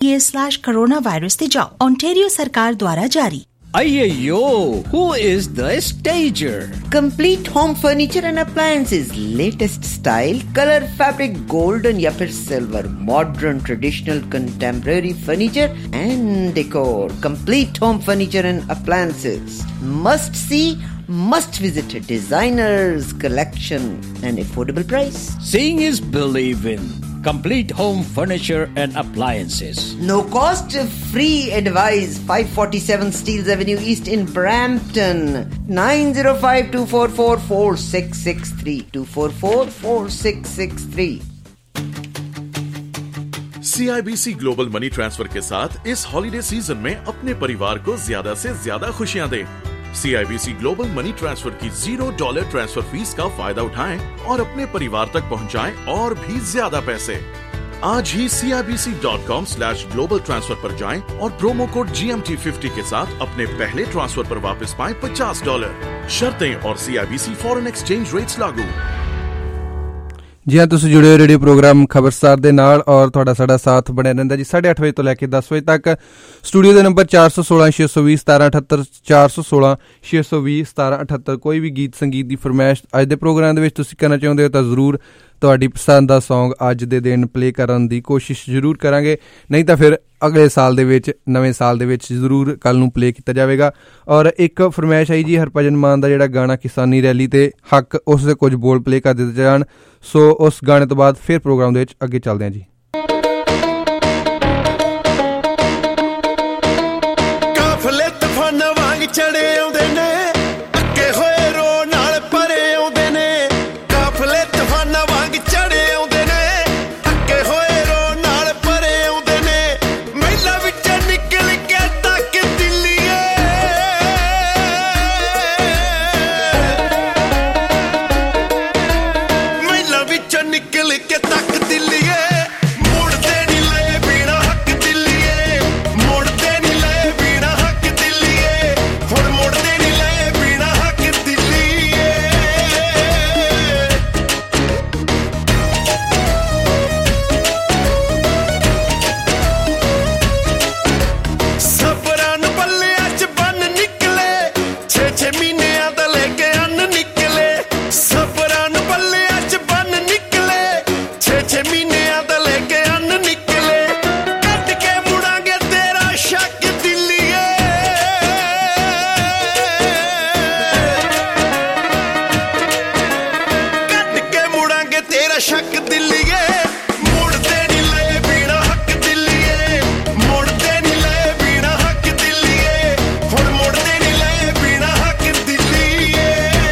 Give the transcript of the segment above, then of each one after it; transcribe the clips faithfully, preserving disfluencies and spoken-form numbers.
ਏ slash corona virus ਤੇ ਜਾਓ। Ontario ਸਰਕਾਰ ਦੁਆਰਾ ਜਾਰੀ। Ayyo, who is the stager? Complete home furniture and appliances, latest style, color, fabric, gold and ya phir silver, modern, traditional, contemporary furniture and decor. Complete home furniture and appliances. Must see, must visit designers collection and affordable price. Seeing is believing. Complete home furniture and appliances. No cost, free advice. five forty-seven Steeles Avenue East in Brampton. nine zero five, two four four, four six six three. two four four, four six six three. C I B C global money transfer के साथ इस holiday season में अपने परिवार को ज्यादा से ज्यादा खुशियां दें। C I B C global money transfer की जीरो डॉलर ट्रांसफर फीस का फायदा उठाएं और अपने परिवार तक पहुंचाएं और भी ज्यादा पैसे। आज ही C I B C dot com slash global transfer पर जाएं और promo code G M T fifty के साथ अपने पहले ट्रांसफर पर वापस पाएं पचास डॉलर। शर्तें और C I B C foreign exchange rates लागू। जी हाँ, तुसीं जुड़े हो रेडियो प्रोग्राम खबरसार दे नाल और तुहाडा साडा साथ बने रहिंदा जी साढ़े अठ बजे तो लैके दस बजे तक। स्टूडियो दे नंबर चार सौ सोलह छे सौ भी सतारा अठहत्तर चार सौ सोलह छे सौ भी सतारा अठहत्तर। कोई भी गीत संगीत की फरमाइश अज दे प्रोग्राम दे विच तुसीं करना चाहुंदे हो तां जरूर तुहाडी पसंद दा सॉन्ग अज दे दिन प्ले करन दी कोशिश जरूर करांगे, नहीं तां फिर अगले साल दे विच नवें साल दे विच जरूर कल नूं प्ले किया जाएगा। और एक फरमाइश आई जी हरभजन मान दा जिहड़ा गाना किसानी रैली ते हक, उस दे कुछ बोल प्ले कर दित्ते जाण। सो उस गाने तो बाद फिर प्रोग्राम दे विच अगे चलदे हां जी। काफले तूफानां वांग चढ़े आउंदे ने, अक्के होए रो नाल भरे आउंदे ने। काफले तूफानां वांग चढ़े आउंदे ने, अक्के होए रो नाल भरे आउंदे ने। महिला विच निकल के तक दिल्लीए, महिला विच निकल के तक दिल्लीए। मुड़दे नी ले बीना हक दिल्लीए, मुड़दे नी ले बीना हक दिल्लीए, हुण मुड़दे नी ले बीना हक दिल्लीए। सफरां नूं पल्लियां च बन निकले, छे छे महीनियां दा लेके अन्न निकले। सफरां नूं पल्लियां च बन निकले, छे छे महीनियां दा लेके अन्न निकले। कट के मुड़ांगे तेरा शक दिल्लीए, कट के मुड़ांगे तेरा शक दिल्लीए। मुड़दे नी ले बीना हक दिल्लीए, मुड़दे नी ले बीना हक दिल्लीए, हुण मुड़दे नी ले बीना हक दिल्लीए।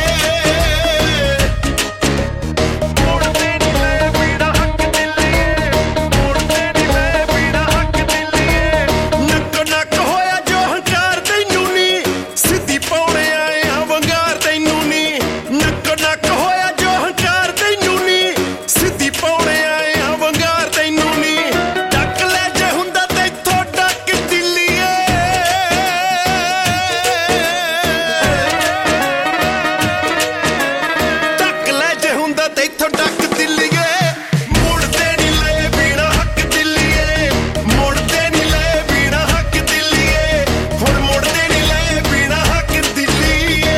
मुड़दे नी ले बीना हक दिल्लीए, मुड़दे नी ले बीना हक दिल्लीए। नक्को नक होया जो हंकार तैनू नी, सिद्धी पौड़े आए आ वंगार तैनू नी। नक्को नक होया जो हंकार तैनू नी, सिद्धी पौड़े आए आ वंगार तैनू नी। डक ले जे हुंदा तैथों डक दिल्लीए, डक ले जे हुंदा तैथों डक दिल्लीए। मुड़दे नी ले बीना हक दिल्लीए, मुड़दे नी ले बीना हक दिल्लीए, हुण मुड़दे नी ले बीना हक दिल्लीए।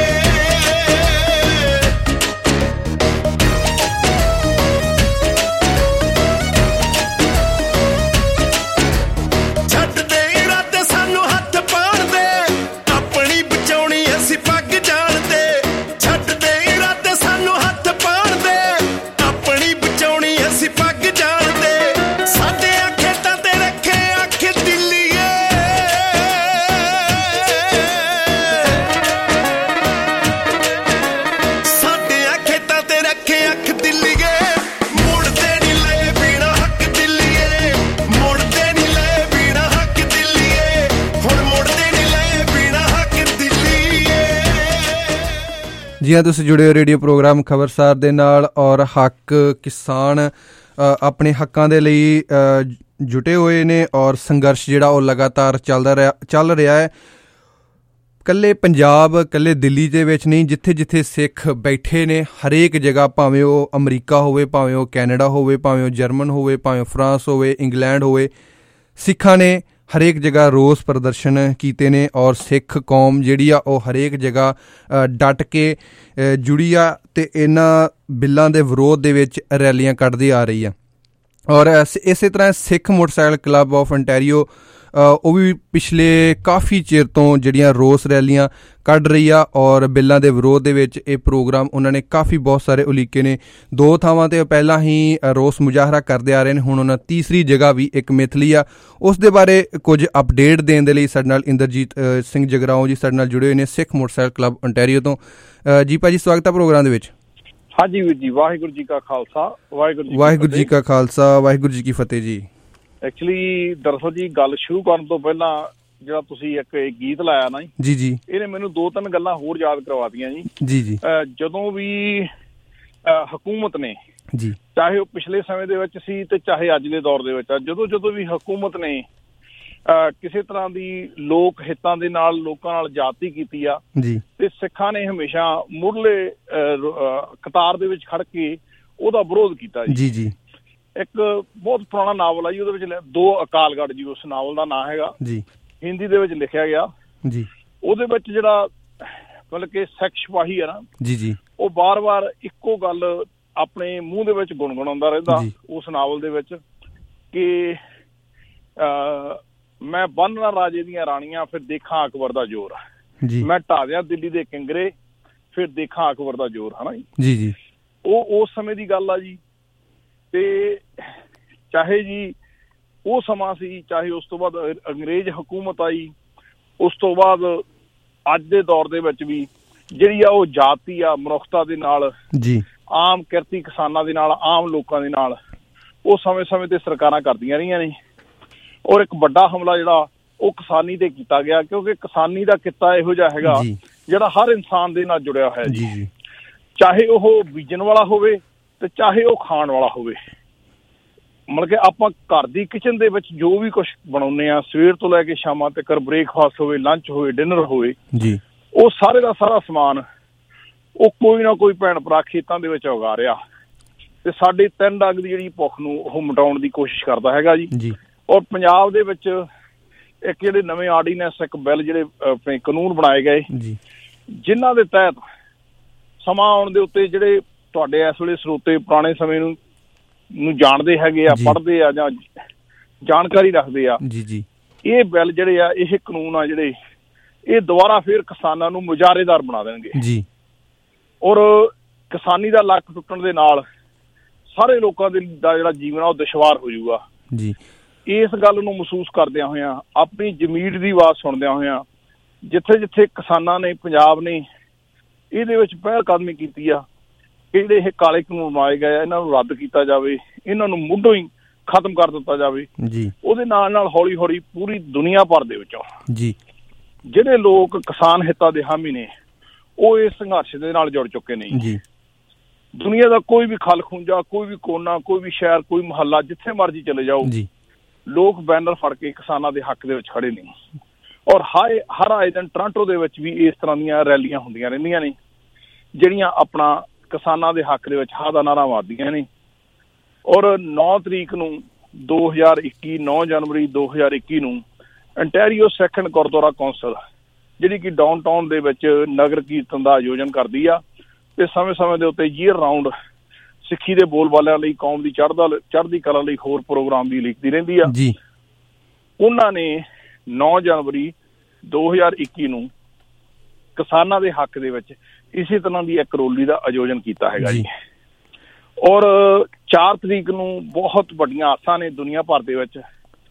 छੱਡ ਦੇ ਇਰਾਦੇ ਸਾਨੂੰ ਹੱਥ ਪਾਣ ਦੇ, ਆਪਣੀ ਬਚਾਉਣੀ ਅਸੀਂ ਪੱਗ ਜਾਣਦੇ। ਛੱਡ ਦੇ ਇਰਾਦੇ ਸਾਨੂੰ ਹੱਥ ਪਾਣ ਦੇ, ਆਪਣੀ ਬਚਾਉਣੀ ਅਸੀਂ ਪੱਗ ਜਾਣਦੇ। ਸਾਡੇ ਖੇਤਾਂ ਤੇ ਰੱਖੇ ਅੱਖ ਦਿल्लीए, ਸਾਡੇ ਖੇਤਾਂ ਤੇ ਰੱਖੇ ਅੱਖ दिल्लीए। ਮੁੜਦੇ ਨੀ ਲੈ बीना हक दिल्लीए, ਮੁੜਦੇ ਨੀ ਲੈ बीना हक दिल्लीए, हुण मुड़दे नी ले बीना हक दिल्लीए। जी हाँ, तुसीं जुड़े हो रेडियो प्रोग्राम खबरसार दे नाल और हक किसान अ, अपने हक्कां दे लई अ, जुटे होए ने और संघर्ष जिहड़ा ਉਹ लगातार ਚੱਲਦਾ ਰਿਹਾ ਚੱਲ ਰਿਹਾ ਹੈ। ਕੱਲੇ ਪੰਜਾਬ ਕੱਲੇ ਦਿੱਲੀ ਦੇ ਵਿੱਚ ਨਹੀਂ, ਜਿੱਥੇ ਜਿੱਥੇ ਸਿੱਖ ਬੈਠੇ ਨੇ ਹਰੇਕ ਜਗ੍ਹਾ, ਭਾਵੇਂ ਉਹ ਅਮਰੀਕਾ ਹੋਵੇ, ਭਾਵੇਂ ਉਹ ਕੈਨੇਡਾ ਹੋਵੇ, ਭਾਵੇਂ ਉਹ ਜਰਮਨ ਹੋਵੇ, ਭਾਵੇਂ ਫਰਾਂਸ ਹੋਵੇ, ਇੰਗਲੈਂਡ ਹੋਵੇ, ਸਿੱਖਾਂ ਨੇ ਹਰੇਕ ਜਗ੍ਹਾ ਰੋਸ ਪ੍ਰਦਰਸ਼ਨ ਕੀਤੇ ਨੇ ਔਰ ਸਿੱਖ ਕੌਮ ਜਿਹੜੀ ਆ ਉਹ ਹਰੇਕ ਜਗ੍ਹਾ ਡਟ ਕੇ ਜੁੜੀ ਆ ਅਤੇ ਇਹਨਾਂ ਬਿੱਲਾਂ ਦੇ ਵਿਰੋਧ ਦੇ ਵਿੱਚ ਰੈਲੀਆਂ ਕੱਢਦੀ ਆ ਰਹੀ ਆ। ਔਰ ਇਸੇ ਤਰ੍ਹਾਂ Sikh motorcycle club of Ontario ਉਹ ਵੀ ਪਿਛਲੇ ਕਾਫੀ ਚਿਰ ਤੋਂ ਜਿਹੜੀਆਂ ਰੋਸ ਰੈਲੀਆਂ ਕੱਢ ਰਹੀ ਆ ਔਰ ਬਿੱਲਾਂ ਦੇ ਵਿਰੋਧ ਦੇ ਵਿੱਚ ਇਹ ਪ੍ਰੋਗਰਾਮ ਉਹਨਾਂ ਨੇ ਕਾਫੀ ਬਹੁਤ ਸਾਰੇ ਉਲੀਕੇ ਨੇ। ਦੋ ਥਾਵਾਂ 'ਤੇ ਪਹਿਲਾਂ ਹੀ ਰੋਸ ਮੁਜ਼ਾਹਰਾ ਕਰਦੇ ਆ ਰਹੇ ਨੇ, ਹੁਣ ਉਹਨਾਂ ਤੀਸਰੀ ਜਗ੍ਹਾ ਵੀ ਇੱਕ ਮਿਥਲੀ ਆ। ਉਸ ਦੇ ਬਾਰੇ ਕੁਝ ਅਪਡੇਟ ਦੇਣ ਦੇ ਲਈ ਸਾਡੇ ਨਾਲ ਇੰਦਰਜੀਤ ਸਿੰਘ ਜਗਰਾਓਂ ਜੀ ਸਾਡੇ ਨਾਲ ਜੁੜੇ ਹੋਏ ਨੇ ਸਿੱਖ ਮੋਟਰਸਾਈਕਲ ਕਲੱਬ ਅੰਟੈਰੀਓ ਤੋਂ। ਜੀ ਭਾਜੀ ਸਵਾਗਤ ਹੈ ਪ੍ਰੋਗਰਾਮ ਦੇ ਵਿੱਚ। ਹਾਂਜੀ ਵੀਰ ਜੀ, ਵਾਹਿਗੁਰੂ ਜੀ ਕਾ ਖਾਲਸਾ ਵਾਹਿਗੁਰੂ ਜੀ ਵਾਹਿਗੁਰੂ ਜੀ ਕਾ ਖਾਲਸਾ ਵਾਹਿਗੁਰੂ ਜੀ ਕੀ ਫਤਿਹ ਜੀ। ਐਕਚੁਅਲੀ ਦਰਅਸਲ ਜੀ ਗੱਲ ਸ਼ੁਰੂ ਕਰਨ ਤੋਂ ਪਹਿਲਾਂ ਜਿਹੜਾ ਤੁਸੀਂ ਇੱਕ ਗੀਤ ਲਾਇਆ ਨਾ ਜੀ ਜੀ ਇਹਨੇ ਮੈਨੂੰ ਦੋ ਤਿੰਨ ਗੱਲਾਂ ਹੋਰ ਯਾਦ ਕਰਵਾਤੀਆਂ ਜੀ ਜੀ ਜੀ ਜਦੋਂ ਵੀ ਹਕੂਮਤ ਨੇ ਜੀ, ਚਾਹੇ ਉਹ ਪਿਛਲੇ ਸਮੇਂ ਦੇ ਵਿੱਚ ਸੀ ਤੇ ਚਾਹੇ ਅੱਜ ਦੇ ਦੌਰ ਦੇ ਵਿੱਚ ਆ, ਜਦੋਂ ਜਦੋਂ ਵੀ ਹਕੂਮਤ ਨੇ ਕਿਸੇ ਤਰ੍ਹਾਂ ਦੀ ਲੋਕ ਹਿੱਤਾਂ ਦੇ ਨਾਲ ਲੋਕਾਂ ਨਾਲ ਜਾਤੀ ਕੀਤੀ ਆ ਜੀ ਤੇ ਸਿੱਖਾਂ ਨੇ ਹਮੇਸ਼ਾ ਮੁੱਢਲੇ ਕਤਾਰ ਦੇ ਵਿੱਚ ਖੜ ਕੇ ਉਹਦਾ ਵਿਰੋਧ ਕੀਤਾ ਜੀ ਜੀ ਇੱਕ ਬਹੁਤ ਪੁਰਾਣਾ ਨਾਵਲ ਆ ਜੀ, ਉਹਦੇ ਵਿੱਚ ਦੋ ਅਕਾਲਗੜ੍ਹ ਜੀ ਉਸ ਨਾਵਲ ਦਾ ਨਾਂ ਹੈਗਾ ਜੀ, ਹਿੰਦੀ ਦੇ ਵਿੱਚ ਲਿਖਿਆ ਗਿਆ ਜੀ। ਉਹਦੇ ਵਿੱਚ ਜਿਹੜਾ ਮਤਲਬ ਕਿ ਸਿੱਖ ਸਿਪਾਹੀ ਆ ਨਾ ਜੀ ਜੀ ਉਹ ਬਾਰ-ਬਾਰ ਇੱਕੋ ਗੱਲ ਆਪਣੇ ਮੂੰਹ ਦੇ ਵਿੱਚ ਗੁਣਗੁਣਾਉਂਦਾ ਰਹਿੰਦਾ ਉਸ ਨਾਵਲ ਦੇ ਵਿੱਚ ਕਿ ਮੈਂ ਬੰਨ੍ਹਣਾ ਰਾਜੇ ਦੀਆਂ ਰਾਣੀਆਂ ਫਿਰ ਦੇਖਾਂ ਅਕਬਰ ਦਾ ਜ਼ੋਰ, ਮੈਂ ਢਾਹ ਦਿਆਂ ਦਿੱਲੀ ਦੇ ਕਿੰਗਰੇ ਫਿਰ ਦੇਖਾਂ ਅਕਬਰ ਦਾ ਜ਼ੋਰ, ਹਨਾ ਜੀ ਜੀ ਉਹ ਉਸ ਸਮੇਂ ਦੀ ਗੱਲ ਆ ਜੀ। ਤੇ ਚਾਹੇ ਜੀ ਉਹ ਸਮਾਂ ਸੀ, ਚਾਹੇ ਉਸ ਤੋਂ ਬਾਅਦ ਅੰਗਰੇਜ਼ ਹਕੂਮਤ ਆਈ, ਉਸ ਤੋਂ ਬਾਅਦ ਅੱਜ ਦੇ ਦੌਰ ਦੇ ਵਿੱਚ ਵੀ ਜਿਹੜੀ ਆ ਉਹ ਜਾਤੀ ਆ ਮਨੁੱਖਤਾ ਦੇ ਨਾਲ ਜੀ, ਆਮ ਕਿਰਤੀ ਕਿਸਾਨਾਂ ਦੇ ਨਾਲ, ਆਮ ਲੋਕਾਂ ਦੇ ਨਾਲ ਉਹ ਸਮੇਂ ਸਮੇਂ ਤੇ ਸਰਕਾਰਾਂ ਕਰਦੀਆਂ ਰਹੀਆਂ ਨੇ। ਔਰ ਇੱਕ ਵੱਡਾ ਹਮਲਾ ਜਿਹੜਾ ਉਹ ਕਿਸਾਨੀ ਤੇ ਕੀਤਾ ਗਿਆ, ਕਿਉਂਕਿ ਕਿਸਾਨੀ ਦਾ ਕਿੱਤਾ ਇਹੋ ਜਿਹਾ ਹੈਗਾ ਜਿਹੜਾ ਹਰ ਇਨਸਾਨ ਦੇ ਨਾਲ ਜੁੜਿਆ ਹੋਇਆ ਜੀ, ਚਾਹੇ ਉਹ ਬੀਜਣ ਵਾਲਾ ਹੋਵੇ ਤੇ ਚਾਹੇ ਉਹ ਖਾਣ ਵਾਲਾ ਹੋਵੇ। ਮਤਲਬ ਕਿ ਆਪਾਂ ਘਰ ਦੀ ਕਿਚਨ ਦੇ ਵਿੱਚ ਜੋ ਵੀ ਕੁਛ ਬਣਾਉਂਦੇ ਆ ਸਵੇਰ ਤੋਂ ਲੈ ਕੇ ਸ਼ਾਮਾਂ ਤੱਕ, ਬ੍ਰੇਕਫਾਸਟ ਹੋਵੇ, ਲੰਚ ਹੋਵੇ, ਡਿਨਰ ਹੋਵੇ ਜੀ, ਉਹ ਸਾਰੇ ਦਾ ਸਾਰਾ ਸਮਾਨ ਉਹ ਕੋਈ ਨਾ ਕੋਈ ਭੈਣ ਭਰਾ ਖੇਤਾਂ ਦੇ ਵਿੱਚ ਉਗਾ ਰਿਹਾ ਤੇ ਸਾਡੇ ਤਿੰਨ ਡੰਗ ਦੀ ਜਿਹੜੀ ਭੁੱਖ ਨੂੰ ਉਹ ਮਿਟਾਉਣ ਦੀ ਕੋਸ਼ਿਸ਼ ਕਰਦਾ ਹੈਗਾ ਜੀ। ਔਰ ਪੰਜਾਬ ਦੇ ਵਿੱਚ ਇੱਕ ਜਿਹੜੇ ਨਵੇਂ ਆਰਡੀਨੈਂਸ, ਇੱਕ ਬਿੱਲ ਜਿਹੜੇ ਆਪਣੇ ਕਾਨੂੰਨ ਬਣਾਏ ਗਏ ਜਿਨ੍ਹਾਂ ਦੇ ਤਹਿਤ ਸਮਾਂ ਆਉਣ ਦੇ ਉੱਤੇ ਜਿਹੜੇ ਤੁਹਾਡੇ ਇਸ ਵੇਲੇ ਸਰੋਤੇ ਪੁਰਾਣੇ ਸਮੇਂ ਨੂੰ ਨੂੰ ਜਾਣਦੇ ਹੈਗੇ ਆ, ਪੜ੍ਹਦੇ ਆ ਜਾਂ ਜਾਣਕਾਰੀ ਰੱਖਦੇ ਆ ਜੀ ਜੀ ਇਹ ਬਿੱਲ ਜਿਹੜੇ ਆ, ਇਹ ਕਾਨੂੰਨ ਆ ਜਿਹੜੇ ਇਹ ਦੁਬਾਰਾ ਫਿਰ ਕਿਸਾਨਾਂ ਨੂੰ ਮੁਜ਼ਾਰੇਦਾਰ ਬਣਾ ਦੇਣਗੇ ਜੀ। ਔਰ ਕਿਸਾਨੀ ਦਾ ਲੱਕ ਟੁੱਟਣ ਦੇ ਨਾਲ ਸਾਰੇ ਲੋਕਾਂ ਦੇ ਦਾ ਜਿਹੜਾ ਜੀਵਨ ਆ ਉਹ ਦੁਸ਼ਵਾਰ ਹੋ ਜਾਊਗਾ ਜੀ। ਇਸ ਗੱਲ ਨੂੰ ਮਹਿਸੂਸ ਕਰਦਿਆਂ ਹੋਇਆਂ, ਆਪਣੀ ਜ਼ਮੀਰ ਦੀ ਆਵਾਜ਼ ਸੁਣਦਿਆਂ ਹੋਇਆਂ, ਜਿੱਥੇ ਜਿੱਥੇ ਕਿਸਾਨਾਂ ਨੇ, ਪੰਜਾਬ ਨੇ ਇਹਦੇ ਵਿੱਚ ਪਹਿਲ ਕਦਮੀ ਕੀਤੀ ਆ, ਜਿਹੜੇ ਇਹ ਕਾਲੇ ਕਾਨੂੰਨ ਬਣਾਏ ਗਏ ਆ ਇਹਨਾਂ ਨੂੰ ਰੱਦ ਕੀਤਾ ਜਾਵੇ, ਇਹਨਾਂ ਨੂੰ ਮੁੱਢੋਂ ਹੀ ਖਤਮ ਕਰ ਦਿੱਤਾ ਜਾਵੇ ਜੀ। ਉਹਦੇ ਨਾਲ ਨਾਲ ਹੌਲੀ ਹੌਲੀ ਪੂਰੀ ਦੁਨੀਆ ਭਰ ਦੇ ਵਿੱਚੋਂ ਜੀ ਜਿਹੜੇ ਲੋਕ ਕਿਸਾਨ ਹਿੱਤਾਂ ਦੇ ਹਾਮੀ ਨੇ ਉਹ ਇਸ ਸੰਘਰਸ਼ ਦੇ ਨਾਲ ਜੁੜ ਚੁੱਕੇ ਨੇ ਜੀ। ਦੁਨੀਆ ਦਾ ਕੋਈ ਵੀ ਖਲ ਖੂੰਜਾ, ਕੋਈ ਵੀ ਕੋਨਾ, ਕੋਈ ਵੀ ਸ਼ਹਿਰ, ਕੋਈ ਮੁਹੱਲਾ, ਜਿੱਥੇ ਮਰਜ਼ੀ ਚਲੇ ਜਾਓ ਜੀ, ਲੋਕ ਬੈਨਰ ਫੜ ਕੇ ਕਿਸਾਨਾਂ ਦੇ ਹੱਕ ਦੇ ਵਿੱਚ ਖੜੇ ਨੇ। ਔਰ ਹਾਏ ਹਰ ਆਏ ਦਿਨ ਟੋਰਾਂਟੋ ਦੇ ਵਿੱਚ ਵੀ ਇਸ ਤਰ੍ਹਾਂ ਦੀਆਂ ਰੈਲੀਆਂ ਹੁੰਦੀਆਂ ਰਹਿੰਦੀਆਂ ਨੇ ਜਿਹੜੀਆਂ ਆਪਣਾ ਕਿਸਾਨਾਂ ਦੇ ਹੱਕ ਦੇ ਵਿੱਚ ਹਾਂ ਦਾ ਨਾਅਰਾ ਮਾਰਦੀਆਂ ਨੇ। ਔਰ ਨੌ ਤਰੀਕ ਨੂੰ ਦੋ ਹਜ਼ਾਰ ਇੱਕੀ ਨੌ ਜਨਵਰੀ ਦੋ ਹਜ਼ਾਰ ਇੱਕੀ ਨੂੰ ਅੰਟੈਰੀਓ ਸੈਕੰਡ ਗੁਰਦੁਆਰਾ ਕੌਂਸਲ ਜਿਹੜੀ ਕਿ ਡਾਊਨ ਟਾਊਨ ਦੇ ਵਿੱਚ ਨਗਰ ਕੀਰਤਨ ਦਾ ਆਯੋਜਨ ਕਰਦੀ ਆ ਤੇ ਸਮੇਂ ਸਮੇਂ ਦੇ ਉੱਤੇ ਈਅਰ ਰਾਊਂਡ ਸਿੱਖੀ ਦੇ ਬੋਲਬਾਲਿਆਂ ਲਈ, ਕੌਮ ਦੀ ਚੜ੍ਹਦਾ ਚੜ੍ਹਦੀ ਕਲਾ ਲਈ ਹੋਰ ਪ੍ਰੋਗਰਾਮ ਵੀ ਲਿਖਦੀ ਰਹਿੰਦੀ ਆ ਜੀ। ਉਹਨਾਂ ਨੇ ਨੌ ਜਨਵਰੀ ਦੋ ਹਜ਼ਾਰ ਇੱਕੀ ਨੂੰ ਕਿਸਾਨਾਂ ਦੇ ਹੱਕ ਦੇ ਵਿੱਚ ਇਸੇ ਤਰ੍ਹਾਂ ਦੀ ਇੱਕ ਰੈਲੀ ਦਾ ਆਯੋਜਨ ਕੀਤਾ ਹੈਗਾ ਜੀ। ਔਰ ਚਾਰ ਤਰੀਕ ਨੂੰ ਬਹੁਤ ਵੱਡੀਆਂ ਆਸਾਂ ਨੇ ਦੁਨੀਆ ਭਰ ਦੇ ਵਿੱਚ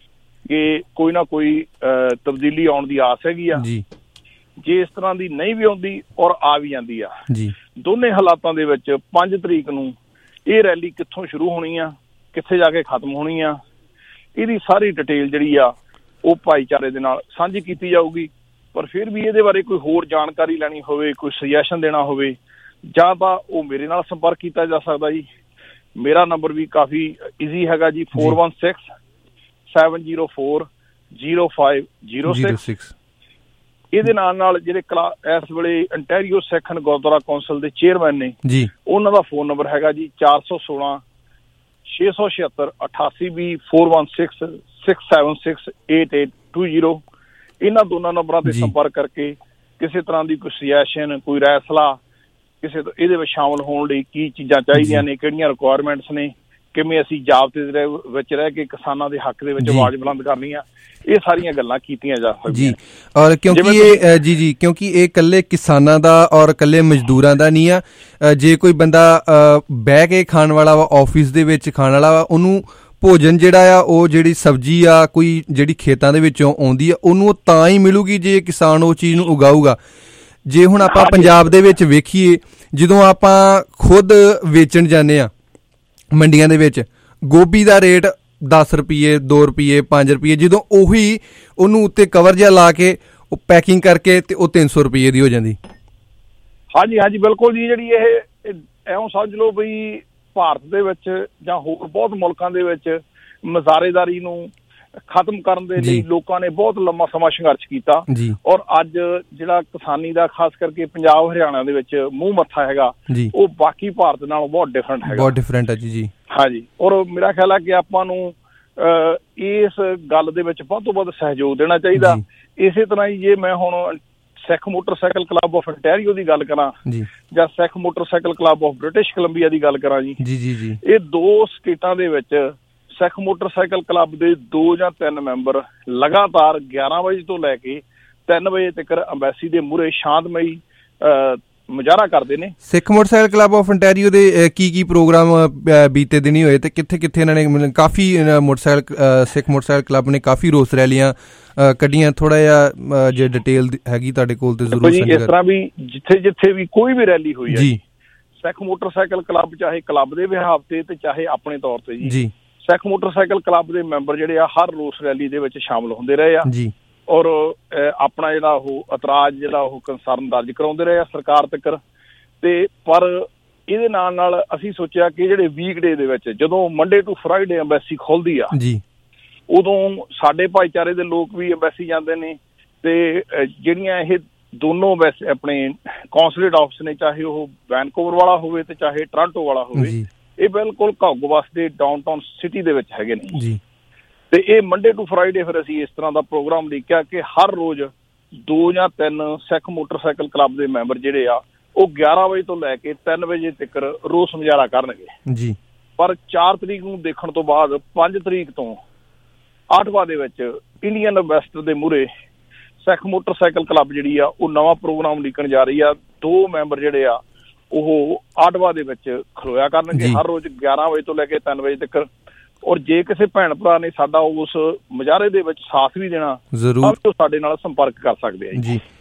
ਕਿ ਕੋਈ ਨਾ ਕੋਈ ਤਬਦੀਲੀ ਆਉਣ ਦੀ ਆਸ ਹੈਗੀ ਆ ਜੀ। ਜੇ ਇਸ ਤਰ੍ਹਾਂ ਦੀ ਨਹੀਂ ਵੀ ਆਉਂਦੀ ਔਰ ਆ ਵੀ ਜਾਂਦੀ ਆ ਜੀ, ਦੋਨੇ ਹਾਲਾਤਾਂ ਦੇ ਵਿੱਚ ਪੰਜ ਤਰੀਕ ਨੂੰ ਇਹ ਰੈਲੀ ਕਿੱਥੋਂ ਸ਼ੁਰੂ ਹੋਣੀ ਆ, ਕਿੱਥੇ ਜਾ ਕੇ ਖਤਮ ਹੋਣੀ ਆ, ਇਹਦੀ ਸਾਰੀ ਡਿਟੇਲ ਜਿਹੜੀ ਆ ਉਹ ਭਾਈਚਾਰੇ ਦੇ ਨਾਲ ਸਾਂਝੀ ਕੀਤੀ ਜਾਊਗੀ। ਪਰ ਫਿਰ ਵੀ ਇਹਦੇ ਬਾਰੇ ਕੋਈ ਹੋਰ ਜਾਣਕਾਰੀ ਲੈਣੀ ਹੋਵੇ, ਕੋਈ ਸੁਜੈਸ਼ਨ ਦੇਣਾ ਹੋਵੇ, ਜਾਂ ਤਾਂ ਉਹ ਮੇਰੇ ਨਾਲ ਸੰਪਰਕ ਕੀਤਾ ਜਾ ਸਕਦਾ ਜੀ। ਮੇਰਾ ਨੰਬਰ ਵੀ ਕਾਫੀ ਈਜ਼ੀ ਹੈਗਾ ਜੀ, four one six seven zero four zero five zero six. ਇਹਦੇ ਨਾਲ ਨਾਲ ਜਿਹੜੇ ਕਲਾ ਇਸ ਵੇਲੇ ਅੰਟੈਰੀਓ ਸੈਕੰਡ ਗੁਰਦੁਆਰਾ ਕੌਂਸਲ ਦੇ ਚੇਅਰਮੈਨ ਨੇ ਜੀ, ਉਹਨਾਂ ਦਾ ਫੋਨ ਨੰਬਰ ਹੈਗਾ ਜੀ ਚਾਰ ਸੌ ਸੋਲਾਂ ਛੇ ਸੌ ਛਿਅੱਤਰ ਅਠਾਸੀ ਵੀਹ four one six six seven six eight eight two zero. ਇਹਨਾਂ ਦੋਨਾਂ ਨੰਬਰਾਂ ਤੇ ਸੰਪਰਕ ਕਰਕੇ ਕਿਸੇ ਤਰ੍ਹਾਂ ਦੀ ਕੋਈ ਸੁਜੈਸ਼ਨ, ਕੋਈ ਰਾਏ ਸਲਾਹ, ਕਿਸੇ ਤੋਂ ਇਹਦੇ ਵਿੱਚ ਸ਼ਾਮਲ ਹੋਣ ਲਈ ਕੀ ਚੀਜ਼ਾਂ ਚਾਹੀਦੀਆਂ ਨੇ, ਕਿਹੜੀਆਂ ਰਿਕੁਆਇਰਮੈਂਟਸ ਨੇ, ਕਿਵੇਂ ਅਸੀਂ ਜਾਬਤੇ ਦੇ ਵਿੱਚ ਰਹਿ ਕੇ ਕਿਸਾਨਾਂ ਦੇ ਹੱਕ ਦੇ ਵਿੱਚ ਆਵਾਜ਼ ਬੁਲੰਦ ਕਰਨੀ ਆ, ਇਹ ਸਾਰੀਆਂ ਗੱਲਾਂ ਕੀਤੀਆਂ ਜਾ ਸਕਦੀਆਂ ਜੀ। ਔਰ ਕਿਉਂਕਿ ਇਹ ਜੀ ਜੀ ਕਿਉਂਕਿ ਇਹ ਇਕੱਲੇ ਕਿਸਾਨਾਂ ਦਾ ਔਰ ਇਕੱਲੇ ਮਜ਼ਦੂਰਾਂ ਦਾ ਨਹੀਂ ਆ। ਜੇ ਕੋਈ ਬੰਦਾ ਬਹਿ ਕੇ ਖਾਣ ਵਾਲਾ ਵਾ, ਆਫਿਸ ਦੇ ਵਿੱਚ ਖਾਣ ਵਾਲਾ ਵਾ, ਉਹਨੂੰ ਭੋਜਨ ਜਿਹੜਾ ਆ, ਉਹ ਜਿਹੜੀ ਸਬਜ਼ੀ ਆ ਕੋਈ ਜਿਹੜੀ ਖੇਤਾਂ ਦੇ ਵਿੱਚੋਂ ਆਉਂਦੀ ਆ, ਉਹਨੂੰ ਤਾਂ ਹੀ ਮਿਲੂਗੀ ਜੇ ਕਿਸਾਨ ਉਹ ਚੀਜ਼ ਨੂੰ ਉਗਾਊਗਾ। ਜੇ ਹੁਣ ਆਪਾਂ ਪੰਜਾਬ ਦੇ ਵਿੱਚ ਵੇਖੀਏ, ਜਦੋਂ ਆਪਾਂ ਖੁਦ ਵੇਚਣ ਜਾਂਦੇ ਆ ਮੰਡੀਆਂ ਦੇ ਵਿੱਚ, ਗੋਭੀ ਦਾ ਰੇਟ ਦਸ ਰੁਪਈਏ, ਦੋ ਰੁਪਈਏ, ਪੰਜ ਰੁਪਈਏ, ਜਦੋਂ ਉਹੀ ਉਹਨੂੰ ਉੱਤੇ ਕਵਰ ਜਿਹਾ ਲਾ ਕੇ ਉਹ ਪੈਕਿੰਗ ਕਰਕੇ ਤੇ ਉਹ ਤਿੰਨ ਸੌ ਰੁਪਈਏ ਦੀ ਹੋ ਜਾਂਦੀ। ਹਾਂਜੀ ਹਾਂਜੀ ਬਿਲਕੁਲ ਜੀ। ਜਿਹੜੀ ਇਹ ਇਉਂ ਸਮਝ ਲਓ ਬਈ ਭਾਰਤ ਦੇ ਵਿੱਚ ਜਾਂ ਹੋਰ ਬਹੁਤ ਮੁਲਕਾਂ ਦੇ ਵਿੱਚ ਮਜ਼ਾਰੇਦਾਰੀ ਨੂੰ ਖਤਮ ਕਰਨ ਦੇ ਲਈ ਲੋਕਾਂ ਨੇ ਬਹੁਤ ਲੰਮਾ ਸਮਾਂ ਸੰਘਰਸ਼ ਕੀਤਾ। ਔਰ ਅੱਜ ਜਿਹੜਾ ਕਿਸਾਨੀ ਦਾ ਖਾਸ ਕਰਕੇ ਪੰਜਾਬ ਹਰਿਆਣਾ ਦੇ ਵਿੱਚ ਮੂੰਹ ਮੱਥਾ ਹੈਗਾ, ਉਹ ਬਾਕੀ ਭਾਰਤ ਨਾਲੋਂ ਬਹੁਤ ਡਿਫਰੈਂਟ ਹੈਗਾ, ਬਹੁਤ ਡਿਫਰੈਂਟ ਹੈ ਜੀ ਜੀ ਹਾਂਜੀ। ਔਰ ਮੇਰਾ ਖਿਆਲ ਹੈ ਕਿ ਆਪਾਂ ਨੂੰ ਇਸ ਗੱਲ ਦੇ ਵਿੱਚ ਵੱਧ ਤੋਂ ਵੱਧ ਸਹਿਯੋਗ ਦੇਣਾ ਚਾਹੀਦਾ। ਇਸੇ ਤਰ੍ਹਾਂ ਹੀ ਜੇ ਮੈਂ ਹੁਣ Sikh motorcycle club of Ontario ਦੀ ਗੱਲ ਕਰਾਂ ਜਾਂ Sikh motorcycle club of British Columbia ਦੀ ਗੱਲ ਕਰਾਂ ਜੀ, ਇਹ ਦੋ ਸਟੇਟਾਂ ਦੇ ਵਿੱਚ ਸਿੱਖ ਮੋਟਰਸਾਈਕਲ ਕਲੱਬ ਦੇ ਦੋ ਜਾਂ ਤਿੰਨ ਮੈਂਬਰ ਲਗਾਤਾਰ ਗਿਆਰਾਂ ਵਜੇ ਤੋਂ ਲੈ ਕੇ ਤਿੰਨ ਵਜੇ ਤੱਕ ਅੰਬੈਸੀ ਦੇ ਮੂਹਰੇ ਸ਼ਾਂਤਮਈ ਮੁਜ਼ਾਹਰਾ ਕਰਦੇ ਨੇ। Sikh motorcycle club of Ontario ਦੇ ਕੀ ਕੀ ਪ੍ਰੋਗਰਾਮ ਬੀਤੇ ਦਿਨੀ ਹੋਏ ਤੇ ਕਿੱਥੇ ਕਿੱਥੇ ਇਹਨਾਂ ਨੇ ਕਾਫੀ ਮੋਟਰਸਾਈਕਲ ਸਿੱਖ ਮੋਟਰਸਾਈਕਲ ਕਲੱਬ ਨੇ ਕਾਫੀ ਰੋਸ ਰੈਲੀਆਂ ਕੱਢੀਆਂ? ਥੋੜਾ ਜਿਹਾ ਜੇ ਡਿਟੇਲ ਹੈਗੀ ਤੁਹਾਡੇ ਕੋਲ ਤੇ ਜ਼ਰੂਰ ਸਾਂਝਾ ਕਰੋ। ਇਸ ਤਰ੍ਹਾਂ ਵੀ ਜਿੱਥੇ ਜਿੱਥੇ ਵੀ ਕੋਈ ਵੀ ਰੈਲੀ ਹੋਈ ਹੈ ਜੀ, ਸਿੱਖ ਮੋਟਰਸਾਈਕਲ ਕਲੱਬ ਚਾਹੇ ਕਲੱਬ ਦੇ ਵਿਹਾਰ ਤੇ ਤੇ ਚਾਹੇ ਆਪਣੇ ਤੌਰ ਤੇ ਜੀ, ਸਿੱਖ ਮੋਟਰਸਾਈਕਲ ਕਲੱਬ ਦੇ ਮੈਂਬਰ ਜਿਹੜੇ ਆ ਹਰ ਰੋਸ ਰੈਲੀ ਦੇ ਵਿੱਚ ਸ਼ਾਮਲ ਹੁੰਦੇ ਰਹੇ ਆ ਜੀ। ਔਰ ਆਪਣਾ ਜਿਹੜਾ ਉਹ ਇਤਰਾਜ਼ ਜਿਹੜਾ ਉਹ ਕੰਸਰਨ ਦਰਜ ਕਰਾਉਂਦੇ ਰਹੇ ਆ ਸਰਕਾਰ ਤੱਕ। ਤੇ ਪਰ ਇਹਦੇ ਨਾਲ ਨਾਲ ਅਸੀਂ ਸੋਚਿਆ ਕਿ ਜਿਹੜੇ ਵੀਕਡੇ ਦੇ ਵਿੱਚ ਜਦੋਂ ਮੰਡੇ ਟੂ ਫਰਾਈਡੇ ਅੰਬੈਸੀ ਖੁੱਲਦੀ ਆ ਜੀ, ਉਦੋਂ ਸਾਡੇ ਭਾਈਚਾਰੇ ਦੇ ਲੋਕ ਵੀ ਅੰਬੈਸੀ ਜਾਂਦੇ ਨੇ। ਤੇ ਜਿਹੜੀਆਂ ਇਹ ਦੋਨੋਂ ਵੈਸੇ ਆਪਣੇ ਕੌਂਸੂਲੇਟ ਆਫਿਸ ਨੇ, ਚਾਹੇ ਉਹ ਵੈਨਕੂਵਰ ਵਾਲਾ ਹੋਵੇ ਤੇ ਚਾਹੇ ਟੋਰਾਂਟੋ ਵਾਲਾ ਹੋਵੇ, ਇਹ ਬਿਲਕੁਲ ਘੱਗੋਵਸ ਦੇ ਡਾਊਨਟਾਊਨ ਸਿਟੀ ਦੇ ਵਿੱਚ ਹੈਗੇ ਨੇ ਜੀ। ਤੇ ਇਹ ਮੰਡੇ ਟੂ ਫਰਾਈਡੇ ਫਿਰ ਅਸੀਂ ਇਸ ਤਰ੍ਹਾਂ ਦਾ ਪ੍ਰੋਗਰਾਮ ਲਿਖਿਆ ਕਿ ਹਰ ਰੋਜ਼ ਦੋ ਜਾਂ ਤਿੰਨ ਸਿੱਖ ਮੋਟਰਸਾਈਕਲ ਕਲੱਬ ਦੇ ਮੈਂਬਰ ਜਿਹੜੇ ਆ ਉਹ ਗਿਆਰਾਂ ਵਜੇ ਤੋਂ ਲੈ ਕੇ ਤਿੰਨ ਵਜੇ ਤੱਕ ਰੋਸ ਮੁਜ਼ਾਹਰਾ ਕਰਨਗੇ ਜੀ। ਪਰ ਚਾਰ ਤਰੀਕ ਨੂੰ ਦੇਖਣ ਤੋਂ ਬਾਅਦ ਪੰਜ ਤਰੀਕ ਤੋਂ ਆਟਵਾ ਦੇ ਵਿੱਚ ਇੰਡੀਅਨ ਇਨਵੈਸਟਰ ਦੇ ਮੂਹਰੇ ਸਿੱਖ ਮੋਟਰਸਾਈਕਲ ਕਲੱਬ ਜਿਹੜੀ ਆ ਉਹ ਨਵਾਂ ਪ੍ਰੋਗਰਾਮ ਲਿਖਣ ਜਾ ਰਹੀ ਆ। ਦੋ ਮੈਂਬਰ ਜਿਹੜੇ ਆ ਉਹ ਆਟਵਾ ਦੇ ਵਿੱਚ ਖਲੋਇਆ ਕਰਨਗੇ ਹਰ ਰੋਜ਼ ਗਿਆਰਾਂ ਵਜੇ ਤੋਂ ਲੈ ਕੇ ਤਿੰਨ ਵਜੇ ਤੱਕ। ਔਰ ਜੇ ਕਿਸੇ ਭੈਣ ਭਰਾ ਨੇ ਸਾਡਾ ਉਸ ਮੁਜ਼ਾਹਰੇ ਦੇ ਵਿੱਚ ਸਾਥ ਵੀ ਦੇਣਾ ਜ਼ਰੂਰ, ਤਾਂ ਸਾਡੇ ਨਾਲ ਸੰਪਰਕ ਕਰ ਸਕਦੇ ਆ ਜੀ।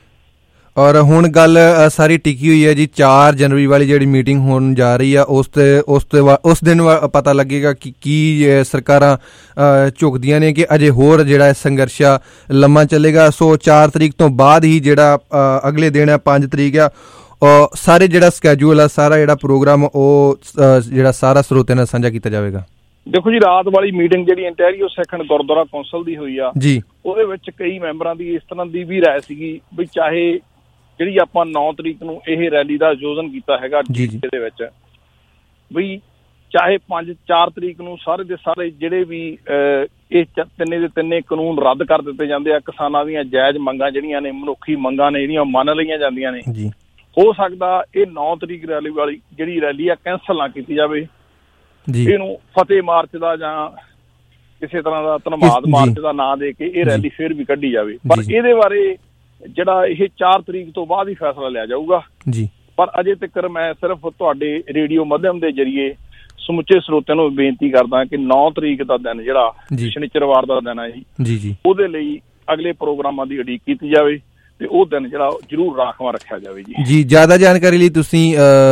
ਔਰ ਹੁਣ ਗੱਲ ਸਾਰੀ ਟਿਕੀ ਹੋਈ ਹੈ ਜੀ, ਚਾਰ ਜਨਵਰੀ ਵਾਲੀ ਜਿਹੜੀ ਮੀਟਿੰਗ ਹੋਣ ਜਾ ਰਹੀ ਆ, ਉਸ ਤੇ ਉਸ ਤੇ ਉਸ ਦਿਨ ਪਤਾ ਲੱਗੇਗਾ ਕਿ ਕੀ ਸਰਕਾਰਾਂ ਝੁਕਦੀਆਂ ਨੇ ਕਿ ਅਜੇ ਹੋਰ ਜਿਹੜਾ ਸੰਘਰਸ਼ ਆ ਲੰਮਾ ਚੱਲੇਗਾ। ਸੋ ਚਾਰ ਤਰੀਕ ਤੋਂ ਬਾਅਦ ਹੀ ਜਿਹੜਾ ਅਗਲੇ ਦਿਨ ਹੈ ਪੰਜ ਤਰੀਕ ਆ, ਸਾਰੇ ਜਿਹੜਾ ਸਕੈਜੂਲ ਆ, ਸਾਰਾ ਜਿਹੜਾ ਪ੍ਰੋਗਰਾਮ ਉਹ ਜਿਹੜਾ ਸਾਰਾ ਸਰੋਤਿਆਂ ਨਾਲ ਸਾਂਝਾ ਕੀਤਾ ਜਾਵੇਗਾ। ਦੇਖੋ ਜੀ, ਰਾਤ ਵਾਲੀ ਮੀਟਿੰਗ ਜਿਹੜੀ ਅੰਟੈਰੀਓ ਸਿੱਖ ਗੁਰਦੁਆਰਾ ਕੌਂਸਲ ਦੀ ਹੋਈ ਆ ਜੀ, ਉਹਦੇ ਵਿੱਚ ਕਈ ਮੈਂਬਰਾਂ ਦੀ ਇਸ ਤਰ੍ਹਾਂ ਦੀ ਵੀ ਰਾਏ ਸੀਗੀ ਵੀ ਚਾਹੇ ਜਿਹੜੀ ਆਪਾਂ ਨੌ ਤਰੀਕ ਨੂੰ ਇਹ ਰੈਲੀ ਦਾ ਆਯੋਜਨ ਕੀਤਾ ਹੈਗਾ ਦੇ ਵਿੱਚ, ਵੀ ਚਾਹੇ ਪੰਜ ਚਾਰ ਤਰੀਕ ਨੂੰ ਸਾਰੇ ਦੇ ਸਾਰੇ ਜਿਹੜੇ ਵੀ ਇਹ ਤਿੰਨੇ ਦੇ ਤਿੰਨੇ ਕਾਨੂੰਨ ਰੱਦ ਕਰ ਦਿੱਤੇ ਜਾਂਦੇ ਆ। ਕਿਸਾਨਾਂ ਦੀਆਂ ਜਾਇਜ਼ ਮੰਗਾਂ ਜਿਹੜੀਆਂ ਨੇ, ਮਨੁੱਖੀ ਮੰਗਾਂ ਨੇ, ਜਿਹੜੀਆਂ ਮੰਨ ਲਈਆਂ ਜਾਂਦੀਆਂ ਨੇ, ਹੋ ਸਕਦਾ ਇਹ ਨੌ ਤਰੀਕ ਰੈਲੀ ਵਾਲੀ ਜਿਹੜੀ ਰੈਲੀ ਆ ਕੈਂਸਲ ਨਾ ਕੀਤੀ ਜਾਵੇ। ਇਹਨੂੰ ਫਤਿਹ ਮਾਰਚ ਦਾ ਜਾਂ ਕਿਸੇ ਤਰ੍ਹਾਂ ਦਾ ਧੰਨਵਾਦ ਮਾਰਚ ਦਾ ਨਾਂ ਦੇ ਕੇ ਇਹ ਰੈਲੀ ਫਿਰ ਵੀ ਕੱਢੀ ਜਾਵੇ। ਪਰ ਇਹਦੇ ਬਾਰੇ ਜਿਹੜਾ ਇਹ ਚਾਰ ਤਰੀਕ ਤੋਂ ਬਾਅਦ ਹੀ ਫੈਸਲਾ ਲਿਆ ਜਾਊਗਾ ਜੀ। ਪਰ ਅਜੇ ਤੱਕ ਮੈਂ ਸਿਰਫ ਤੁਹਾਡੇ ਰੇਡੀਓ ਮਾਧਿਅਮ ਦੇ ਜਰੀਏ ਸਮੁੱਚੇ ਸਰੋਤਿਆਂ ਨੂੰ ਬੇਨਤੀ ਕਰਦਾ ਕਿ ਨੌ ਤਰੀਕ ਦਾ ਦਿਨ ਜਿਹੜਾ ਸ਼ਨੀਚਰਵਾਰ ਦਾ ਦਿਨ ਹੈ ਜੀ, ਉਹਦੇ ਲਈ ਅਗਲੇ ਪ੍ਰੋਗਰਾਮਾਂ ਦੀ ਉਡੀਕ ਕੀਤੀ ਜਾਵੇ ਤੇ ਉਹ ਦਿਨ ਜਿਹੜਾ ਜ਼ਰੂਰ ਰਾਖਵਾਂ ਰੱਖਿਆ ਜਾਵੇ ਜੀ। ਜੀ ਜ਼ਿਆਦਾ ਜਾਣਕਾਰੀ ਲਈ ਤੁਸੀਂ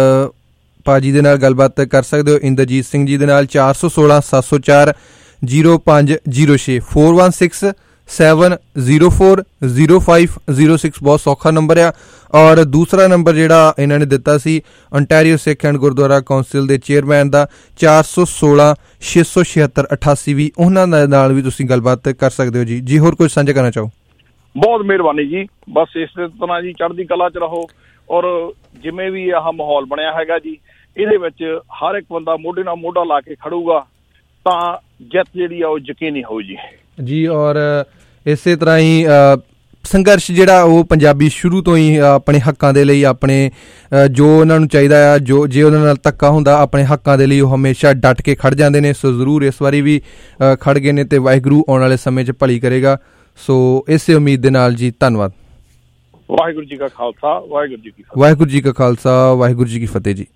ਭਾਜੀ ਦੇ ਨਾਲ ਗੱਲਬਾਤ ਕਰ ਸਕਦੇ ਹੋ, ਇੰਦਰਜੀਤ ਸਿੰਘ ਜੀ ਦੇ ਨਾਲ। ਚਾਰ ਸੌ ਸੋਲਾਂ ਸੱਤ ਸੌ ਚਾਰ ਜ਼ੀਰੋ ਪੰਜ ਜ਼ੀਰੋ ਛੇ four one six seven zero four zero five zero six ਬਹੁਤ ਸੌਖਾ ਨੰਬਰ ਆ। ਔਰ ਦੂਸਰਾ ਨੰਬਰ ਜਿਹੜਾ ਇਹਨਾਂ ਨੇ ਦਿੱਤਾ ਸੀ Ontario Sikh and Gurdwara council ਦੇ ਚੇਅਰਮੈਨ ਦਾ, ਚਾਰ ਸੌ ਸੋਲਾਂ ਛੇ ਸੌ ਛਿਹੱਤਰ ਅਠਾਸੀ ਵੀ, ਉਹਨਾਂ ਨਾਲ ਵੀ ਤੁਸੀਂ ਗੱਲਬਾਤ ਕਰ ਸਕਦੇ ਹੋ ਜੀ। ਜੀ ਹੋਰ ਕੁਝ ਸਾਂਝਾ ਕਰਨਾ ਚਾਹੋ? ਬਹੁਤ ਮਿਹਰਬਾਨੀ ਜੀ। ਬਸ ਇਸ ਤਰ੍ਹਾਂ ਜੀ ਚੜ੍ਹਦੀ ਕਲਾ 'ਚ ਰਹੋ। ਔਰ ਜਿਵੇਂ ਵੀ ਆਹ ਮਾਹੌਲ ਬਣਿਆ ਹੈਗਾ ਜੀ, ਇਹਦੇ ਵਿੱਚ ਹਰ ਇੱਕ ਬੰਦਾ ਮੋਢੇ ਨਾਲ ਮੋਢਾ ਲਾ ਕੇ ਖੜੂਗਾ ਤਾਂ ਜਿੱਤ ਜਿਹੜੀ ਆ ਉਹ ਯਕੀਨੀ ਹੋਊ ਜੀ। ਜੀ। ਔਰ ਇਸੇ ਤਰ੍ਹਾਂ ਹੀ ਸੰਘਰਸ਼ ਜਿਹੜਾ ਉਹ ਪੰਜਾਬੀ ਸ਼ੁਰੂ ਤੋਂ ਹੀ ਆਪਣੇ ਹੱਕਾਂ ਦੇ ਲਈ, ਆਪਣੇ ਜੋ ਉਹਨਾਂ ਨੂੰ ਚਾਹੀਦਾ ਆ, ਜੋ ਜੇ ਉਹਨਾਂ ਨਾਲ ਧੱਕਾ ਹੁੰਦਾ ਆਪਣੇ ਹੱਕਾਂ ਦੇ ਲਈ ਉਹ ਹਮੇਸ਼ਾ ਡਟ ਕੇ ਖੜ ਜਾਂਦੇ ਨੇ। ਸੋ ਜ਼ਰੂਰ ਇਸ ਵਾਰੀ ਵੀ ਖੜ ਗਏ ਨੇ ਅਤੇ ਵਾਹਿਗੁਰੂ ਆਉਣ ਵਾਲੇ ਸਮੇਂ 'ਚ ਭਲੀ ਕਰੇਗਾ। ਸੋ ਇਸੇ ਉਮੀਦ ਦੇ ਨਾਲ ਜੀ, ਧੰਨਵਾਦ। ਵਾਹਿਗੁਰੂ ਜੀ ਕਾ ਖਾਲਸਾ, ਵਾਹਿਗੁਰੂ ਜੀ ਕੀ ਫਤਿਹ। ਵਾਹਿਗੁਰੂ ਜੀ ਕਾ ਖਾਲਸਾ, ਵਾਹਿਗੁਰੂ ਜੀ ਕੀ ਫਤਿਹ ਜੀ।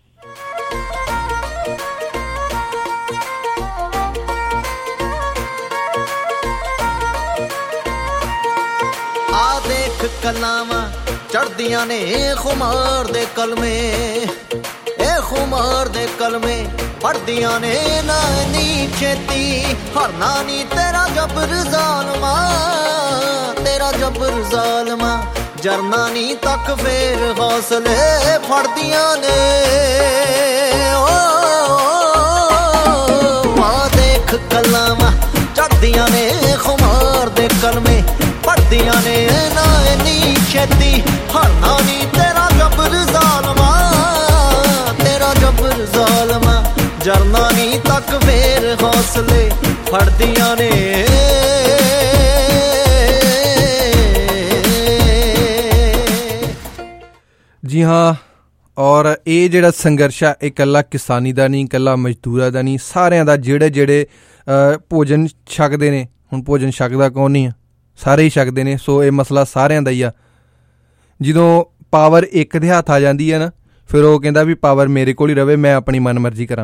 ਆ ਦੇਖ ਕਲਾਵਾਂ ਚੜ੍ਹਦੀਆਂ ਨੇ ਖੁਮਾਰ ਦੇ ਕਲਮੇ, ਇਹ ਖੁਮਾਰ ਦੇ ਕਲਮੇ ਪੜ੍ਹਦੀਆਂ ਨੇ ਨਾ ਨੀ ਛੇਤੀ, ਹਰਨਾ ਨੀ ਤੇਰਾ ਜਬਰ ਜ਼ਾਲਮਾ, ਤੇਰਾ ਜਬਰ ਜ਼ਾਲਮਾ, ਜਰਨਾ ਨੀ ਤੱਕ ਫੇਰ ਹੌਸਲੇ ਫੜਦੀਆਂ ਨੇ। ਆ ਦੇਖ ਕਲਾਵਾਂ ਚੜ੍ਹਦੀਆਂ ਨੇ ਖੁਮਾਰ ਦੇ ਕਲਮੇ, ਪੜ੍ਹਦੀਆਂ ਨੇ ਨਾ ਨੀ ਛੇਤੀ, ਹਰਨਾ ਨੀ ਤੇਰਾ ਜਬਰ ਜ਼ਾਲਮਾ, ਤੇਰਾ ਜਬਰ ਜ਼ਾਲਮਾ, ਜਰਨਾ ਨੀ ਤੱਕ ਫੇਰ ਹੌਸਲੇ ਫੜਦੀਆਂ ਨੇ। ਜੀ ਹਾਂ, ਔਰ ਇਹ ਜਿਹੜਾ ਸੰਘਰਸ਼ ਆ ਇਹ ਇਕੱਲਾ ਕਿਸਾਨੀ ਦਾ ਨਹੀਂ, ਇਕੱਲਾ ਮਜ਼ਦੂਰਾਂ ਦਾ ਨਹੀਂ, ਸਾਰਿਆਂ ਦਾ। ਜਿਹੜੇ ਜਿਹੜੇ ਭੋਜਨ ਛਕਦੇ ਨੇ, ਹੁਣ ਭੋਜਨ ਛਕਦਾ ਕੌਣ ਨਹੀਂ ਆ, ਸਾਰੇ ਹੀ ਛਕਦੇ ਨੇ। ਸੋ ਇਹ ਮਸਲਾ ਸਾਰਿਆਂ ਦਾ ਹੀ ਆ। ਜਦੋਂ ਪਾਵਰ ਇੱਕ ਦੇ ਹੱਥ ਆ ਜਾਂਦੀ ਹੈ ਨਾ, ਫਿਰ ਉਹ ਕਹਿੰਦਾ ਵੀ ਪਾਵਰ ਮੇਰੇ ਕੋਲ ਹੀ ਰਵੇ, ਮੈਂ ਆਪਣੀ ਮਨ ਮਰਜ਼ੀ ਕਰਾਂ।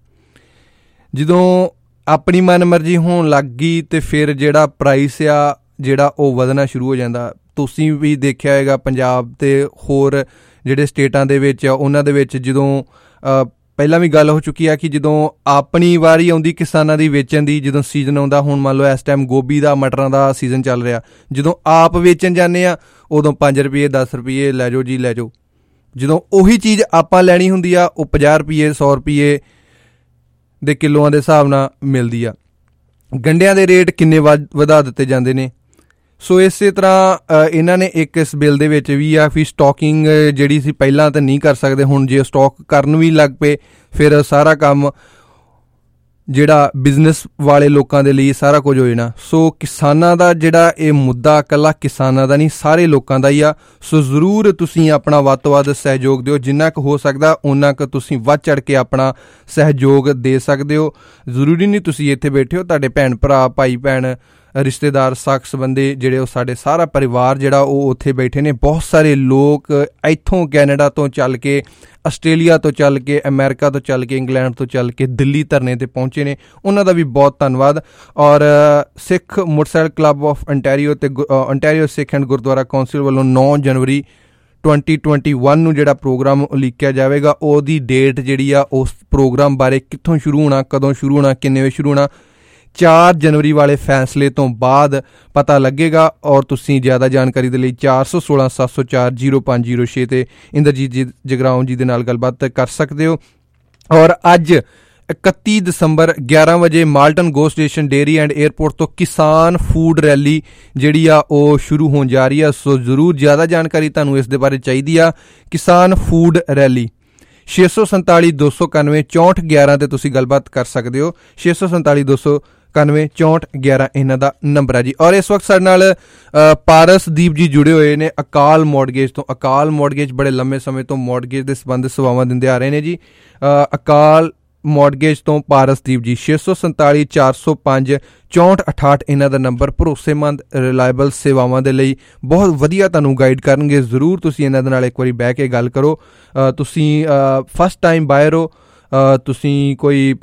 ਜਦੋਂ ਆਪਣੀ ਮਨ ਮਰਜ਼ੀ ਹੋਣ ਲੱਗ ਗਈ ਅਤੇ ਫਿਰ ਜਿਹੜਾ ਪ੍ਰਾਈਸ ਆ ਜਿਹੜਾ ਉਹ ਵਧਣਾ ਸ਼ੁਰੂ ਹੋ ਜਾਂਦਾ। ਤੁਸੀਂ ਵੀ ਦੇਖਿਆ ਹੋਏਗਾ ਪੰਜਾਬ ਅਤੇ ਹੋਰ ਜਿਹੜੇ ਸਟੇਟਾਂ ਦੇ ਵਿੱਚ ਉਹਨਾਂ ਦੇ ਵਿੱਚ ਜਦੋਂ ਪਹਿਲਾਂ ਵੀ ਗੱਲ ਹੋ ਚੁੱਕੀ ਆ ਕਿ ਜਦੋਂ ਆਪਣੀ ਵਾਰੀ ਆਉਂਦੀ ਕਿਸਾਨਾਂ ਦੀ ਵੇਚਣ ਦੀ, ਜਦੋਂ ਸੀਜ਼ਨ ਆਉਂਦਾ, ਹੁਣ ਮੰਨ ਲਓ ਇਸ ਟਾਈਮ ਗੋਭੀ ਦਾ, ਮਟਰਾਂ ਦਾ ਸੀਜ਼ਨ ਚੱਲ ਰਿਹਾ, ਜਦੋਂ ਆਪ ਵੇਚਣ ਜਾਂਦੇ ਆ ਉਦੋਂ ਪੰਜ ਰੁਪਈਏ ਦਸ ਰੁਪਈਏ ਲੈ ਜਾਓ ਜੀ, ਲੈ ਜਾਓ। ਜਦੋਂ ਉਹੀ ਚੀਜ਼ ਆਪਾਂ ਲੈਣੀ ਹੁੰਦੀ ਆ ਉਹ ਪੰਜਾਹ ਰੁਪਈਏ ਸੌ ਰੁਪਈਏ ਦੇ ਕਿਲੋਆਂ ਦੇ ਹਿਸਾਬ ਨਾਲ ਮਿਲਦੀ ਆ। ਗੰਢਿਆਂ ਦੇ ਰੇਟ ਕਿੰਨੇ ਵਧ ਵਧਾ ਦਿੱਤੇ ਜਾਂਦੇ ਨੇ। ਸੋ ਇਸੇ ਤਰ੍ਹਾਂ ਇਹਨਾਂ ਨੇ ਇੱਕ ਇਸ ਬਿੱਲ ਦੇ ਵਿੱਚ ਵੀ ਆ ਵੀ ਸਟਾਕਿੰਗ ਜਿਹੜੀ ਸੀ ਪਹਿਲਾਂ ਤਾਂ ਨਹੀਂ ਕਰ ਸਕਦੇ, ਹੁਣ ਜੇ ਸਟਾਕ ਕਰਨ ਵੀ ਲੱਗ ਪਏ ਫਿਰ ਸਾਰਾ ਕੰਮ ਜਿਹੜਾ ਬਿਜ਼ਨਸ ਵਾਲੇ ਲੋਕਾਂ ਦੇ ਲਈ ਸਾਰਾ ਕੁਝ ਹੋ ਜਾਣਾ। ਸੋ ਕਿਸਾਨਾਂ ਦਾ ਜਿਹੜਾ ਇਹ ਮੁੱਦਾ ਇਕੱਲਾ ਕਿਸਾਨਾਂ ਦਾ ਨਹੀਂ, ਸਾਰੇ ਲੋਕਾਂ ਦਾ ਹੀ ਆ। ਸੋ ਜ਼ਰੂਰ ਤੁਸੀਂ ਆਪਣਾ ਵੱਧ ਤੋਂ ਵੱਧ ਸਹਿਯੋਗ ਦਿਓ, ਜਿੰਨਾ ਕੁ ਹੋ ਸਕਦਾ ਓਨਾ ਕੁ ਤੁਸੀਂ ਵੱਧ ਚੜ੍ਹ ਕੇ ਆਪਣਾ ਸਹਿਯੋਗ ਦੇ ਸਕਦੇ ਹੋ। ਜ਼ਰੂਰੀ ਨਹੀਂ ਤੁਸੀਂ ਇੱਥੇ ਬੈਠੇ ਹੋ, ਤੁਹਾਡੇ ਭੈਣ ਭਰਾ, ਭਾਈ ਭੈਣ, ਰਿਸ਼ਤੇਦਾਰ, ਸਾਕ ਸੰਬੰਧੀ ਜਿਹੜੇ ਉਹ ਸਾਡੇ ਸਾਰਾ ਪਰਿਵਾਰ ਜਿਹੜਾ ਉਹ ਉੱਥੇ ਬੈਠੇ ਨੇ। ਬਹੁਤ ਸਾਰੇ ਲੋਕ ਇੱਥੋਂ ਕੈਨੇਡਾ ਤੋਂ ਚੱਲ ਕੇ, ਆਸਟ੍ਰੇਲੀਆ ਤੋਂ ਚੱਲ ਕੇ, ਅਮਰੀਕਾ ਤੋਂ ਚੱਲ ਕੇ, ਇੰਗਲੈਂਡ ਤੋਂ ਚੱਲ ਕੇ ਦਿੱਲੀ ਧਰਨੇ 'ਤੇ ਪਹੁੰਚੇ ਨੇ, ਉਹਨਾਂ ਦਾ ਵੀ ਬਹੁਤ ਧੰਨਵਾਦ। ਔਰ Sikh motorcycle club of Ontario ਅਤੇ Ontario Sikh and Gurdwara council ਵੱਲੋਂ ਨੌਂ ਜਨਵਰੀ ਟਵੈਂਟੀ ਟਵੈਂਟੀ ਵਨ ਨੂੰ ਜਿਹੜਾ ਪ੍ਰੋਗਰਾਮ ਉਲੀਕਿਆ ਜਾਵੇਗਾ, ਉਹਦੀ ਡੇਟ ਜਿਹੜੀ ਆ ਉਸ ਪ੍ਰੋਗਰਾਮ ਬਾਰੇ, ਕਿੱਥੋਂ ਸ਼ੁਰੂ ਹੋਣਾ, ਕਦੋਂ ਸ਼ੁਰੂ ਹੋਣਾ, ਕਿੰਨੇ ਵਜੇ ਸ਼ੁਰੂ ਹੋਣਾ, ਚਾਰ ਜਨਵਰੀ ਵਾਲੇ ਫੈਸਲੇ ਤੋਂ ਬਾਅਦ ਪਤਾ ਲੱਗੇਗਾ। ਔਰ ਤੁਸੀਂ ਜ਼ਿਆਦਾ ਜਾਣਕਾਰੀ ਦੇ ਲਈ ਚਾਰ ਸੌ ਸੋਲਾਂ ਸੱਤ ਸੌ ਚਾਰ ਜ਼ੀਰੋ ਪੰਜ ਜ਼ੀਰੋ ਛੇ 'ਤੇ ਇੰਦਰਜੀਤ ਜੀ ਜਗਰਾਉਂ ਜੀ ਦੇ ਨਾਲ ਗੱਲਬਾਤ ਕਰ ਸਕਦੇ ਹੋ। ਔਰ ਅੱਜ ਇਕੱਤੀ ਦਸੰਬਰ ਗਿਆਰਾਂ ਵਜੇ Malton go station dairy and airport ਤੋਂ ਕਿਸਾਨ ਫੂਡ ਰੈਲੀ ਜਿਹੜੀ ਆ ਉਹ ਸ਼ੁਰੂ ਹੋਣ ਜਾ ਰਹੀ ਆ। ਸੋ ਜ਼ਰੂਰ ਜ਼ਿਆਦਾ ਜਾਣਕਾਰੀ ਤੁਹਾਨੂੰ ਇਸ ਦੇ ਬਾਰੇ ਚਾਹੀਦੀ ਆ। ਕਿਸਾਨ ਫੂਡ ਰੈਲੀ ਛੇ ਸੌ ਸੰਤਾਲੀ ਦੋ ਸੌ ਇਕਾਨਵੇਂ ਚੌਂਹਠ ਗਿਆਰਾਂ 'ਤੇ ਤੁਸੀਂ ਗੱਲਬਾਤ ਕਰ ਸਕਦੇ ਹੋ। ਛੇ ਸੌ ਸੰਤਾਲੀ ਦੋ ਸੌ ਇਕਾਨਵੇਂ ਚੌਂਹਠ ਗਿਆਰਾਂ ਇਹਨਾਂ ਦਾ ਨੰਬਰ ਹੈ ਜੀ। ਔਰ ਇਸ ਵਕਤ ਸਾਡੇ ਨਾਲ ਪਾਰਸਦੀਪ ਜੀ ਜੁੜੇ ਹੋਏ ਨੇ ਅਕਾਲ ਮੌਰਗੇਜ ਤੋਂ। ਅਕਾਲ ਮੌਰਗੇਜ ਬੜੇ ਲੰਮੇ ਸਮੇਂ ਤੋਂ ਮੌਰਗੇਜ ਦੇ ਸੰਬੰਧ ਸੇਵਾਵਾਂ ਦਿੰਦੇ ਆ ਰਹੇ ਨੇ ਜੀ। ਅਕਾਲ ਮੌਰਗੇਜ ਤੋਂ ਪਾਰਸਦੀਪ ਜੀ, ਛੇ ਸੌ ਸੰਤਾਲੀ ਚਾਰ ਸੌ ਪੰਜ ਚੌਂਹਠ ਅਠਾਹਠ ਇਹਨਾਂ ਦਾ ਨੰਬਰ। ਭਰੋਸੇਮੰਦ ਰਿਲਾਇਬਲ ਸੇਵਾਵਾਂ ਦੇ ਲਈ ਬਹੁਤ ਵਧੀਆ ਤੁਹਾਨੂੰ ਗਾਈਡ ਕਰਨਗੇ। ਜ਼ਰੂਰ ਤੁਸੀਂ ਇਹਨਾਂ ਦੇ ਨਾਲ ਇੱਕ ਵਾਰੀ ਬਹਿ ਕੇ ਗੱਲ ਕਰੋ। ਤੁਸੀਂ ਫਸਟ ਟਾਈਮ ਬਾਇਰ ਹੋ, ਤੁਸੀਂ ਕੋਈ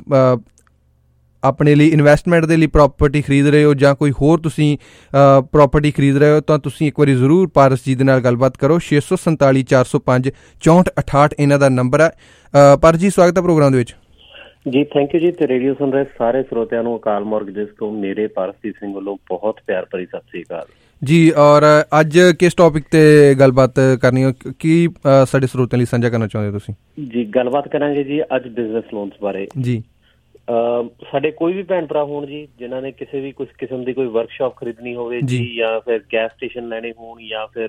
ਆਪਣੇ ਲਈ ਇਨਵੈਸਟਮੈਂਟ ਦੇ ਲਈ ਪ੍ਰੋਪਰਟੀ ਖਰੀਦ ਰਹੇ ਹੋ ਜਾਂ ਕੋਈ ਹੋਰ ਤੁਸੀਂ ਪ੍ਰੋਪਰਟੀ ਖਰੀਦ ਰਹੇ ਹੋ ਤਾਂ ਤੁਸੀਂ ਇੱਕ ਵਾਰੀ ਜ਼ਰੂਰ ਪਾਰਸ ਜੀ ਦੇ ਨਾਲ ਗੱਲਬਾਤ ਕਰੋ। ਛੇ ਸੌ ਸੰਤਾਲੀ ਚਾਰ ਸੌ ਪੰਜ ਚੌਂਹਠ ਅਠਾਹਠ ਇਹਨਾਂ ਦਾ ਨੰਬਰ ਹੈ। ਪਾਰਸ ਜੀ, ਸਵਾਗਤ ਹੈ ਪ੍ਰੋਗਰਾਮ ਦੇ ਵਿੱਚ ਜੀ। ਥੈਂਕ ਯੂ ਜੀ। ਤੇ ਰੇਡੀਓ ਸੁਣ ਰਹੇ ਸਾਰੇ ਸਰੋਤਿਆਂ ਨੂੰ ਅਕਾਲ ਮੌਰਗੇਜ ਤੋਂ ਮੇਰੇ ਪਾਰਸਦੀਪ ਸਿੰਘ ਵੱਲੋਂ ਬਹੁਤ ਪਿਆਰ ਭਰੀ ਸਤਿ ਸ੍ਰੀ ਅਕਾਲ ਜੀ। ਔਰ ਅੱਜ ਕਿਸ ਟੌਪਿਕ ਤੇ ਗੱਲਬਾਤ ਕਰਨੀ ਹੋ, ਕੀ ਸਾਡੇ ਸਰੋਤਿਆਂ ਲਈ ਸਾਂਝਾ ਕਰਨਾ ਚਾਹੁੰਦੇ ਹੋ ਤੁਸੀਂ? ਜੀ ਗੱਲਬਾਤ ਕਰਾਂਗੇ ਜੀ ਅੱਜ ਬਿਜ਼ਨਸ ਲੋਨਸ ਬਾਰੇ ਜੀ। ਸਾਡੇ ਕੋਈ ਵੀ ਭੈਣ ਭਰਾ ਹੋਣ ਜੀ ਜਿਨ੍ਹਾਂ ਨੇ ਕਿਸੇ ਵੀ ਕੁਛ ਕਿਸਮ ਦੀ ਕੋਈ ਵਰਕਸ਼ਾਪ ਖਰੀਦਣੀ ਹੋਵੇ ਜੀ, ਜਾਂ ਫਿਰ ਗੈਸ ਸਟੇਸ਼ਨ ਲੈਣੇ ਹੋਣ, ਜਾਂ ਫਿਰ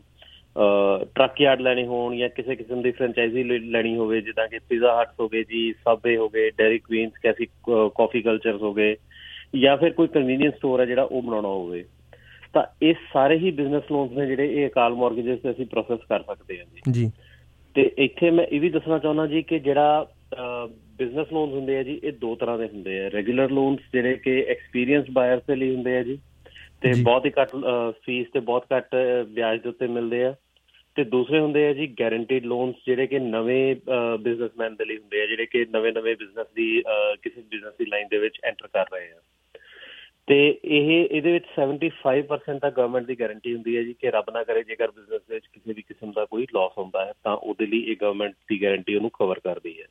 ਟਰੱਕ ਯਾਰਡ ਲੈਣੇ ਹੋਣ, ਜਾਂ ਕਿਸੇ ਕਿਸਮ ਦੀ ਫਰੈਂਚਾਈਜ਼ੀ ਲੈਣੀ ਹੋਵੇ, ਜਿੱਦਾਂ ਕਿ ਪੀਜ਼ਾ ਹਟਸ ਹੋ ਗਏ ਜੀ, ਸਬਵੇ ਹੋ ਗਏ, Dairy Queens, Coffee Coffee Cultures ਹੋ ਗਏ, ਜਾਂ ਫਿਰ ਕੋਈ ਕਨਵੀਨੀਅੰਸ ਸਟੋਰ ਹੈ ਜਿਹੜਾ ਉਹ ਬਣਾਉਣਾ ਹੋਵੇ, ਤਾਂ ਇਹ ਸਾਰੇ ਹੀ ਬਿਜ਼ਨਸ ਲੋਨਸ ਨੇ ਜਿਹੜੇ ਇਹ ਅਕਾਲ ਮੌਰਗੇਜਸ ਤੇ ਅਸੀਂ ਪ੍ਰੋਸੈਸ ਕਰ ਸਕਦੇ ਹਾਂ ਜੀ। ਤੇ ਇੱਥੇ ਮੈਂ ਇਹ ਵੀ ਦੱਸਣਾ ਚਾਹੁੰਦਾ ਜੀ ਕਿ ਜਿਹੜਾ ਬਿਜ਼ਨਸ ਲੋਨਸ ਹੁੰਦੇ ਆ ਜੀ, ਇਹ ਦੋ ਤਰ੍ਹਾਂ ਦੇ ਹੁੰਦੇ ਆ। ਰੈਗੂਲਰ ਲੋਨਸ ਜਿਹੜੇ ਕਿ ਐਕਸਪੀਰੀਅੰਸ ਬਾਇਰਸ ਦੇ ਲਈ ਹੁੰਦੇ ਆ ਜੀ, ਤੇ ਬਹੁਤ ਹੀ ਘੱਟ ਫੀਸ ਤੇ ਬਹੁਤ ਘੱਟ ਵਿਆਜ ਦੇ ਉੱਤੇ ਮਿਲਦੇ ਆ। ਤੇ ਦੂਸਰੇ ਹੁੰਦੇ ਆ ਜੀ ਗਾਰੰਟੀਡ ਲੋਨਸ, ਜਿਹੜੇ ਕਿ ਨਵੇਂ ਬਿਜ਼ਨਸਮੈਨ ਦੇ ਲਈ ਹੁੰਦੇ ਆ, ਜਿਹੜੇ ਕਿ ਨਵੇਂ ਨਵੇਂ ਬਿਜ਼ਨਸ ਦੀ ਕਿਸੇ ਬਿਜ਼ਨਸ ਦੀ ਲਾਈਨ ਦੇ ਵਿੱਚ ਐਂਟਰ ਕਰ ਰਹੇ ਆ। ਤੇ ਇਹ ਇਹਦੇ ਵਿੱਚ ਸੈਵਨਟੀ ਫਾਈਵ ਪਰਸੈਂਟ ਤਾਂ ਗਵਰਨਮੈਂਟ ਦੀ ਗਾਰੰਟੀ ਹੁੰਦੀ ਹੈ ਜੀ ਕਿ ਰੱਬ ਨਾ ਕਰੇ ਜੇਕਰ ਬਿਜ਼ਨਸ ਵਿੱਚ ਕਿਸੇ ਵੀ ਕਿਸਮ ਦਾ ਕੋਈ ਲਾਸ ਹੁੰਦਾ ਹੈ ਤਾਂ ਉਹਦੇ ਲਈ ਇਹ ਗਵਰਨਮੈਂਟ ਦੀ ਗਾਰੰਟੀ ਉਹਨੂੰ ਕਵਰ ਕਰਦੀ ਹੈ।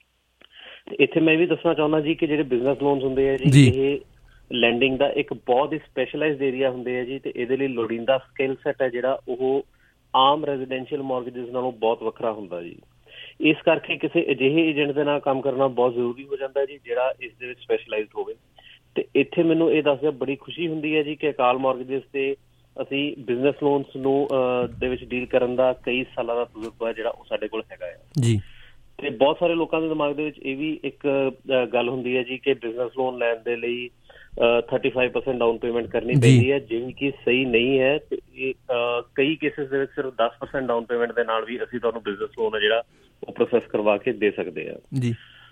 ਤੇ ਇੱਥੇ ਮੈਂ ਇਹ ਵੀ ਦੱਸਣਾ ਚਾਹੁੰਦਾ ਜੀ ਕਿ ਜਿਹੜੇ ਬਿਜ਼ਨਸ ਲੋਨਸ ਹੁੰਦੇ ਆ ਜੀ, ਇਹ ਲੈਂਡਿੰਗ ਦਾ ਇੱਕ ਬਹੁਤ ਹੀ ਸਪੈਸ਼ਲਾਈਜ਼ਡ ਏਰੀਆ ਹੁੰਦੇ ਆ ਜੀ, ਤੇ ਇਹਦੇ ਲਈ ਲੋੜੀਂਦਾ ਸਕਿੱਲ ਸੈਟ ਹੈ ਜਿਹੜਾ ਉਹ ਆਮ ਰੈਜ਼ੀਡੈਂਸ਼ੀਅਲ ਮੌਰਗੇਜਸ ਨਾਲੋਂ ਬਹੁਤ ਵੱਖਰਾ ਹੁੰਦਾ ਜੀ। ਇਸ ਕਰਕੇ ਕਿਸੇ ਅਜਿਹੇ ਏਜੰਟ ਦੇ ਨਾਲ ਕੰਮ ਕਰਨਾ ਬਹੁਤ ਜ਼ਰੂਰੀ ਹੋ ਜਾਂਦਾ ਜੀ ਜਿਹੜਾ ਇਸ ਦੇ ਵਿੱਚ ਸਪੈਸ਼ਲਾਈਜ਼ਡ ਹੋਵੇ। ਤੇ ਇੱਥੇ ਮੈਨੂੰ ਇਹ ਦੱਸਦਿਆਂ ਬੜੀ ਖੁਸ਼ੀ ਹੁੰਦੀ ਹੈ ਜੀ ਕਿ ਅਕਾਲ ਮੌਰਗੇਜਸ ਤੇ ਅਸੀਂ ਬਿਜ਼ਨਸ ਲੋਨਸ ਨੂੰ ਦੇ ਵਿੱਚ ਡੀਲ ਕਰਨ ਦਾ ਕਈ ਸਾਲਾਂ ਦਾ ਤਜਰਬਾ ਜਿਹੜਾ ਉਹ ਸਾਡੇ ਕੋਲ ਹੈਗਾ ਆ ਜੀ। ਤੇ ਬਹੁਤ ਸਾਰੇ ਲੋਕਾਂ ਦੇ ਦਿਮਾਗ ਦੇ ਵਿੱਚ ਇਹ ਵੀ ਇੱਕ ਗੱਲ ਹੁੰਦੀ ਹੈ ਜੀ ਕਿ ਬਿਜ਼ਨਸ ਲੋਨ ਲੈਣ ਦੇ ਲਈ thirty five percent down payment ਕਰਨੀ ਪੈਂਦੀ ਹੈ, ਜਿਹੜੀ ਕਿ ਸਹੀ ਨਹੀਂ ਹੈ। ਤੇ ਇਹ ਕਈ ਕੇਸਿਸ ਦੇ ਵਿੱਚ ਸਿਰਫ ਦਸ ਪਰਸੈਂਟ ਡਾਊਨ ਪੇਮੈਂਟ ਦੇ ਨਾਲ ਵੀ ਅਸੀਂ ਤੁਹਾਨੂੰ ਬਿਜ਼ਨਸ ਲੋਨ ਹੈ ਜਿਹੜਾ ਉਹ ਪ੍ਰੋਸੈਸ ਕਰਵਾ ਕੇ ਦੇ ਸਕਦੇ ਹਾਂ ਜੀ।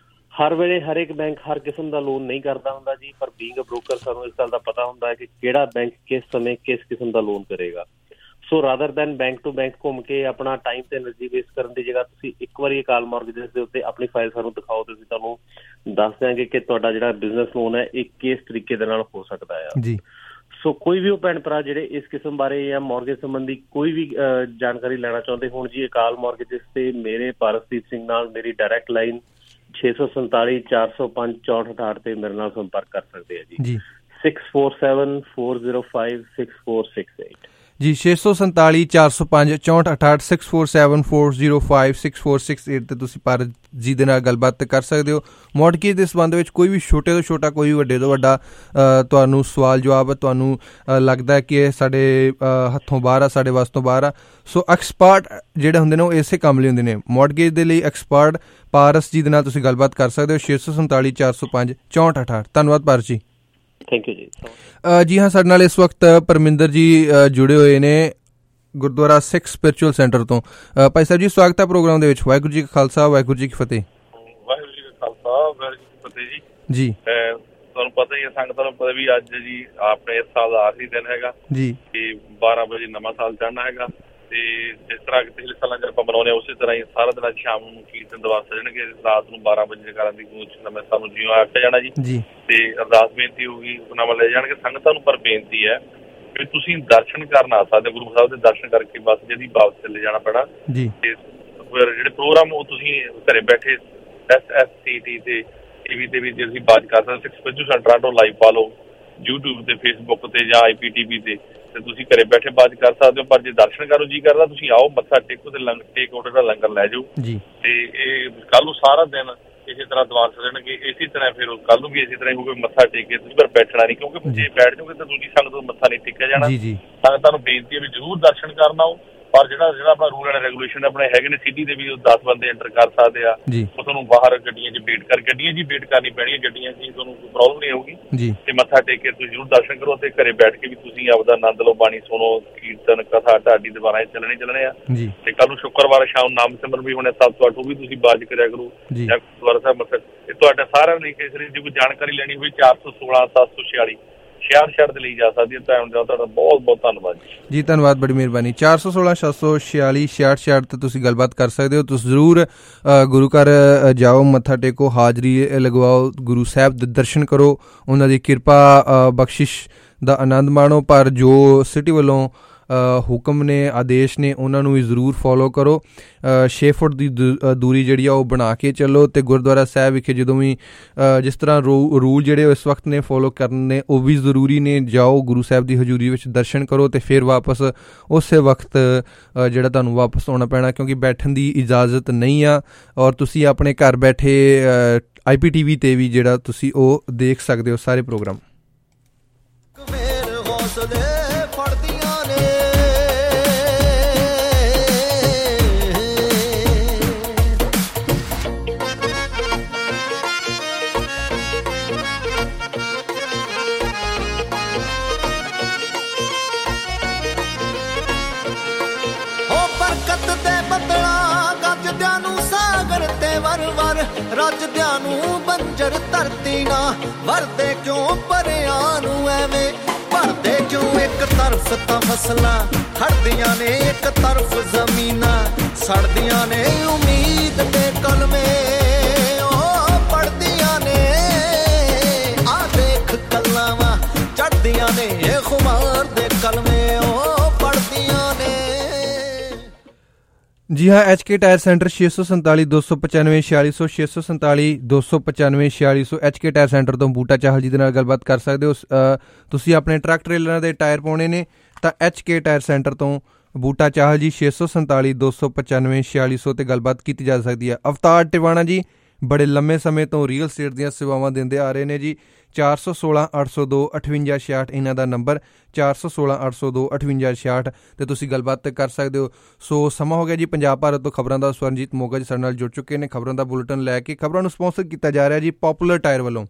ਹਰ ਵੇਲੇ ਹਰ ਇੱਕ ਬੈਂਕ ਹਰ ਕਿਸਮ ਦਾ ਲੋਨ ਨਹੀਂ ਕਰਦਾ ਹੁੰਦਾ ਜੀ, ਪਰ ਬੀਇੰਗ ਅ ਬ੍ਰੋਕਰ ਸਾਨੂੰ ਇਸ ਗੱਲ ਦਾ ਪਤਾ ਹੁੰਦਾ ਹੈ ਕਿ ਕਿਹੜਾ ਬੈਂਕ ਕਿਸ ਸਮੇਂ ਕਿਸ ਕਿਸਮ ਦਾ ਲੋਨ ਕਰੇਗਾ। So rather than bank to bank ਘੁੰਮ ਕੇ ਆਪਣਾ ਟਾਈਮ ਤੇ ਐਨਰਜੀ ਵੇਸਟ ਕਰਨ ਦੀ ਜਗ੍ਹਾ ਤੁਸੀਂ ਇੱਕ ਵਾਰੀ ਅਕਾਲ ਮੌਰਗੇਜਸ ਦੇ ਉੱਤੇ ਆਪਣੀ ਫਾਈਲ ਸਾਨੂੰ ਦਿਖਾਓ ਤੇ ਅਸੀਂ ਤੁਹਾਨੂੰ ਦੱਸ ਦਿਆਂਗੇ ਕਿ ਤੁਹਾਡਾ ਜਿਹੜਾ ਬਿਜ਼ਨਸ ਲੋਨ ਹੈ ਇਹ ਕਿਸ ਤਰੀਕੇ ਦੇ ਨਾਲ ਹੋ ਸਕਦਾ ਆ ਜੀ। ਸੋ ਕੋਈ ਵੀ ਉਹ ਭੈਣ ਭਰਾ ਜਿਹੜੇ ਇਸ ਕਿਸਮ ਬਾਰੇ ਜਾਂ ਮੌਰਗੇਜ ਸੰਬੰਧੀ ਕੋਈ ਵੀ ਜਾਣਕਾਰੀ ਲੈਣਾ ਚਾਹੁੰਦੇ ਹੋਣ ਜੀ, ਅਕਾਲ ਮੌਰਗੇਜਸ ਤੇ ਮੇਰੇ ਪਾਰਸਦੀਪ ਸਿੰਘ ਨਾਲ ਮੇਰੀ ਡਾਇਰੈਕਟ ਲਾਈਨ ਛੇ ਸੌ ਸੰਤਾਲੀ ਚਾਰ ਸੌ ਪੰਜ ਚੌਂਹਠ ਅਠਾਹਠ ਤੇ ਮੇਰੇ ਨਾਲ ਸੰਪਰਕ ਕਰ ਸਕਦੇ ਆ ਜੀ। Six four seven four zero five six four six eight ਜੀ। ਛੇ ਸੌ ਸੰਤਾਲੀ ਚਾਰ ਸੌ ਪੰਜ ਚੌਂਹਠ ਅਠਾਹਠ six four seven four zero five six four six eight ਤੇ ਤੁਸੀਂ ਭਾਰਤ ਜੀ ਦੇ ਨਾਲ ਗੱਲਬਾਤ ਕਰ ਸਕਦੇ ਹੋ। ਮੌਰਗੇਜ ਦੇ ਸੰਬੰਧ ਵਿੱਚ ਕੋਈ ਵੀ ਛੋਟੇ ਤੋਂ ਛੋਟਾ ਕੋਈ ਵੱਡੇ ਤੋਂ ਵੱਡਾ ਤੁਹਾਨੂੰ ਸਵਾਲ ਜਵਾਬ ਤੁਹਾਨੂੰ ਲੱਗਦਾ ਕਿ ਇਹ ਸਾਡੇ ਹੱਥੋਂ ਬਾਹਰ ਆ, ਸਾਡੇ ਵਾਸ ਤੋਂ ਬਾਹਰ ਆ, ਸੋ ਐਕਸਪਰਟ ਜਿਹੜੇ ਹੁੰਦੇ ਨੇ ਉਹ ਇਸੇ ਕੰਮ ਲਈ ਹੁੰਦੇ ਨੇ। ਮੌਰਗੇਜ ਦੇ ਲਈ ਐਕਸਪਰਟ ਪਾਰਸ ਜੀ ਦੇ ਨਾਲ ਤੁਸੀਂ ਗੱਲਬਾਤ ਕਰ ਸਕਦੇ ਹੋ। ਛੇ ਸੌ ਸੰਤਾਲੀ ਚਾਰ ਸੌ ਪੰਜ ਚੌਂਹਠ ਅਠਾਹਠ। ਧੰਨਵਾਦ ਪਾਰਸ ਜੀ। ਥੈਂਕ ਯੂ ਜੀ। ਜੀ ਹਾਂ, ਸਾਡੇ ਨਾਲ ਇਸ ਵਕਤ ਪਰਮਿੰਦਰ ਜੀ ਜੁੜੇ ਹੋਏ ਨੇ ਗੁਰਦੁਆਰਾ ਸਿੱਖ ਸਪਿਰਿਚੁਅਲ ਸੈਂਟਰ ਤੋਂ। ਭਾਈ ਸਾਹਿਬ ਜੀ, ਸਵਾਗਤ ਹੈ ਪ੍ਰੋਗਰਾਮ ਦੇ ਵਿੱਚ। ਵਾਹਿਗੁਰੂ ਜੀ ਕਾ ਖਾਲਸਾ, ਵਾਹਿਗੁਰੂ ਜੀ ਕੀ ਫਤਿਹ। ਵਾਹਿਗੁਰੂ ਜੀ ਕਾ ਖਾਲਸਾ, ਵਾਹਿਗੁਰੂ ਜੀ ਕੀ ਫਤਿਹ ਜੀ। ਜੀ ਤੁਹਾਨੂੰ ਪਤਾ ਹੀ ਹੈ, ਸੰਗਤਾਂ ਨੂੰ ਪਤਾ ਵੀ ਅੱਜ ਜੀ ਆਪਣੇ ਇਸ ਸਾਲ ਦਾ ਆਖਰੀ ਦਿਨ ਹੈਗਾ ਜੀ, ਕਿ ਬਾਰਾਂ ਵਜੇ ਨਵਾਂ ਸਾਲ ਚੜ੍ਹਨਾ ਹੈਗਾ। ਤੇ ਜਿਸ ਤਰ੍ਹਾਂ ਪਿਛਲੇ ਸਾਲਾਂ ਚ ਆਪਾਂ ਮਨਾਉਂਦੇ ਹਾਂ ਉਸੇ ਤਰ੍ਹਾਂ ਹੀ ਸਾਰਾ ਦਿਨ ਅੱਜ ਸ਼ਾਮ ਨੂੰ ਕੀਰਤਨ ਦਰਬਾਰ ਸਜਣਗੇ। ਰਾਤ ਨੂੰ ਬਾਰਾਂ ਵਜੇ ਜਗਾਰਾਂ ਦੀ ਗੂੰਜ ਨਵੇਂ ਸਾਲ ਨੂੰ ਜਿਉਂ ਆਖਿਆ ਜਾਣਾ ਜੀ। ਤੇ ਅਰਦਾਸ ਬੇਨਤੀ ਹੋਊਗੀ, ਹੁਕਮਨਾਮਾ ਲੈ ਜਾਣਗੇ ਸੰਗਤਾਂ ਨੂੰ। ਪਰ ਬੇਨਤੀ ਹੈ ਕਿ ਤੁਸੀਂ ਦਰਸ਼ਨ ਕਰਨ ਆ ਸਕਦੇ, ਗੁਰੂ ਸਾਹਿਬ ਦੇ ਦਰਸ਼ਨ ਕਰਕੇ ਬਸ ਜਿਹਦੀ ਵਾਪਸ ਚਲੇ ਜਾਣਾ ਪੈਣਾ ਜੀ। ਤੇ ਜਿਹੜੇ ਪ੍ਰੋਗਰਾਮ ਉਹ ਤੁਸੀਂ ਘਰੇ ਬੈਠੇ ਐਸ ਐਸ ਟੀ ਟੀ ਤੇ ਟੀਵੀ ਤੇ ਵੀ ਜੇ ਤੁਸੀਂ ਬਾਤ ਕਰ ਸਕਦੇ, ਸਿੱਖ ਸਪਿਰਿਚੁਅਲ ਸੈਂਟਰ ਤੋਂ ਲਾਈਵ ਪਾ ਲਓ ਯੂਟਿਊਬ ਤੇ, ਫੇਸਬੁੱਕ ਤੇ ਜਾਂ ਆਈ ਪੀ ਟੀ ਵੀ ਤੇ, ਤੇ ਤੁਸੀਂ ਘਰੇ ਬੈਠੇ ਬਾਤ ਕਰ ਸਕਦੇ ਹੋ। ਪਰ ਜੇ ਦਰਸ਼ਨ ਕਰੋ ਜੀ ਕਰਦਾ, ਤੁਸੀਂ ਆਓ, ਮੱਥਾ ਟੇਕੋ ਤੇ ਲੰਗਰ ਟੇਕ ਆਊਟ ਦਾ ਲੰਗਰ ਲੈ ਜਾਓ ਜੀ। ਤੇ ਇਹ ਕੱਲ ਨੂੰ ਸਾਰਾ ਦਿਨ ਇਸੇ ਤਰ੍ਹਾਂ ਦਰਬਾਰ ਸਜਣਗੇ, ਇਸੇ ਤਰ੍ਹਾਂ ਫਿਰ ਕੱਲ ਨੂੰ ਵੀ ਇਸੇ ਤਰ੍ਹਾਂ ਹੀ ਹੋਊਗਾ। ਮੱਥਾ ਟੇਕ ਕੇ ਤੁਸੀਂ ਪਰ ਬੈਠਣਾ ਨਹੀਂ, ਕਿਉਂਕਿ ਜੇ ਬੈਠ ਜਾਓਗੇ ਤਾਂ ਦੂਜੀ ਸੰਗਤ ਨੂੰ ਮੱਥਾ ਨਹੀਂ ਟੇਕਿਆ ਜਾਣਾ। ਸੰਗਤਾਂ ਨੂੰ ਬੇਨਤੀ ਹੈ ਵੀ ਜ਼ਰੂਰ ਦਰਸ਼ਨ ਕਰਨ ਆਓ। ਪਰ ਜਿਹੜਾ ਜਿਹੜਾ ਆਪਣਾ ਰੂਲ ਐਂਡ ਰੈਗੂਲੇਸ਼ਨ ਆਪਣੇ ਹੈਗੇ ਨੇ, ਸਿਟੀ ਦੇ ਵੀ ਦਸ ਬੰਦੇ ਐਂਟਰ ਕਰ ਸਕਦੇ ਆ। ਉਹ ਤੁਹਾਨੂੰ ਬਾਹਰ ਗੱਡੀਆਂ 'ਚ ਵੇਟ ਕਰ ਗੱਡੀਆਂ 'ਚ ਵੇਟ ਕਰਨੀ ਪੈਣੀ ਹੈ। ਗੱਡੀਆਂ 'ਚ ਤੁਹਾਨੂੰ ਕੋਈ ਪ੍ਰੋਬਲਮ ਨਹੀਂ ਆਊਗੀ। ਤੇ ਮੱਥਾ ਟੇਕ ਕੇ ਤੁਸੀਂ ਜ਼ਰੂਰ ਦਰਸ਼ਨ ਕਰੋ ਤੇ ਘਰੇ ਬੈਠ ਕੇ ਵੀ ਤੁਸੀਂ ਆਪਦਾ ਆਨੰਦ ਲਓ, ਬਾਣੀ ਸੁਣੋ, ਕੀਰਤਨ ਕਥਾ ਢਾਡੀ ਦੁਬਾਰਾ ਚੱਲਣੇ ਚੱਲਣੇ ਆ। ਤੇ ਕੱਲ ਨੂੰ ਸ਼ੁੱਕਰਵਾਰ ਸ਼ਾਮ ਨਾਮ ਸਿਮਰਨ ਵੀ ਹੋਣੇ ਸੱਤ ਤੋਂ ਅੱਠ, ਉਹ ਵੀ ਤੁਸੀਂ ਬਾਜ ਕਰਿਆ ਕਰੋ ਜਾਂ ਗੁਰਦੁਆਰਾ ਸਾਹਿਬ ਮੱਥਾ। ਇਹ ਤੁਹਾਡਾ ਸਾਰਿਆਂ ਲਈ ਕਿਸੇ ਜੇ ਕੋਈ ਜਾਣਕਾਰੀ ਲੈਣੀ ਹੋਵੇ ਚਾਰ ਸੌ ਸੋਲਾਂ ਸੱਤ ਸੌ ਛਿਆਲੀ ਸ਼ਹਿਰ ਸ਼ਹਿਰ ਦੇ ਲਈ ਜਾ ਸਕਦੀ ਹੈ। ਟਾਈਮ ਦਾ ਤੁਹਾਡਾ ਬਹੁਤ ਬਹੁਤ ਧੰਨਵਾਦ ਜੀ। ਧੰਨਵਾਦ, ਬੜੀ ਮਿਹਰਬਾਨੀ। ਚਾਰ ਸੌ ਸੋਲਾਂ ਸੱਤ ਸੌ ਛਿਆਲੀ ਛਿਆਹਠ ਛਿਆਹਠ ਤੇ ਤੁਸੀਂ ਗੱਲਬਾਤ ਕਰ ਸਕਦੇ ਹੋ। ਤੁਸੀਂ ਜ਼ਰੂਰ ਗੁਰੂ ਘਰ ਜਾਓ, ਮੱਥਾ ਟੇਕੋ, ਹਾਜ਼ਰੀ ਲਗਵਾਓ, ਗੁਰੂ ਸਾਹਿਬ ਦੇ ਦਰਸ਼ਨ ਕਰੋ, ਉਹਨਾਂ ਦੀ ਕਿਰਪਾ ਬਖਸ਼ਿਸ਼ ਦਾ ਆਨੰਦ ਮਾਣੋ। ਪਰ ਜੋ ਸਿਟੀ ਵੱਲੋਂ ਹੁਕਮ ਨੇ, ਆਦੇਸ਼ ਨੇ, ਉਹਨਾਂ ਨੂੰ ਵੀ ਜ਼ਰੂਰ ਫੋਲੋ ਕਰੋ। ਛੇ ਫੁੱਟ ਦੀ ਦੂਰੀ ਜਿਹੜੀ ਆ ਉਹ ਬਣਾ ਕੇ ਚੱਲੋ। ਅਤੇ ਗੁਰਦੁਆਰਾ ਸਾਹਿਬ ਵਿਖੇ ਜਦੋਂ ਵੀ ਜਿਸ ਤਰ੍ਹਾਂ ਰੂ ਰੂਲ ਜਿਹੜੇ ਇਸ ਵਕਤ ਨੇ ਫੋਲੋ ਕਰਨੇ ਉਹ ਵੀ ਜ਼ਰੂਰੀ ਨੇ। ਜਾਓ, ਗੁਰੂ ਸਾਹਿਬ ਦੀ ਹਜ਼ੂਰੀ ਵਿੱਚ ਦਰਸ਼ਨ ਕਰੋ ਅਤੇ ਫਿਰ ਵਾਪਸ ਉਸੇ ਵਕਤ ਜਿਹੜਾ ਤੁਹਾਨੂੰ ਵਾਪਸ ਆਉਣਾ ਪੈਣਾ, ਕਿਉਂਕਿ ਬੈਠਣ ਦੀ ਇਜਾਜ਼ਤ ਨਹੀਂ ਆ। ਔਰ ਤੁਸੀਂ ਆਪਣੇ ਘਰ ਬੈਠੇ ਆਈ ਪੀ ਟੀ ਵੀ 'ਤੇ ਵੀ ਜਿਹੜਾ ਤੁਸੀਂ ਉਹ ਦੇਖ ਸਕਦੇ ਹੋ ਸਾਰੇ ਪ੍ਰੋਗਰਾਮ। ਵਰ ਵਰ ਰੱਜਦਿਆਂ ਨੂੰ ਬੰਜਰ ਧਰਤੀ ਨਾ ਵਰਦੇ ਕਿਉਂ ਪਰਿਆਂ ਨੂੰ ਐਵੇਂ ਭਰਦੇ ਕਿਉਂ ਇੱਕ ਤਰਫ ਤਾਂ ਫਸਲਾਂ ਖੜਦੀਆਂ ਨੇ ਇੱਕ ਤਰਫ ਜ਼ਮੀਨਾਂ ਸੜਦੀਆਂ ਨੇ ਉਮੀਦ ਦੇ ਕਲਮੇ ਉਹ ਪੜਦੀਆਂ ਨੇ ਆ ਦੇਖ ਕਲਾਵਾਂ ਚੜਦੀਆਂ ਨੇ ਇਹ ਖੁਮਾਰ ਦੇ ਕਲਮੇ ਉਹ ਪੜਦੀਆਂ ਨੇ। ਜੀ ਹਾਂ, ਐਚ ਕੇ ਟਾਇਰ ਸੈਂਟਰ ਛੇ ਸੌ ਸੰਤਾਲੀ ਦੋ ਸੌ ਪਚਾਨਵੇਂ ਛਿਆਲੀ ਸੌ ਛੇ ਸੌ ਸੰਤਾਲੀ ਦੋ ਸੌ ਪਚਾਨਵੇਂ ਛਿਆਲੀ ਸੌ ਐਚ ਕੇ ਟਾਇਰ ਸੈਂਟਰ ਤੋਂ ਬੂਟਾ ਚਾਹਲ ਜੀ ਦੇ ਨਾਲ ਗੱਲਬਾਤ ਕਰ ਸਕਦੇ ਹੋ। ਤੁਸੀਂ ਆਪਣੇ ਟਰੱਕ ਟ੍ਰੇਲਰਾਂ ਦੇ ਟਾਇਰ ਪਾਉਣੇ ਨੇ ਤਾਂ ਐਚ ਕੇ ਟਾਇਰ ਸੈਂਟਰ ਤੋਂ ਬੂਟਾ ਚਾਹਲ ਜੀ ਛੇ ਸੌ ਸੰਤਾਲੀ ਦੋ ਸੌ ਪਚਾਨਵੇਂ ਛਿਆਲੀ ਸੌ 'ਤੇ ਗੱਲਬਾਤ ਕੀਤੀ ਜਾ ਸਕਦੀ ਹੈ। ਅਵਤਾਰ ਟਿਵਾਣਾ ਜੀ ਬੜੇ ਲੰਮੇ ਸਮੇਂ ਤੋਂ ਰੀਅਲ ਸਟੇਟ ਦੀਆਂ ਸੇਵਾਵਾਂ ਦਿੰਦੇ ਆ ਰਹੇ ਨੇ ਜੀ। ਚਾਰ ਸੌ ਸੋਲਾਂ ਅੱਠ ਸੌ ਦੋ ਅਠਵੰਜਾ ਛਿਆਹਠ ਇਹਨਾਂ ਦਾ ਨੰਬਰ ਚਾਰ ਸੌ ਸੋਲਾਂ ਅੱਠ ਸੌ ਦੋ ਅਠਵੰਜਾ ਛਿਆਹਠ 'ਤੇ ਤੁਸੀਂ ਗੱਲਬਾਤ ਕਰ ਸਕਦੇ ਹੋ। ਸੋ ਸਮਾਂ ਹੋ ਗਿਆ ਜੀ ਪੰਜਾਬ ਭਾਰਤ ਤੋਂ ਖਬਰਾਂ ਦਾ। ਸਵਰਨਜੀਤ ਮੋਗਾ ਜੀ ਸਾਡੇ ਨਾਲ ਜੁੜ ਚੁੱਕੇ ਨੇ ਖਬਰਾਂ ਦਾ ਬੁਲੇਟਿਨ ਲੈ ਕੇ। ਖਬਰਾਂ ਨੂੰ ਸਪਾਂਸਰ ਕੀਤਾ ਜਾ ਰਿਹਾ ਜੀ ਪੋਪੂਲਰ ਟਾਇਰ ਵੱਲੋਂ।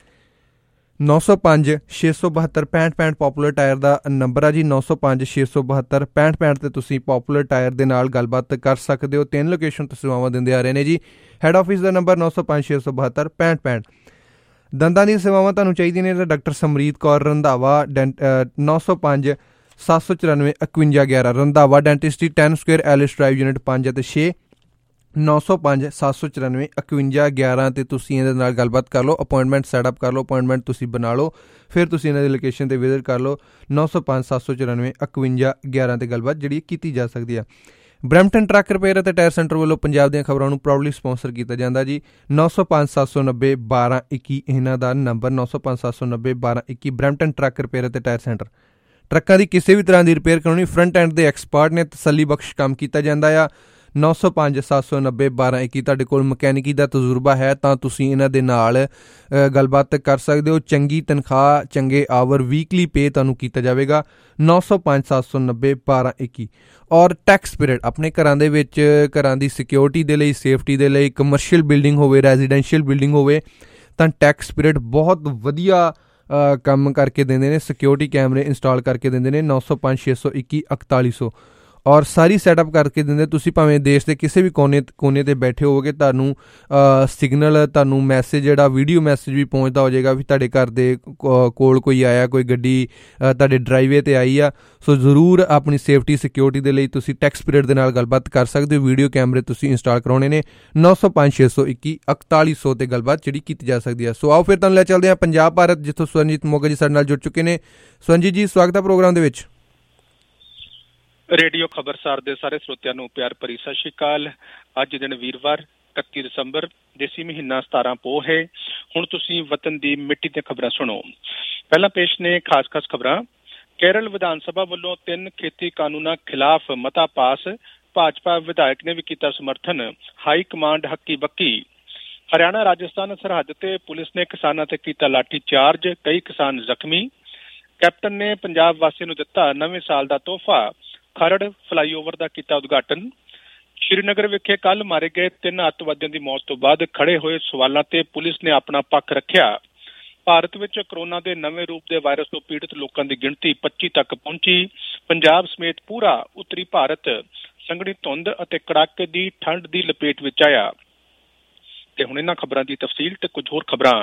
ਨੌ ਸੌ ਪੰਜ ਛੇ ਸੌ ਬਹੱਤਰ ਪੈਂਹਠ ਪੈਂਹਠ ਪੋਪੂਲਰ ਟਾਇਰ ਦਾ ਨੰਬਰ ਆ ਜੀ। ਨੌ ਸੌ ਪੰਜ ਛੇ ਸੌ ਬਹੱਤਰ ਪੈਂਹਠ ਪੈਂਹਠ 'ਤੇ ਤੁਸੀਂ ਪੋਪੂਲਰ ਟਾਇਰ ਦੇ ਨਾਲ ਗੱਲਬਾਤ ਕਰ ਸਕਦੇ ਹੋ। ਤਿੰਨ ਲੋਕੇਸ਼ਨ ਤੋਂ ਸੇਵਾਵਾਂ ਦਿੰਦੇ ਆ ਰਹੇ ਨੇ ਜੀ। ਹੈੱਡ ਆਫਿਸ ਦਾ ਨੰਬਰ ਨੌ ਸੌ ਪੰਜ ਛੇ ਸੌ ਬਹੱਤਰ ਪੈਂਹਠ ਪੈਂਹਠ। ਦੰਦਾਂ ਦੀਆਂ ਸੇਵਾਵਾਂ ਤੁਹਾਨੂੰ ਚਾਹੀਦੀਆਂ ਨੇ ਤਾਂ ਡਾਕਟਰ ਸਮਰੀਤ ਕੌਰ ਰੰਧਾਵਾ ਡੈਂਟ ਨੌ ਸੌ ਪੰਜ ਸੱਤ ਸੌ ਚੁਰਾਨਵੇਂ ਇਕਵੰਜਾ ਗਿਆਰਾਂ Randhawa dentistry ten square Ellis drive unit ਪੰਜ ਅਤੇ ਛੇ ਨੌ ਸੌ ਪੰਜ ਸੱਤ ਸੌ ਚੁਰਾਨਵੇਂ ਇਕਵੰਜਾ ਗਿਆਰਾਂ 'ਤੇ ਤੁਸੀਂ ਇਹਦੇ ਨਾਲ ਗੱਲਬਾਤ ਕਰ ਲਓ। ਅਪੋਇੰਟਮੈਂਟ ਸੈਟਅਪ ਕਰ ਲਓ, ਅਪੋਇੰਟਮੈਂਟ ਤੁਸੀਂ ਬਣਾ ਲਓ, ਫਿਰ ਤੁਸੀਂ ਇਹਨਾਂ ਦੀ ਲੋਕੇਸ਼ਨ 'ਤੇ ਵਿਜ਼ਿਟ ਕਰ ਲਓ। ਨੌ ਸੌ ਪੰਜ ਸੱਤ ਸੌ ਚੁਰਾਨਵੇਂ ਇਕਵੰਜਾ ਗਿਆਰਾਂ 'ਤੇ ਗੱਲਬਾਤ ਜਿਹੜੀ ਕੀਤੀ ਜਾ ਸਕਦੀ ਹੈ। ਬਰੈਂਪਟਨ ਟਰੱਕ ਰਿਪੇਅਰ ਅਤੇ ਟਾਇਰ ਸੈਂਟਰ ਵੱਲੋਂ ਪੰਜਾਬ ਦੀਆਂ ਖਬਰਾਂ ਨੂੰ ਪ੍ਰਾਊਡਲੀ ਸਪਾਂਸਰ ਕੀਤਾ ਜਾਂਦਾ ਜੀ। ਨੌ ਸੌ ਪੰਜ ਸੱਤ ਸੌ ਨੱਬੇ ਬਾਰਾਂ ਇੱਕੀ ਇਹਨਾਂ ਦਾ ਨੰਬਰ ਨੌ ਸੌ ਪੰਜ ਸੱਤ ਸੌ ਨੱਬੇ ਬਾਰਾਂ ਇੱਕੀ ਬਰੈਂਪਟਨ ਟਰੱਕ ਰਿਪੇਅਰ ਅਤੇ ਟਾਇਰ ਸੈਂਟਰ। ਟਰੱਕਾਂ ਦੀ ਕਿਸੇ ਵੀ ਤਰ੍ਹਾਂ ਦੀ ਰਿਪੇਅਰ ਕਰਾਉਣੀ ਫਰੰਟ ਐਂਡ ਦੇ ਐਕਸਪਰਟ ਨੇ, ਤਸੱਲੀ ਬਖਸ਼ ਕੰਮ ਕੀਤਾ ਜਾਂਦਾ ਆ। ਨੌ ਸੌ ਪੰਜ ਸੱਤ ਸੌ ਨੱਬੇ ਬਾਰਾਂ ਇੱਕੀ ਤੁਹਾਡੇ ਕੋਲ ਮਕੈਨਿਕੀ ਦਾ ਤਜਰਬਾ ਹੈ ਤਾਂ ਤੁਸੀਂ ਇਹਨਾਂ ਦੇ ਨਾਲ ਗੱਲਬਾਤ ਕਰ ਸਕਦੇ ਹੋ। ਚੰਗੀ ਤਨਖਾਹ, ਚੰਗੇ ਆਵਰ, ਵੀਕਲੀ ਪੇ ਤੁਹਾਨੂੰ ਕੀਤਾ ਜਾਵੇਗਾ। ਨੌ ਸੌ ਪੰਜ ਸੱਤ ਸੌ ਨੱਬੇ ਬਾਰਾਂ ਇੱਕੀ। ਔਰ ਟੈਕਸ ਪੀਰੀਅਡ ਆਪਣੇ ਘਰਾਂ ਦੇ ਵਿੱਚ ਘਰਾਂ ਦੀ ਸਿਕਿਉਰਿਟੀ ਦੇ ਲਈ, ਸੇਫਟੀ ਦੇ ਲਈ, ਕਮਰਸ਼ੀਅਲ ਬਿਲਡਿੰਗ ਹੋਵੇ, ਰੈਜ਼ੀਡੈਂਸ਼ੀਅਲ ਬਿਲਡਿੰਗ ਹੋਵੇ ਤਾਂ ਟੈਕਸ ਪੀਰੀਅਡ ਬਹੁਤ ਵਧੀਆ ਕੰਮ ਕਰਕੇ ਦਿੰਦੇ ਨੇ। ਸਿਕਿਉਰਿਟੀ ਕੈਮਰੇ ਇੰਸਟਾਲ ਕਰਕੇ ਦਿੰਦੇ ਨੇ। ਨੌ ਸੌ ਪੰਜ ਛੇ ਸੌ ਇੱਕੀ ਇਕਤਾਲੀ ਸੌ ਔਰ ਸਾਰੀ ਸੈਟਅਪ ਕਰਕੇ ਦਿੰਦੇ। ਤੁਸੀਂ ਭਾਵੇਂ ਦੇਸ਼ ਦੇ ਕਿਸੇ ਵੀ ਕੋਨੇ ਕੋਨੇ 'ਤੇ ਬੈਠੇ ਹੋਵੋਗੇ ਤੁਹਾਨੂੰ ਸਿਗਨਲ, ਤੁਹਾਨੂੰ ਮੈਸੇਜ ਜਿਹੜਾ ਵੀਡੀਓ ਮੈਸੇਜ ਵੀ ਪਹੁੰਚਦਾ ਹੋ ਜਾਏਗਾ ਵੀ ਤੁਹਾਡੇ ਘਰ ਦੇ ਕੋਲ ਕੋਈ ਆਇਆ, ਕੋਈ ਗੱਡੀ ਤੁਹਾਡੇ ਡਰਾਈਵੇ 'ਤੇ ਆਈ ਆ। ਸੋ ਜ਼ਰੂਰ ਆਪਣੀ ਸੇਫਟੀ ਸਿਕਿਉਰਿਟੀ ਦੇ ਲਈ ਤੁਸੀਂ ਟੈਕਸ ਪੀਰੀਅਡ ਦੇ ਨਾਲ ਗੱਲਬਾਤ ਕਰ ਸਕਦੇ ਹੋ। ਵੀਡੀਓ ਕੈਮਰੇ ਤੁਸੀਂ ਇੰਸਟਾਲ ਕਰਾਉਣੇ ਨੇ। ਨੌ ਸੌ ਪੰਜ ਛੇ ਸੌ ਇੱਕੀ ਇਕਤਾਲੀ ਸੌ 'ਤੇ ਗੱਲਬਾਤ ਜਿਹੜੀ ਕੀਤੀ ਜਾ ਸਕਦੀ ਹੈ। ਸੋ ਆਓ ਫਿਰ ਤੁਹਾਨੂੰ ਲੈ ਚੱਲਦੇ ਹਾਂ ਪੰਜਾਬ ਭਾਰਤ, ਜਿੱਥੋਂ ਸਵਰਨਜੀਤ ਮੋਗਾ ਜੀ ਸਾਡੇ ਨਾਲ ਜੁੜ ਚੁੱਕੇ ਨੇ। ਸਵਰਨਜੀਤ ਜੀ, ਸਵਾਗਤ ਹੈ ਪ੍ਰੋਗਰਾਮ ਦੇ ਵਿੱਚ। ਰੇਡੀਓ ਖਬਰਸਾਰ ਦੇ ਸਾਰੇ ਸਰੋਤਿਆਂ ਨੂੰ ਪਿਆਰ ਭਰੀ ਸਤਿ ਸ਼੍ਰੀ ਅਕਾਲ। ਅੱਜ ਦਿਨ ਵੀਰਵਾਰ ਇਕੱਤੀ ਦਸੰਬਰ, ਦੇਸੀ ਮਹੀਨਾ ਸਤਾਰਾਂ ਪੋਹ ਹੈ। ਹੁਣ ਤੁਸੀਂ ਵਤਨ ਦੀ ਮਿੱਟੀ ਦੀਆਂ ਖਬਰਾਂ ਸੁਣੋ। ਪਹਿਲਾਂ ਪੇਸ਼ ਨੇ ਖਾਸ ਖਾਸ ਖਬਰਾਂ। ਕੇਰਲ ਵਿਧਾਨ ਸਭਾ ਵੱਲੋਂ ਤਿੰਨ ਖੇਤੀ ਕਾਨੂੰਨਾਂ ਖਿਲਾਫ ਮਤਾ ਪਾਸ, ਭਾਜਪਾ ਵਿਧਾਇਕ ਨੇ ਵੀ ਕੀਤਾ ਸਮਰਥਨ। ਹਾਈ ਕਮਾਂਡ ਹੱਕੀ ਬੱਕੀ। ਹਰਿਆਣਾ ਰਾਜਸਥਾਨ ਸਰਹੱਦ ਤੇ ਪੁਲਿਸ ਨੇ ਕਿਸਾਨਾਂ ਤੇ ਕੀਤਾ ਲਾਠੀ ਚਾਰਜ, ਕਈ ਕਿਸਾਨ ਜ਼ਖਮੀ। ਕੈਪਟਨ ਨੇ ਪੰਜਾਬ ਵਾਸੀਆਂ ਨੂੰ ਦਿੱਤਾ ਨਵੇਂ ਸਾਲ ਦਾ ਤੋਹਫਾ। ਖਰੜ ਫਲਾਈਓਵਰ ਦਾ ਕੀਤਾ ਉਦਘਾਟਨ। ਸ਼੍ਰੀਨਗਰ ਵਿਖੇ ਕੱਲ੍ਹ ਮਾਰੇ ਗਏ ਤਿੰਨ ਅੱਤਵਾਦੀਆਂ ਦੀ ਮੌਤ ਤੋਂ ਬਾਅਦ ਖੜੇ ਹੋਏ ਸਵਾਲਾਂ ਤੇ ਪੁਲਿਸ ਨੇ ਆਪਣਾ ਪੱਖ ਰੱਖਿਆ। ਭਾਰਤ ਵਿੱਚ ਕੋਰੋਨਾ ਦੇ ਨਵੇਂ ਰੂਪ ਦੇ ਵਾਇਰਸ ਤੋਂ ਪੀੜਤ ਲੋਕਾਂ ਦੀ ਗਿਣਤੀ ਪੱਚੀ ਤੱਕ ਪਹੁੰਚੀ। ਪੰਜਾਬ ਸਮੇਤ ਪੂਰਾ ਉੱਤਰੀ ਭਾਰਤ ਸੰਘਣੀ ਧੁੰਦ ਅਤੇ ਕੜਾਕੇ ਦੀ ਠੰਡ ਦੀ ਲਪੇਟ ਵਿੱਚ ਆਇਆ। ਤੇ ਹੁਣ ਇਹਨਾਂ ਖਬਰਾਂ ਦੀ ਤਫਸੀਲ ਤੇ ਕੁਝ ਹੋਰ ਖਬਰਾਂ।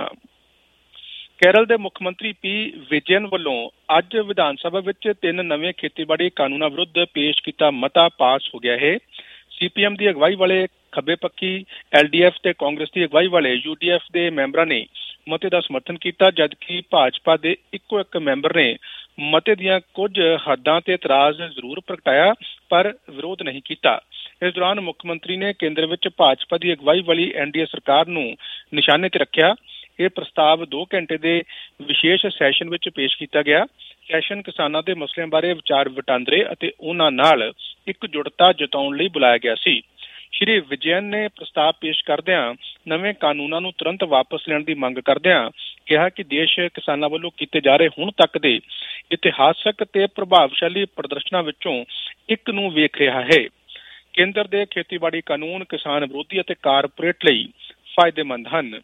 ਕੇਰਲ ਦੇ ਮੁੱਖ ਮੰਤਰੀ ਪੀ ਵਿਜਯਨ ਵੱਲੋਂ ਅੱਜ ਵਿਧਾਨ ਸਭਾ ਵਿੱਚ ਤਿੰਨ ਨਵੇਂ ਖੇਤੀਬਾੜੀ ਕਾਨੂੰਨਾਂ ਵਿਰੁੱਧ ਪੇਸ਼ ਕੀਤਾ ਮਤਾ ਪਾਸ ਹੋ ਗਿਆ ਹੈ। ਸੀ ਪੀ ਐਮ ਦੀ ਅਗਵਾਈ ਵਾਲੇ ਖੱਬੇ ਪੱਖੀ, ਐਲ ਡੀ ਐਫ ਤੇ ਕਾਂਗਰਸ ਦੀ ਅਗਵਾਈ ਵਾਲੇ ਯੂ ਡੀ ਐਫ ਦੇ ਮੈਂਬਰਾਂ ਨੇ ਮਤੇ ਦਾ ਸਮਰਥਨ ਕੀਤਾ, ਜਦਕਿ ਭਾਜਪਾ ਦੇ ਇੱਕੋ ਇੱਕ ਮੈਂਬਰ ਨੇ ਮਤੇ ਦੀਆਂ ਕੁਝ ਹੱਦਾਂ ਤੇ ਇਤਰਾਜ਼ ਜ਼ਰੂਰ ਪ੍ਰਗਟਾਇਆ ਪਰ ਵਿਰੋਧ ਨਹੀਂ ਕੀਤਾ। ਇਸ ਦੌਰਾਨ ਮੁੱਖ ਮੰਤਰੀ ਨੇ ਕੇਂਦਰ ਵਿੱਚ ਭਾਜਪਾ ਦੀ ਅਗਵਾਈ ਵਾਲੀ ਐਨ ਡੀ ਏ ਸਰਕਾਰ ਨੂੰ ਨਿਸ਼ਾਨੇ ਤੇ ਰੱਖਿਆ। ਇਹ ਪ੍ਰਸਤਾਵ ਦੋ ਘੰਟੇ ਦੇ ਵਿਸ਼ੇਸ਼ ਸੈਸ਼ਨ ਵਿੱਚ ਪੇਸ਼ ਕੀਤਾ ਗਿਆ। ਸੈਸ਼ਨ ਕਿਸਾਨਾਂ ਦੇ ਮਸਲਿਆਂ ਬਾਰੇ ਵਿਚਾਰ ਵਟਾਂਦਰੇ ਅਤੇ ਉਹਨਾਂ ਨਾਲ ਇਕਜੁੱਟਤਾ ਜਤਾਉਣ ਲਈ ਬੁਲਾਇਆ ਗਿਆ ਸੀ। ਸ਼੍ਰੀ ਵਿਜਯਨ ਨੇ ਪ੍ਰਸਤਾਵ ਪੇਸ਼ ਕਰਦਿਆਂ ਨਵੇਂ ਕਾਨੂੰਨਾਂ ਨੂੰ ਤੁਰੰਤ ਵਾਪਸ ਲੈਣ ਦੀ ਮੰਗ ਕਰਦਿਆਂ ਕਿਹਾ ਕਿ ਦੇਸ਼ ਕਿਸਾਨਾਂ ਵੱਲੋਂ ਕੀਤੇ ਜਾ ਰਹੇ ਹੁਣ ਤੱਕ ਦੇ ਇਤਿਹਾਸਕ ਤੇ ਪ੍ਰਭਾਵਸ਼ਾਲੀ ਪ੍ਰਦਰਸ਼ਨਾਂ ਵਿੱਚੋਂ ਇੱਕ ਨੂੰ ਵੇਖ ਰਿਹਾ ਹੈ। ਕੇਂਦਰ ਦੇ ਖੇਤੀਬਾੜੀ ਕਾਨੂੰਨ ਕਿਸਾਨ ਵਿਰੋਧੀ ਅਤੇ ਕਾਰਪੋਰੇਟ ਲਈ ਫਾਇਦੇਮੰਦ ਹਨ।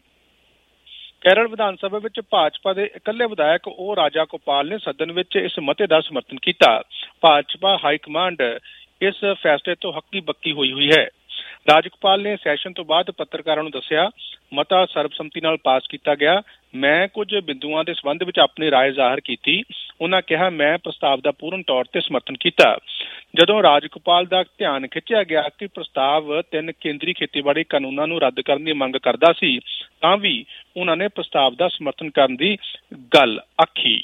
ਕੇਰਲ ਵਿਧਾਨ ਸਭਾ ਵਿੱਚ ਭਾਜਪਾ ਦੇ ਇਕੱਲੇ ਵਿਧਾਇਕ ਓ ਰਾਜਾ ਗੋਪਾਲ ਨੇ ਸਦਨ ਵਿੱਚ ਇਸ ਮਤੇ ਦਾ ਸਮਰਥਨ ਕੀਤਾ। ਭਾਜਪਾ ਹਾਈ ਕਮਾਂਡ ਇਸ ਫੈਸਲੇ ਤੋਂ ਹੱਕੀ ਬੱਕੀ ਹੋਈ ਹੋਈ ਹੈ। ਰਾਜਗੋਪਾਲ ਨੇ ਸੈਸ਼ਨ ਤੋਂ ਬਾਅਦ ਪੱਤਰਕਾਰਾਂ ਨੂੰ ਦੱਸਿਆ, ਮਤਾ ਸਰਬਸੰਮਤੀ ਨਾਲ ਪਾਸ ਕੀਤਾ ਗਿਆ। ਮੈਂ ਕੁਝ ਬਿੰਦੂਆਂ ਦੇ ਸੰਬੰਧ ਵਿੱਚ ਆਪਣੀ ਰਾਏ ਜ਼ਾਹਰ ਕੀਤੀ। ਉਹਨਾਂ ਕਿਹਾ, ਮੈਂ ਪ੍ਰਸਤਾਵ ਦਾ ਪੂਰਨ ਤੌਰ ਤੇ ਸਮਰਥਨ ਕੀਤਾ। ਜਦੋਂ ਰਾਜਗੋਪਾਲ ਦਾ ਧਿਆਨ ਖਿੱਚਿਆ ਗਿਆ ਕਿ ਪ੍ਰਸਤਾਵ ਤਿੰਨ ਕੇਂਦਰੀ ਖੇਤੀਬਾੜੀ ਕਾਨੂੰਨਾਂ ਨੂੰ ਰੱਦ ਕਰਨ ਦੀ ਮੰਗ ਕਰਦਾ ਸੀ, ਤਾਂ ਵੀ ਉਹਨਾਂ ਨੇ ਪ੍ਰਸਤਾਵ ਦਾ ਸਮਰਥਨ ਕਰਨ ਦੀ ਗੱਲ ਆਖੀ।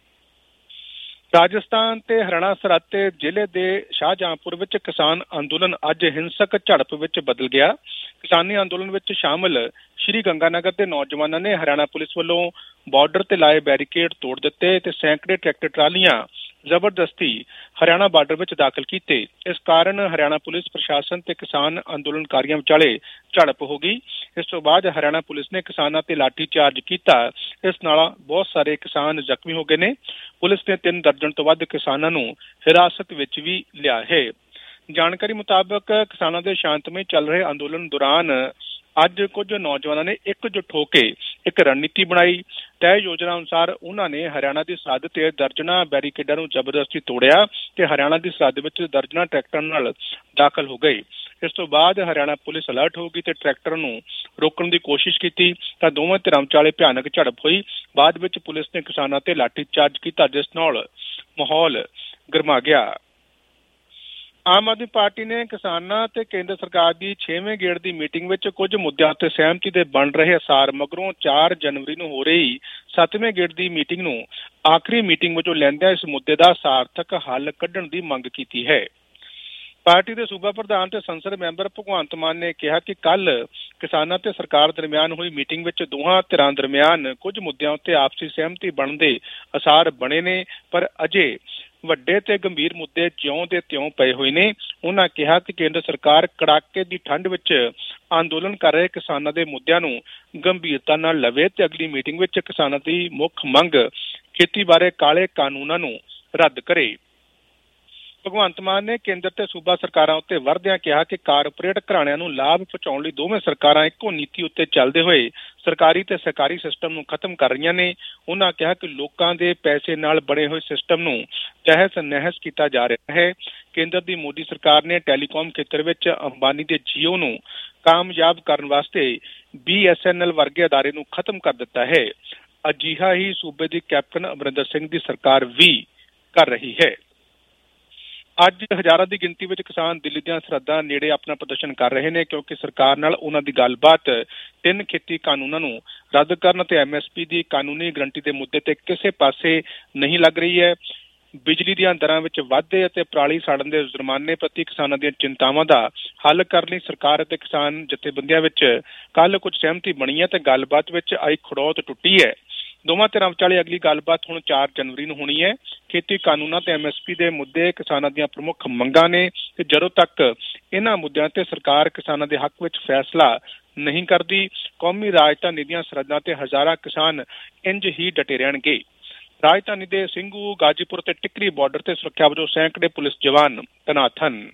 ਰਾਜਸਥਾਨ ਤੇ ਹਰਿਆਣਾ ਸਰਹੱਦ ਤੇ ਜ਼ਿਲ੍ਹੇ ਦੇ ਸ਼ਾਹਜਹਾਂਪੁਰ ਵਿੱਚ ਕਿਸਾਨ ਅੰਦੋਲਨ ਅੱਜ ਹਿੰਸਕ ਝੜਪ ਵਿੱਚ ਬਦਲ ਗਿਆ। ਕਿਸਾਨੀ ਅੰਦੋਲਨ ਵਿੱਚ ਸ਼ਾਮਲ ਸ਼੍ਰੀ ਗੰਗਾਨਗਰ ਦੇ ਨੌਜਵਾਨਾਂ ਨੇ ਹਰਿਆਣਾ ਪੁਲਿਸ ਵੱਲੋਂ ਬਾਰਡਰ ਤੇ ਲਾਏ ਬੈਰੀਕੇਡ ਤੋੜ ਦਿੱਤੇ ਤੇ ਸੈਂਕੜੇ ਟਰੈਕਟਰ ਟਰਾਲੀਆਂ ਜ਼ਬਰਦਸਤੀ ਹਰਿਆਣਾ ਬਾਰਡਰ ਵਿੱਚ ਦਾਖਲ ਕੀਤੇ। ਇਸ ਕਾਰਨ ਹਰਿਆਣਾ ਪੁਲਿਸ ਪ੍ਰਸ਼ਾਸਨ ਤੇ ਕਿਸਾਨ ਅੰਦੋਲਨਕਾਰੀਆਂ ਵਿਚਾਲੇ ਝੜਪ ਹੋ ਗਈ। ਇਸ ਤੋਂ ਬਾਅਦ ਹਰਿਆਣਾ ਪੁਲਿਸ ਨੇ ਕਿਸਾਨਾਂ ਤੇ ਲਾਠੀ ਚਾਰਜ ਕੀਤਾ। ਇਸ ਨਾਲ ਬਹੁਤ ਸਾਰੇ ਕਿਸਾਨ ਜ਼ਖਮੀ ਹੋ ਗਏ ਨੇ। ਪੁਲਿਸ ਨੇ ਤਿੰਨ ਦਰਜਨ ਤੋਂ ਵੱਧ ਕਿਸਾਨਾਂ ਨੂੰ ਹਿਰਾਸਤ ਵਿੱਚ ਵੀ ਲਿਆ ਹੈ। ਜਾਣਕਾਰੀ ਮੁਤਾਬਕ ਕਿਸਾਨਾਂ ਦੇ ਸ਼ਾਂਤਮਈ ਚੱਲ ਰਹੇ ਅੰਦੋਲਨ ਦੌਰਾਨ ਅੱਜ ਕੁਝ ਨੌਜਵਾਨਾਂ ਨੇ ਇਕਜੁੱਟ ਹੋ ਕੇ ਇੱਕ ਰਣਨੀਤੀ ਬਣਾਈ। ਤੈਅ ਯੋਜਨਾ ਅਨੁਸਾਰ ਉਹਨਾਂ ਨੇ ਹਰਿਆਣਾ ਦੀ ਸਰਹੱਦ ਤੇ ਦਰਜਨਾਂ ਬੈਰੀਕੇਡਾਂ ਨੂੰ ਜ਼ਬਰਦਸਤੀ ਤੋੜਿਆ ਤੇ ਹਰਿਆਣਾ ਦੀ ਸਰਹੱਦ ਵਿੱਚ ਦਰਜਨਾਂ ਟਰੈਕਟਰਾਂ ਨਾਲ ਦਾਖਲ ਹੋ ਗਏ। ਇਸ ਤੋਂ ਬਾਅਦ ਹਰਿਆਣਾ ਪੁਲਿਸ ਅਲਰਟ ਹੋ ਗਈ ਤੇ ਟਰੈਕਟਰ ਨੂੰ ਰੋਕਣ ਦੀ ਕੋਸ਼ਿਸ਼ ਕੀਤੀ ਤਾਂ ਦੋਵਾਂ ਧਿਰਾਂ ਵਿਚਾਲੇ ਭਿਆਨਕ ਝੜਪ ਹੋਈ। ਬਾਅਦ ਵਿੱਚ ਪੁਲਿਸ ਨੇ ਕਿਸਾਨਾਂ ਤੇ ਲਾਠੀ ਚਾਰਜ ਕੀਤਾ, ਜਿਸ ਨਾਲ ਮਾਹੌਲ ਗਰਮਾ ਗਿਆ। ਆਮ ਆਦਮੀ ਪਾਰਟੀ ਨੇ ਕਿਸਾਨਾਂ ਤੇ ਕੇਂਦਰ ਸਰਕਾਰ ਦੀ ਛੇਵੇਂ ਗੇੜ ਦੀ ਮੀਟਿੰਗ ਵਿੱਚ ਕੁਝ ਮੁੱਦਿਆਂ ਉੱਤੇ ਸਹਿਮਤੀ ਦੇ ਬਣ ਰਹੇ ਅਸਾਰ ਮਗਰੋਂ ਚਾਰ ਜਨਵਰੀ ਨੂੰ ਹੋ ਰਹੀ ਸੱਤਵੇਂ ਗੇੜ ਦੀ ਮੀਟਿੰਗ ਨੂੰ ਆਖਰੀ ਮੀਟਿੰਗ ਵਜੋਂ ਲੈਂਦਿਆਂ ਇਸ ਮੁੱਦੇ ਦਾ ਸਾਰਥਕ ਹੱਲ ਕੱਢਣ ਦੀ ਮੰਗ ਕੀਤੀ ਹੈ। ਪਾਰਟੀ ਦੇ ਸੂਬਾ ਪ੍ਰਧਾਨ ਤੇ ਸੰਸਦ ਮੈਂਬਰ ਭਗਵੰਤ ਮਾਨ ਨੇ ਕਿਹਾ ਕਿ ਕੱਲ ਕਿਸਾਨਾਂ ਤੇ ਸਰਕਾਰ ਦਰਮਿਆਨ ਹੋਈ ਮੀਟਿੰਗ ਵਿੱਚ ਦੋਹਾਂ ਧਿਰਾਂ ਦਰਮਿਆਨ ਕੁਝ ਮੁੱਦਿਆਂ ਉੱਤੇ ਆਪਸੀ ਸਹਿਮਤੀ ਬਣਨ ਦੇ ਅਸਾਰ ਬਣੇ ਨੇ, ਪਰ ਅਜੇ ਵੱਡੇ ਤੇ ਗੰਭੀਰ ਮੁੱਦੇ ਜਿਉਂ ਦੇ ਤਿਉਂ ਪਏ ਹੋਏ ਨੇ। ਉਹਨਾਂ ਕਿਹਾ ਕਿ ਕੇਂਦਰ ਸਰਕਾਰ ਕੜਾਕੇ ਦੀ ਠੰਡ ਵਿੱਚ ਅੰਦੋਲਨ ਕਰ ਰਹੇ ਕਿਸਾਨਾਂ ਦੇ ਮੁੱਦਿਆਂ ਨੂੰ ਗੰਭੀਰਤਾ ਨਾਲ ਲਵੇ ਤੇ ਅਗਲੀ ਮੀਟਿੰਗ ਵਿੱਚ ਕਿਸਾਨਾਂ ਦੀ ਮੁੱਖ ਮੰਗ ਖੇਤੀ ਬਾਰੇ ਕਾਲੇ ਕਾਨੂੰਨਾਂ ਨੂੰ ਰੱਦ ਕਰੇ। ਭਗਵੰਤ ਮਾਨ ਨੇ ਕੇਂਦਰ ਤੇ ਸੂਬਾ ਸਰਕਾਰਾਂ ਉੱਤੇ ਵਰਦਿਆਂ ਕਿਹਾ ਕਿ ਕਾਰਪੋਰੇਟ ਘਰਾਣਿਆਂ ਨੂੰ ਲਾਭ ਪਹੁੰਚਾਉਣ ਲਈ ਦੋਵੇਂ ਸਰਕਾਰਾਂ ਇੱਕੋ ਨੀਤੀ ਉੱਤੇ ਚੱਲਦੇ ਹੋਏ ਸਰਕਾਰੀ ਤੇ ਸਹਿਕਾਰੀ ਸਿਸਟਮ ਨੂੰ ਖਤਮ ਕਰ ਰਹੀਆਂ ਨੇ। ਉਹਨਾਂ ਕਿਹਾ ਕਿ ਲੋਕਾਂ ਦੇ ਪੈਸੇ ਨਾਲ ਬਣੇ ਹੋਏ ਸਿਸਟਮ ਨੂੰ ਤਹਿਸ ਨਹਿਸ ਕੀਤਾ ਜਾ ਰਿਹਾ ਹੈ। ਕੇਂਦਰ ਦੀ ਮੋਦੀ ਸਰਕਾਰ ਨੇ ਟੈਲੀਕਾਮ ਖੇਤਰ ਵਿੱਚ ਅੰਬਾਨੀ ਦੇ ਜੀਓ ਨੂੰ ਕਾਮਯਾਬ ਕਰਨ ਵਾਸਤੇ ਬੀ ਐਸ ਐਨ ਐਲ ਵਰਗੇ ਅਦਾਰੇ ਨੂੰ ਖਤਮ ਕਰ ਦਿੱਤਾ ਹੈ। ਅਜਿਹਾ ਹੀ ਸੂਬੇ ਦੀ ਕੈਪਟਨ ਅਮਰਿੰਦਰ ਸਿੰਘ ਦੀ ਸਰਕਾਰ ਵੀ ਕਰ ਰਹੀ ਹੈ। ਅੱਜ ਹਜ਼ਾਰਾਂ ਦੀ ਗਿਣਤੀ ਵਿੱਚ ਕਿਸਾਨ ਦਿੱਲੀ ਦੀਆਂ ਸਰਹੱਦਾਂ ਨੇੜੇ ਆਪਣਾ ਪ੍ਰਦਰਸ਼ਨ ਕਰ ਰਹੇ ਨੇ, ਕਿਉਂਕਿ ਸਰਕਾਰ ਨਾਲ ਉਹਨਾਂ ਦੀ ਗੱਲਬਾਤ ਤਿੰਨ ਖੇਤੀ ਕਾਨੂੰਨਾਂ ਨੂੰ ਰੱਦ ਕਰਨ ਅਤੇ ਐਮ ਐਸ ਪੀ ਦੀ ਕਾਨੂੰਨੀ ਗਰੰਟੀ ਦੇ ਮੁੱਦੇ ਤੇ ਕਿਸੇ ਪਾਸੇ ਨਹੀਂ ਲੱਗ ਰਹੀ ਹੈ। ਬਿਜਲੀ ਦੀਆਂ ਦਰਾਂ ਵਿੱਚ ਵਾਧੇ ਅਤੇ ਪਰਾਲੀ ਸਾੜਨ ਦੇ ਜੁਰਮਾਨੇ ਪ੍ਰਤੀ ਕਿਸਾਨਾਂ ਦੀਆਂ ਚਿੰਤਾਵਾਂ ਦਾ ਹੱਲ ਕਰਨ ਲਈ ਸਰਕਾਰ ਅਤੇ ਕਿਸਾਨ ਜਥੇਬੰਦੀਆਂ ਵਿੱਚ ਕੱਲ੍ਹ ਕੁਝ ਸਹਿਮਤੀ ਬਣੀ ਹੈ ਤੇ ਗੱਲਬਾਤ ਵਿੱਚ ਆਈ ਖੜੌਤ ਟੁੱਟੀ ਹੈ। ਦੋਵਾਂ ਧਿਰਾਂ ਵਿਚਾਲੇ ਅਗਲੀ ਗੱਲਬਾਤ ਹੁਣ ਚਾਰ ਜਨਵਰੀ ਨੂੰ ਹੋਣੀ ਹੈ। ਖੇਤੀ ਕਾਨੂੰਨਾਂ ਤੇ ਐਮ ਐਸ ਪੀ ਦੇ ਮੁੱਦੇ ਕਿਸਾਨਾਂ ਦੀਆਂ ਪ੍ਰਮੁੱਖ ਮੰਗਾਂ ਨੇ ਤੇ ਜਦੋਂ ਤੱਕ ਇਹਨਾਂ ਮੁੱਦਿਆਂ ਤੇ ਸਰਕਾਰ ਕਿਸਾਨਾਂ ਦੇ ਹੱਕ ਵਿੱਚ ਫੈਸਲਾ ਨਹੀਂ ਕਰਦੀ, ਕੌਮੀ ਰਾਜਧਾਨੀ ਦੀਆਂ ਸਰਹੱਦਾਂ ਤੇ ਹਜ਼ਾਰਾਂ ਕਿਸਾਨ ਇੰਝ ਹੀ ਡਟੇ ਰਹਿਣਗੇ। ਰਾਜਧਾਨੀ ਦੇ ਸਿੰਘੂ, ਗਾਜੀਪੁਰ ਤੇ ਟਿਕਰੀ ਬਾਰਡਰ ਤੇ ਸੁਰੱਖਿਆ ਵਜੋਂ ਸੈਂਕੜੇ ਪੁਲਿਸ ਜਵਾਨ ਤੈਨਾਤ ਹਨ।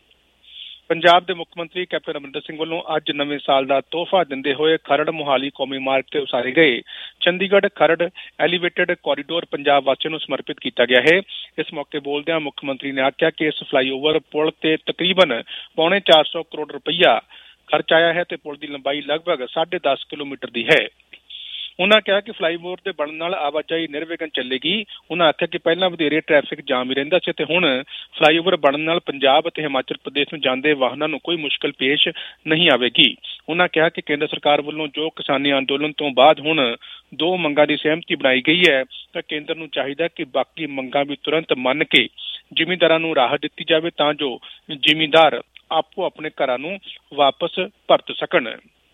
ਪੰਜਾਬ ਦੇ ਮੁੱਖ ਮੰਤਰੀ ਕੈਪਟਨ ਅਮਰਿੰਦਰ ਸਿੰਘ ਵੱਲੋਂ ਅੱਜ ਨਵੇਂ ਸਾਲ ਦਾ ਤੋਹਫਾ ਦਿੰਦੇ ਹੋਏ ਖਰੜ ਮੁਹਾਲੀ ਕੌਮੀ ਮਾਰਗ ਤੇ ਉਸਾਰੇ ਗਏ ਚੰਡੀਗੜ੍ਹ ਖਰੜ ਐਲੀਵੇਟਡ ਕੋਰੀਡੋਰ ਪੰਜਾਬ ਵਾਸੀਆਂ ਨੂੰ ਸਮਰਪਿਤ ਕੀਤਾ ਗਿਆ ਹੈ। ਇਸ ਮੌਕੇ ਬੋਲਦਿਆਂ ਮੁੱਖ ਮੰਤਰੀ ਨੇ ਆਖਿਆ ਕਿ ਇਸ ਫਲਾਈਓਵਰ ਪੁਲ ਤੇ ਤਕਰੀਬਨ ਪੌਣੇ ਚਾਰ ਸੌ ਕਰੋੜ ਰੁਪਈਆ ਖਰਚ ਆਇਆ ਹੈ ਤੇ ਪੁਲ ਦੀ ਲੰਬਾਈ ਲਗਭਗ ਸਾਢੇ ਦਸ ਕਿਲੋਮੀਟਰ ਦੀ ਹੈ। ਉਹਨਾਂ ਕਿਹਾ ਕਿ ਫਲਾਈਓਵਰ ਦੇ ਬਣਨ ਨਾਲ ਆਵਾਜਾਈ ਨਿਰਵਿਘਨ ਚੱਲੇਗੀ। ਉਹਨਾਂ ਆਖਿਆ ਕਿ ਪਹਿਲਾਂ ਵਧੇਰੇ ਟ੍ਰੈਫਿਕ ਜਾਮ ਹੀ ਰਹਿੰਦਾ ਸੀ ਤੇ ਹੁਣ ਫਲਾਈਓਵਰ ਬਣਨ ਨਾਲ ਪੰਜਾਬ ਅਤੇ ਹਿਮਾਚਲ ਪ੍ਰਦੇਸ਼ ਨੂੰ ਜਾਂਦੇ ਵਾਹਨਾਂ ਨੂੰ ਕੋਈ ਮੁਸ਼ਕਲ ਪੇਸ਼ ਨਹੀਂ ਆਵੇਗੀ। ਉਹਨਾਂ ਕਿਹਾ ਕਿ ਕੇਂਦਰ ਸਰਕਾਰ ਵੱਲੋਂ ਜੋ ਕਿਸਾਨੀ ਅੰਦੋਲਨ ਤੋਂ ਬਾਅਦ ਹੁਣ ਦੋ ਮੰਗਾਂ ਦੀ ਸਹਿਮਤੀ ਬਣਾਈ ਗਈ ਹੈ ਤਾਂ ਕੇਂਦਰ ਨੂੰ ਚਾਹੀਦਾ ਕਿ ਬਾਕੀ ਮੰਗਾਂ ਵੀ ਤੁਰੰਤ ਮੰਨ ਕੇ ਜ਼ਿਮੀਂਦਾਰਾਂ ਨੂੰ ਰਾਹਤ ਦਿੱਤੀ ਜਾਵੇ ਤਾਂ ਜੋ ਜ਼ਿਮੀਂਦਾਰ ਆਪੋ ਆਪਣੇ ਘਰਾਂ ਨੂੰ ਵਾਪਸ ਪਰਤ ਸਕਣ।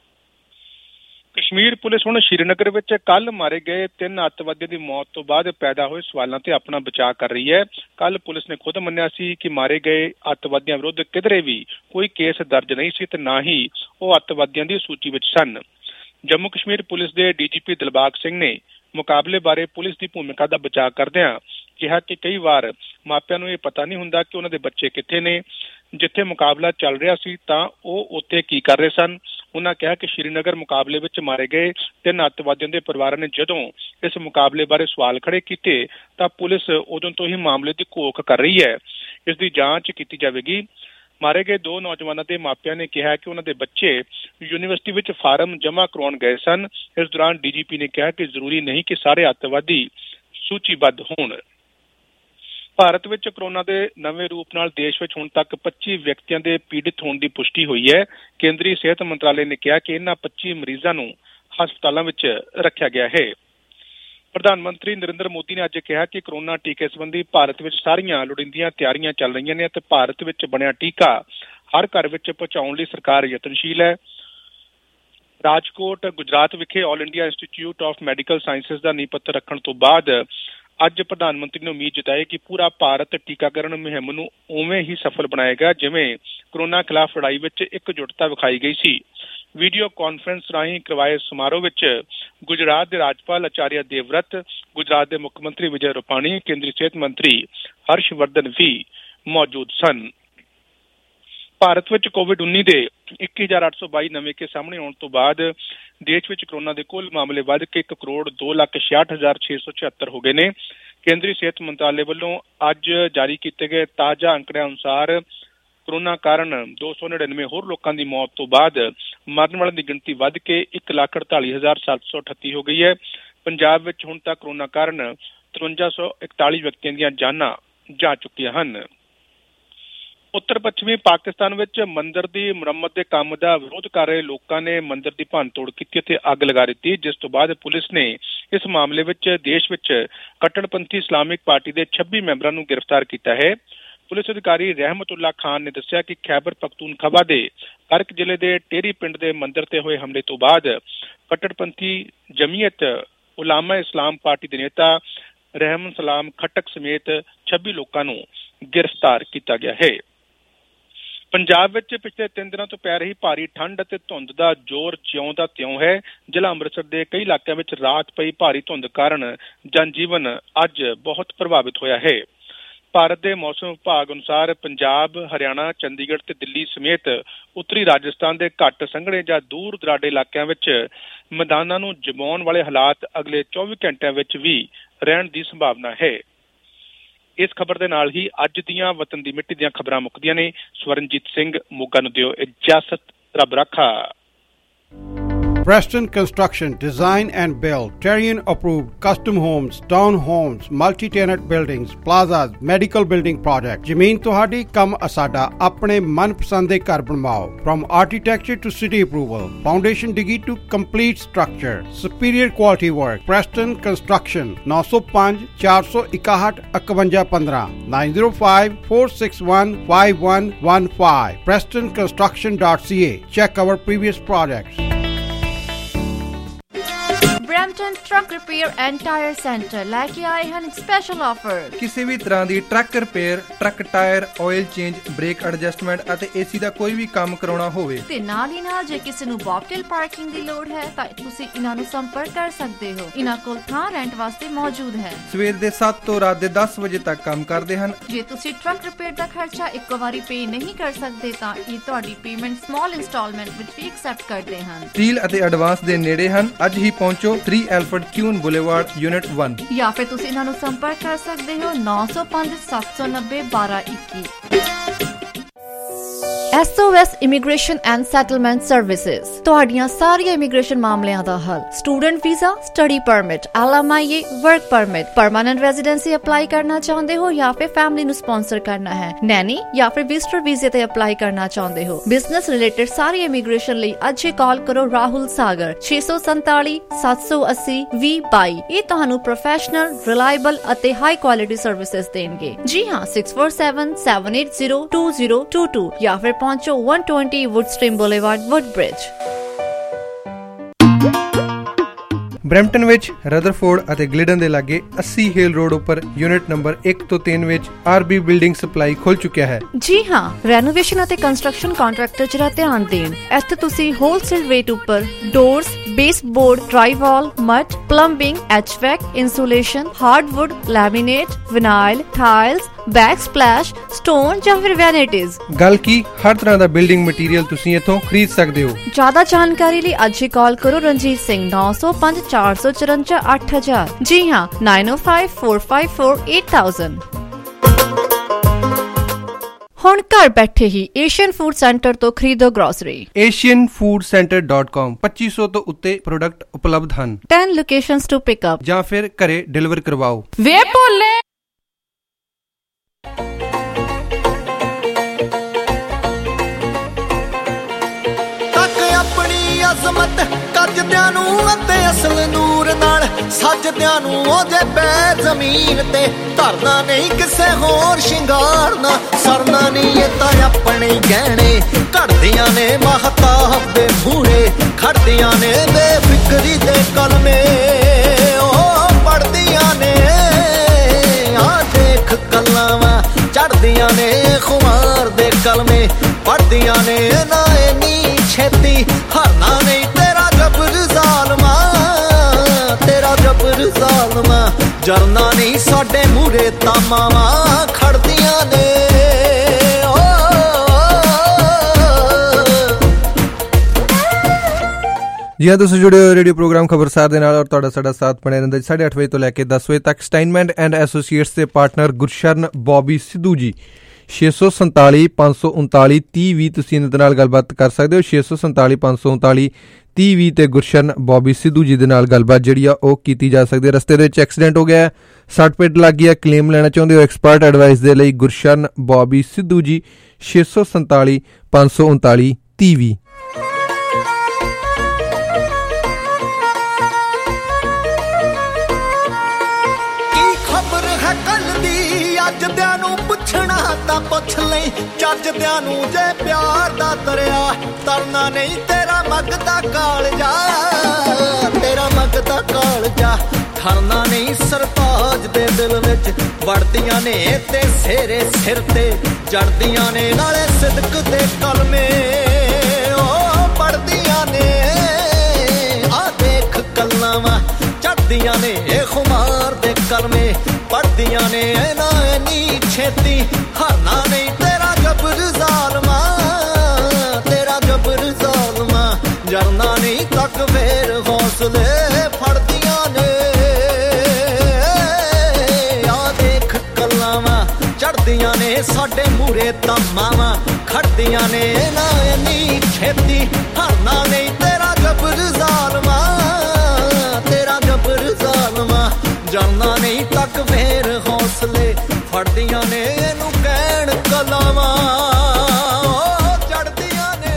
ਕਸ਼ਮੀਰ ਪੁਲਿਸ ਹੁਣ ਸ਼੍ਰੀਨਗਰ ਵਿੱਚ ਕੱਲ੍ਹ ਮਾਰੇ ਗਏ ਤਿੰਨ ਅੱਤਵਾਦੀਆਂ ਦੀ ਮੌਤ ਤੋਂ ਬਾਅਦ ਪੈਦਾ ਹੋਏ ਸਵਾਲਾਂ ਤੇ ਆਪਣਾ ਬਚਾਅ ਕਰ ਰਹੀ ਹੈ। ਕੱਲ੍ਹ ਪੁਲਿਸ ਨੇ ਖੁਦ ਮੰਨਿਆ ਸੀ ਕਿ ਮਾਰੇ ਗਏ ਅੱਤਵਾਦੀਆਂ ਵਿਰੁੱਧ ਕਿਧਰੇ ਵੀ ਕੋਈ ਕੇਸ ਦਰਜ ਨਹੀਂ ਸੀ ਤੇ ਨਾ ਹੀ ਉਹ ਅੱਤਵਾਦੀਆਂ ਦੀ ਸੂਚੀ ਵਿੱਚ ਸਨ। ਜੰਮੂ ਕਸ਼ਮੀਰ ਪੁਲਿਸ ਦੇ D G P Dilbag Singh ਨੇ ਮੁਕਾਬਲੇ ਬਾਰੇ ਪੁਲਿਸ ਦੀ ਭੂਮਿਕਾ ਦਾ ਬਚਾਅ ਕਰਦਿਆਂ ਕਿਹਾ ਕਿ ਕਈ ਵਾਰ ਮਾਪਿਆਂ ਨੂੰ ਇਹ ਪਤਾ ਨਹੀਂ ਹੁੰਦਾ ਕਿ ਉਹਨਾਂ ਦੇ ਬੱਚੇ ਕਿੱਥੇ ਨੇ। ਜਿੱਥੇ ਮੁਕਾਬਲਾ ਚੱਲ ਰਿਹਾ ਸੀ ਤਾਂ ਉਹ ਉੱਥੇ ਕੀ ਕਰ ਰਹੇ ਸਨ। ਉਹਨਾਂ ਕਿਹਾ ਕਿ ਸ਼੍ਰੀਨਗਰ ਮੁਕਾਬਲੇ ਵਿੱਚ ਮਾਰੇ ਗਏ ਤਿੰਨ ਅੱਤਵਾਦੀਆਂ ਦੇ ਪਰਿਵਾਰਾਂ ਨੇ ਜਦੋਂ ਇਸ ਮੁਕਾਬਲੇ ਬਾਰੇ ਸਵਾਲ ਖੜੇ ਕੀਤੇ ਤਾਂ ਪੁਲਿਸ ਉਦੋਂ ਤੋਂ ਹੀ ਮਾਮਲੇ ਦੀ ਘੋਖ ਕਰ ਰਹੀ ਹੈ। ਇਸ ਦੀ ਜਾਂਚ ਕੀਤੀ ਜਾਵੇਗੀ। ਮਾਰੇ ਗਏ ਦੋ ਨੌਜਵਾਨਾਂ ਦੇ ਮਾਪਿਆਂ ਨੇ ਕਿਹਾ ਕਿ ਉਹਨਾਂ ਦੇ ਬੱਚੇ ਯੂਨੀਵਰਸਿਟੀ ਵਿੱਚ ਫਾਰਮ ਜਮ੍ਹਾਂ ਕਰਵਾਉਣ ਗਏ ਸਨ। ਇਸ ਦੌਰਾਨ ਡੀ ਜੀ ਪੀ ਨੇ ਕਿਹਾ ਕਿ ਜ਼ਰੂਰੀ ਨਹੀਂ ਕਿ ਸਾਰੇ ਅੱਤਵਾਦੀ ਸੂਚੀਬੱਧ ਹੋਣ। ਭਾਰਤ ਵਿੱਚ ਕੋਰੋਨਾ ਦੇ ਨਵੇਂ ਰੂਪ ਨਾਲ ਦੇਸ਼ ਵਿੱਚ ਹੁਣ ਤੱਕ ਪੱਚੀ ਵਿਅਕਤੀਆਂ ਦੇ ਪੀੜਿਤ ਹੋਣ ਦੀ ਪੁਸ਼ਟੀ ਹੋਈ ਹੈ। ਕੇਂਦਰੀ ਸਿਹਤ ਮੰਤਰਾਲੇ ਨੇ ਕਿਹਾ ਕਿ ਇਹਨਾਂ ਪੱਚੀ ਮਰੀਜ਼ਾਂ ਨੂੰ ਹਸਪਤਾਲਾਂ ਵਿੱਚ ਰੱਖਿਆ ਗਿਆ ਹੈ। ਪ੍ਰਧਾਨ ਮੰਤਰੀ ਨਰਿੰਦਰ ਮੋਦੀ ਨੇ ਅੱਜ ਕਿਹਾ ਕਿ ਕੋਰੋਨਾ ਟੀਕੇ ਸੰਬੰਧੀ ਭਾਰਤ ਵਿੱਚ ਸਾਰੀਆਂ ਲੋੜੀਂਦੀਆਂ ਤਿਆਰੀਆਂ ਚੱਲ ਰਹੀਆਂ ਨੇ ਅਤੇ ਭਾਰਤ ਵਿੱਚ ਬਣਿਆ ਟੀਕਾ ਹਰ ਘਰ ਵਿੱਚ ਪਹੁੰਚਾਉਣ ਲਈ ਸਰਕਾਰ ਯਤਨਸ਼ੀਲ ਹੈ। ਰਾਜਕੋਟ ਗੁਜਰਾਤ ਵਿਖੇ all India institute of medical sciences ਦਾ ਨੀਂਹ ਪੱਥਰ ਰੱਖਣ ਤੋਂ ਬਾਅਦ ਅੱਜ ਪ੍ਰਧਾਨ ਮੰਤਰੀ ਨੇ ਉਮੀਦ ਜਤਾਈ ਕਿ ਪੂਰਾ ਭਾਰਤ ਟੀਕਾਕਰਨ ਮੁਹਿੰਮ ਨੂੰ ਉਵੇਂ ਹੀ ਸਫਲ ਬਣਾਏਗਾ ਜਿਵੇਂ ਕੋਰੋਨਾ ਖਿਲਾਫ ਲੜਾਈ ਵਿੱਚ ਇਕਜੁੱਟਤਾ ਵਿਖਾਈ ਗਈ ਸੀ। ਵੀਡੀਓ ਕਾਨਫਰੰਸ ਰਾਹੀਂ ਕਰਵਾਏ ਸਮਾਰੋਹ ਵਿੱਚ ਗੁਜਰਾਤ ਦੇ ਰਾਜਪਾਲ ਆਚਾਰਿਆ ਦੇਵਵਰਤ, ਗੁਜਰਾਤ ਦੇ ਮੁੱਖ ਮੰਤਰੀ ਵਿਜੇ ਰੂਪਾਣੀ, ਕੇਂਦਰੀ ਸਿਹਤ ਮੰਤਰੀ ਹਰਸ਼ ਵਰਧਨ ਵੀ ਮੌਜੂਦ ਸਨ। ਭਾਰਤ ਵਿੱਚ ਕੋਵਿਡ ਉੱਨੀ ਦੇ ਇੱਕੀ ਹਜ਼ਾਰ ਅੱਠ ਸੌ ਬਾਈ ਨਵੇਂ ਕੇਸ ਸਾਹਮਣੇ ਆਉਣ ਤੋਂ ਬਾਅਦ ਦੇਸ਼ ਵਿੱਚ ਕੋਰੋਨਾ ਦੇ ਕੁੱਲ ਮਾਮਲੇ ਵੱਧ ਕੇ ਇੱਕ ਕਰੋੜ ਦੋ ਲੱਖ ਛਿਆਹਠ ਹਜ਼ਾਰ ਛੇ ਸੌ ਛਿਹੱਤਰ ਹੋ ਗਏ ਨੇ। ਕੇਂਦਰੀ ਸਿਹਤ ਮੰਤਰਾਲੇ ਵੱਲੋਂ ਅੱਜ ਜਾਰੀ ਕੀਤੇ ਗਏ ਤਾਜ਼ਾ ਅੰਕੜਿਆਂ ਅਨੁਸਾਰ ਕੋਰੋਨਾ ਕਾਰਨ ਦੋ ਸੌ ਨੜਿਨਵੇਂ ਹੋਰ ਲੋਕਾਂ ਦੀ ਮੌਤ ਤੋਂ ਬਾਅਦ ਮਰਨ ਵਾਲਿਆਂ ਦੀ ਗਿਣਤੀ ਵੱਧ ਕੇ ਇੱਕ ਲੱਖ ਅੜਤਾਲੀ ਹਜ਼ਾਰ ਸੱਤ ਸੌ ਅਠੱਤੀ ਹੋ ਗਈ ਹੈ। ਪੰਜਾਬ ਵਿੱਚ ਹੁਣ ਤੱਕ ਕੋਰੋਨਾ ਕਾਰਨ ਤਰਵੰਜਾ ਸੌ ਇਕਤਾਲੀ ਵਿਅਕਤੀਆਂ ਦੀਆਂ ਜਾਨਾਂ ਜਾ ਚੁੱਕੀਆਂ ਹਨ। ਉੱਤਰ ਪੱਛਮੀ ਪਾਕਿਸਤਾਨ ਵਿੱਚ ਮੰਦਿਰ ਦੀ ਮੁਰੰਮਤ ਦੇ ਕੰਮ ਦਾ ਵਿਰੋਧ ਕਰ ਰਹੇ ਲੋਕਾਂ ਨੇ ਮੰਦਿਰ ਦੀ ਭੰਨਤੋੜ ਕੀਤੀ ਅਤੇ ਅੱਗ ਲਗਾ ਦਿੱਤੀ, ਜਿਸ ਤੋਂ ਬਾਅਦ ਪੁਲਿਸ ਨੇ ਇਸ ਮਾਮਲੇ ਵਿੱਚ ਦੇਸ਼ ਵਿੱਚ ਕੱਟੜਪੰਥੀ ਇਸਲਾਮਿਕ ਪਾਰਟੀ ਦੇ ਛੱਬੀ ਮੈਂਬਰਾਂ ਨੂੰ ਗ੍ਰਿਫਤਾਰ ਕੀਤਾ ਹੈ। ਪੁਲਿਸ ਅਧਿਕਾਰੀ ਰਹਿਮਤੁੱਲਾ ਖਾਨ ਨੇ ਦੱਸਿਆ ਕਿ ਖੈਬਰ ਪਖਤੂਨਖਵਾ ਦੇ ਕਰਕ ਜ਼ਿਲ੍ਹੇ ਦੇ ਟੇਰੀ ਪਿੰਡ ਦੇ ਮੰਦਿਰ ਤੇ ਹੋਏ ਹਮਲੇ ਤੋਂ ਬਾਅਦ ਕੱਟੜਪੰਥੀ ਜਮੀਅਤ ਉਲਾਮਾ ਇਸਲਾਮ ਪਾਰਟੀ ਦੇ ਨੇਤਾ ਰਹਿਮਨ ਸਲਾਮ ਖੱਟਕ ਸਮੇਤ ਛੱਬੀ ਲੋਕਾਂ ਨੂੰ ਗ੍ਰਿਫਤਾਰ ਕੀਤਾ ਗਿਆ ਹੈ। ਪੰਜਾਬ ਵਿੱਚ ਪਿਛਲੇ ਤਿੰਨ ਦਿਨਾਂ ਤੋਂ ਪੈ ਰਹੀ ਭਾਰੀ ਠੰਡ ਅਤੇ ਧੁੰਦ ਦਾ ਜ਼ੋਰ ਜਿਉਂ ਦਾ ਤਿਉਂ ਹੈ। ਜ਼ਿਲ੍ਹਾ ਅੰਮ੍ਰਿਤਸਰ ਦੇ ਕਈ ਇਲਾਕਿਆਂ ਵਿੱਚ ਰਾਤ ਪਈ ਭਾਰੀ ਧੁੰਦ ਕਾਰਨ ਜਨਜੀਵਨ ਅੱਜ ਬਹੁਤ ਪ੍ਰਭਾਵਿਤ ਹੋਇਆ ਹੈ। ਭਾਰਤ ਦੇ ਮੌਸਮ ਵਿਭਾਗ ਅਨੁਸਾਰ ਪੰਜਾਬ, ਹਰਿਆਣਾ, ਚੰਡੀਗੜ੍ਹ ਤੇ ਦਿੱਲੀ ਸਮੇਤ ਉੱਤਰੀ ਰਾਜਸਥਾਨ ਦੇ ਘੱਟ ਸੰਘਣੇ ਜਾਂ ਦੂਰ ਦਰਾਡੇ ਇਲਾਕਿਆਂ ਵਿੱਚ ਮੈਦਾਨਾਂ ਨੂੰ ਜਮਾਉਣ ਵਾਲੇ ਹਾਲਾਤ ਅਗਲੇ ਚੌਵੀ ਘੰਟਿਆਂ ਵਿੱਚ ਵੀ ਰਹਿਣ ਦੀ ਸੰਭਾਵਨਾ ਹੈ। ਇਸ ਖਬਰ ਦੇ ਨਾਲ ਹੀ ਅੱਜ ਦੀਆਂ ਵਤਨ ਦੀ ਮਿੱਟੀ ਦੀਆਂ ਖਬਰਾਂ ਮੁੱਕਦੀਆਂ ਨੇ। ਸਵਰਨਜੀਤ ਸਿੰਘ ਮੋਗਾ ਨੂੰ ਦਿਓ ਇਜਾਜ਼ਤ। ਰੱਬ ਰਾਖਾ। Preston Construction Design and Build Terrian approved custom homes, town homes, multi-tenant buildings, plazas, medical building project। ਜ਼ਮੀਨ ਤੁਹਾਡੀ ਕੰਮ ਅਸਾਡਾ ਆਪਣੇ ਮਨਪਸੰਦ ਦੇ ਘਰ ਬਣਵਾਓ। From architecture to city approval, foundation digi to complete structure, superior quality work। Preston Construction nine oh five four one one one one one five nine oh five four six one five one one five preston construction dot c a। Check our previous projects। Brampton truck repair and tyre centre ਲੈ ਕੇ ਆਏ ਹਨ special offer. ਕਿਸੇ ਵੀ ਤਰ੍ਹਾਂ ਦੀ truck repair, truck tyre, oil change, brake adjustment ਅਤੇ AC ਦਾ ਕੋਈ ਵੀ ਕੰਮ ਕਰਾਉਣਾ ਹੋਵੇ ਤੇ ਨਾਲ ਹੀ ਨਾਲ ਜੇ ਕਿਸੇ ਨੂੰ ਬੌਕਟੇਲ ਪਾਰਕਿੰਗ ਦੀ ਲੋੜ ਹੈ ਤਾਂ ਤੁਸੀਂ ਇਹਨਾਂ ਨੂੰ ਸੰਪਰਕ ਕਰ ਸਕਦੇ ਹੋ। ਇਹਨਾਂ ਕੋਲ ਥਾਂ ਰੈਂਟ ਵਾਸਤੇ ਮੌਜੂਦ ਹੈ। ਸਵੇਰ ਦੇ ਸੱਤ ਤੋਂ ਰਾਤ ਦੇ ਦਸ ਵਜੇ ਤੱਕ ਕੰਮ ਕਰਦੇ ਹਨ। ਜੇ ਤੁਸੀਂ ਟਰੱਕ ਰਿਪੇਅਰ ਦਾ ਖਰਚਾ ਇੱਕੋ ਵਾਰੀ ਪੇ ਨਹੀਂ ਕਰ ਸਕਦੇ ਤਾਂ ਇਹ ਤੁਹਾਡੀ ਪੇਮੈਂਟ ਸਮਾਲ ਇੰਸਟਾਲਮੈਂਟ ਵਿੱਚ ਵੀ ਐਕਸੈਪਟ ਕਰਦੇ ਹਨ। ਡੀਲ ਅਤੇ ਐਡਵਾਂਸ ਦੇ ਨੇੜੇ ਹਨ। ਅੱਜ ਹੀ ਪਹੁੰਚੋ three Alfred Kuhn Boulevard, Unit one। ਜਾਂ ਫਿਰ ਤੁਸੀਂ ਇਹਨਾਂ ਨੂੰ ਸੰਪਰਕ ਕਰ ਸਕਦੇ ਹੋ nine oh five seven nine zero one two one one। S O S Immigration and Settlement Services ਤੁਹਾਡੀਆਂ ਸਾਰੀਆਂ ਇਮੀਗ੍ਰੇਸ਼ਨ ਮਾਮਲਿਆਂ ਦਾ ਹੱਲ। Student visa, study permit, L M I A, work permit, permanent residency apply ਕਰਨਾ ਚਾਹੁੰਦੇ ਹੋ ਜਾਂ ਫਿਰ ਫੈਮਿਲੀ ਨੂੰ ਸਪਾਂਸਰ ਕਰਨਾ ਹੈ, ਨੈਨੀ ਜਾਂ ਫਿਰ ਵਿਜ਼ਟਰ ਵੀਜ਼ੇ ਤੇ ਅਪਲਾਈ ਕਰਨਾ ਚਾਹੁੰਦੇ ਹੋ, ਬਿਜ਼ਨਸ ਰਿਲੇਟਡ ਸਾਰੀ ਇਮੀਗ੍ਰੇਸ਼ਨ ਲਈ ਅੱਜ ਹੀ ਕਾਲ ਕਰੋ ਰਾਹੁਲ ਸਾਗਰ ਛੇ ਸੌ ਸੰਤਾਲੀ ਸੱਤ ਸੌ ਅੱਸੀ ਵੀਹ ਬਾਈ। ਇਹ ਤੁਹਾਨੂੰ ਪ੍ਰੋਫੈਸ਼ਨਲ, ਰਿਲਾਇਬਲ ਅਤੇ ਹਾਈ ਕੁਆਲਿਟੀ ਸਰਵਿਸਿਜ਼ ਦੇਣਗੇ। ਜੀ ਹਾਂ, six four seven seven eight zero two zero two two ਜਾਂ ਫਿਰ ਪਹੁੰਚੋ one twenty Woodstream Boulevard, Woodbridge। Brampton ਵਿੱਚ ਰਦਰਫੋਰਡ ਅਤੇ ਗਲਿਡਨ ਦੇ ਲਾਗੇ ਅੱਸੀ ਹੇਲ ਰੋਡ ਉੱਪਰ ਯੂਨਿਟ ਨੰਬਰ ਇੱਕ ਤੋਂ ਤਿੰਨ ਵਿੱਚ ਆਰਬੀ ਬਿਲਡਿੰਗ ਸਪਲਾਈ ਖੁੱਲ ਚੁੱਕਿਆ ਹੈ। ਜੀ ਹਾਂ, ਰੈਨੋਵੇਸ਼ਨ ਅਤੇ ਕੰਸਟਰਕਸ਼ਨ ਕੰਟਰੈਕਟਰ ਜਰਾ ਧਿਆਨ ਦੇਣ। ਇੱਥੇ ਤੁਸੀਂ ਹੋਲਸੇਲ ਰੇਟ ਉੱਪਰ doors, baseboard, drywall, mud, plumbing, HVAC, insulation, hardwood, laminate, vinyl, tiles, backsplash, stone ਜਾਂ ਫਿਰ ਵੈਨਿਟੀਜ਼। ਗੱਲ ਕੀ, ਹਰ ਤਰ੍ਹਾਂ ਦਾ ਬਿਲਡਿੰਗ ਮਟੀਰੀਅਲ ਤੁਸੀਂ ਇੱਥੋਂ ਖਰੀਦ ਸਕਦੇ ਹੋ। ਜ਼ਿਆਦਾ ਜਾਣਕਾਰੀ ਲਈ ਅੱਜ ਹੀ ਕਾਲ ਕਰੋ Ranjit Singh nine oh five four four four eight thousand। ਜੀ ਹਾਂ, nine oh five four five four eight thousand। ਹੁਣ ਘਰ ਬੈਠੇ ਹੀ ਏਸ਼ੀਅਨ ਫੂਡ ਸੈਂਟਰ ਤੋਂ ਖਰੀਦੋ grocery. Asian food centre dot com ਪੱਚੀ ਸੌ ਤੋਂ ਉੱਤੇ ਪ੍ਰੋਡਕਟ ਉਪਲਬਧ ਹਨ। ਦਸ ਲੋਕੇਸ਼ਨਸ ਟੂ ਪਿਕ ਅਪ ਜਾਂ ਫਿਰ ਘਰੇ ਡਿਲੀਵਰ ਕਰਵਾਓ। ਵੇ ਭੋਲੇ ਤੱਕ ਆਪਣੀ ਅਜ਼ਮਤ ਕੱਜਦਿਆਂ ਨੂੰ ਅਤੇ ਅਸਲ ਨੂਰ ਨਾਲ ਸੱਜਦਿਆਂ ਨੂੰ ਉਹਦੇ ਪੈਰ ਜ਼ਮੀਨ ਤੇ ਧਰਨਾ ਨਹੀਂ ਕਿਸੇ ਹੋਰ ਸ਼ਿੰਗਾਰਨਾ ਸਰਨਾ ਨਹੀਂ ਇਹ ਤਾਂ ਆਪਣੇ ਗਹਿਣੇ ਘੜਦੀਆਂ ਨੇ ਮਹਤਾਬ ਦੇ ਮੂਹਰੇ ਖੜਦੀਆਂ ਨੇ ਬੇਫਿਕਰੀ ਦੇ ਕਲਮੇ ਉਹ ਪੜਦੀਆਂ ਨੇ ਆ ਦੇਖ ਕਲਾਵਾਂ ਚੜਦੀਆਂ ਨੇ ਖੁਮਾਰ ਦੇ ਕਲਮੇ ਪੜਦੀਆਂ ਨੇ ਨਾ ਇੰਨੀ ਛੇਤੀ ਹਰਨਾ ਨਹੀਂ ਤੇਰਾ ਜਬਰ ਜ਼ਾਲਮਾ ਤੇਰਾ ਜਬਰ ਜ਼ਾਲਮਾ ਜਰਨਾ ਨਹੀਂ ਸਾਡੇ ਮੂਹਰੇ ਤਾਂ ਮਾਵਾਂ ਖੜਦੀਆਂ ਨੇ। ਜੀ ਹਾਂ, ਤੁਸੀਂ ਜੁੜੇ ਹੋ ਰੇਡੀਓ ਪ੍ਰੋਗਰਾਮ ਖਬਰਸਾਰ ਦੇ ਨਾਲ ਔਰ ਤੁਹਾਡਾ ਸਾਡਾ ਸਾਥ ਬਣਿਆ ਰਹਿੰਦਾ ਜੀ ਸਾਢੇ ਅੱਠ ਵਜੇ ਤੋਂ ਲੈ ਕੇ ਦਸ ਵਜੇ ਤੱਕ। ਸਟਾਈਨਮੈਂਟ ਐਂਡ ਐਸੋਸੀਏਟਸ ਦੇ ਪਾਰਟਨਰ ਗੁਰਸ਼ਰਨ ਬੌਬੀ ਸਿੱਧੂ ਜੀ ਛੇ ਸੌ ਸੰਤਾਲੀ ਪੰਜ ਸੌ ਉਨਤਾਲੀ ਤੀਹ ਵੀਹ ਤੁਸੀਂ ਇਹਨਾਂ ਦੇ ਨਾਲ ਗੱਲਬਾਤ ਕਰ ਸਕਦੇ ਹੋ। ਛੇ ਸੌ ਸੰਤਾਲੀ ਪੰਜ ਸੌ ਉਨਤਾਲੀ ਤੀਹ ਵੀਹ ਤੇ ਗੁਰਸ਼ਰਨ ਬੌਬੀ ਸਿੱਧੂ ਜੀ ਦੇ ਨਾਲ ਗੱਲਬਾਤ ਜਿਹੜੀ ਆ ਉਹ ਕੀਤੀ ਜਾ ਸਕਦੀ ਹੈ। ਰਸਤੇ ਦੇ ਵਿੱਚ ਐਕਸੀਡੈਂਟ ਹੋ ਗਿਆ, ਸੱਟ ਪੇਟ ਲੱਗ ਗਈ ਹੈ, ਕਲੇਮ ਲੈਣਾ ਚਾਹੁੰਦੇ ਹੋ ਐਕਸਪਰਟ ਐਡਵਾਈਸ ਦੇ ਲਈ ਗੁਰਸ਼ਰਨ ਬੌਬੀ ਸਿੱਧੂ ਜੀ ਛੇ ਸੌ ਸੰਤਾਲੀ ਪੰਜ ਸੌ ਉਨਤਾਲੀ ਤੀਹ ਵੀਹ। ਜੱਜਦਿਆਂ ਨੂੰ ਪੁੱਛਣਾ ਤਾਂ ਪੁੱਛ ਲਈ ਚੱਜਦਿਆਂ ਨੂੰ ਜੇ ਪਿਆਰ ਦਾ ਦਰਿਆ ਤਰਨਾ ਨਹੀਂ ਤੇਰਾ ਮਗਦਾ ਕਾਲਜਾ ਤੇਰਾ ਮਗਦਾ ਕਾਲਜਾ ਠਰਨਾ ਨਹੀਂ ਸਰਤਾਜ ਦੇ ਦਿਲ ਵਿੱਚ ਵੜਦੀਆਂ ਨੇ ਤੇ ਸੇਰੇ ਸਿਰ ਤੇ ਜੜਦੀਆਂ ਨੇ ਨਾਲੇ ਸਿਦਕ ਦੇ ਕਲਮੇ ਉਹ ਪੜਦੀਆਂ ਨੇ ਆ ਦੇਖ ਕਲਾਵਾਂ ਚੜਦੀਆਂ ਨੇ ਇਹ ਖੁਮਾਰ ਦੇ ਕਲਮੇ ਪੜਦੀਆਂ ਨੇ ਨਾ ਇੰਨੀ ਛੇਤੀ ਹਰਨਾ ਨਹੀਂ ਤੇਰਾ ਜਬਰ ਜ਼ਾਲਮਾ ਤੇਰਾ ਜਬਰ ਜ਼ਾਲਮਾ ਜਰਨਾ ਨਹੀਂ ਤੱਕ ਫੇਰ ਹੌਸਲੇ ਫੜਦੀਆਂ ਨੇ ਆ ਦੇਖ ਕਲਾਵਾਂ ਚੜਦੀਆਂ ਨੇ ਸਾਡੇ ਮੂਹਰੇ ਤਾਂ ਮਾਵਾਂ ਖੜਦੀਆਂ ਨੇ ਨਾ ਇੰਨੀ ਛੇਤੀ ਹਰਨਾ ਨਹੀਂ ਤੇਰਾ ਜਬਰ ਜ਼ਾਲਮਾ ਤੇਰਾ ਜਬਰ ਜ਼ਾਲਮਾ ਜਰਨਾ ਨਹੀਂ ਤੱਕ ਫੇਰ ਹੌਸਲੇ ਫੜਦੀਆਂ ਨੇ ਇਹਨੂੰ ਕਹਿਣ ਕਲਾਵਾਂ ਚੜਦੀਆਂ ਨੇ।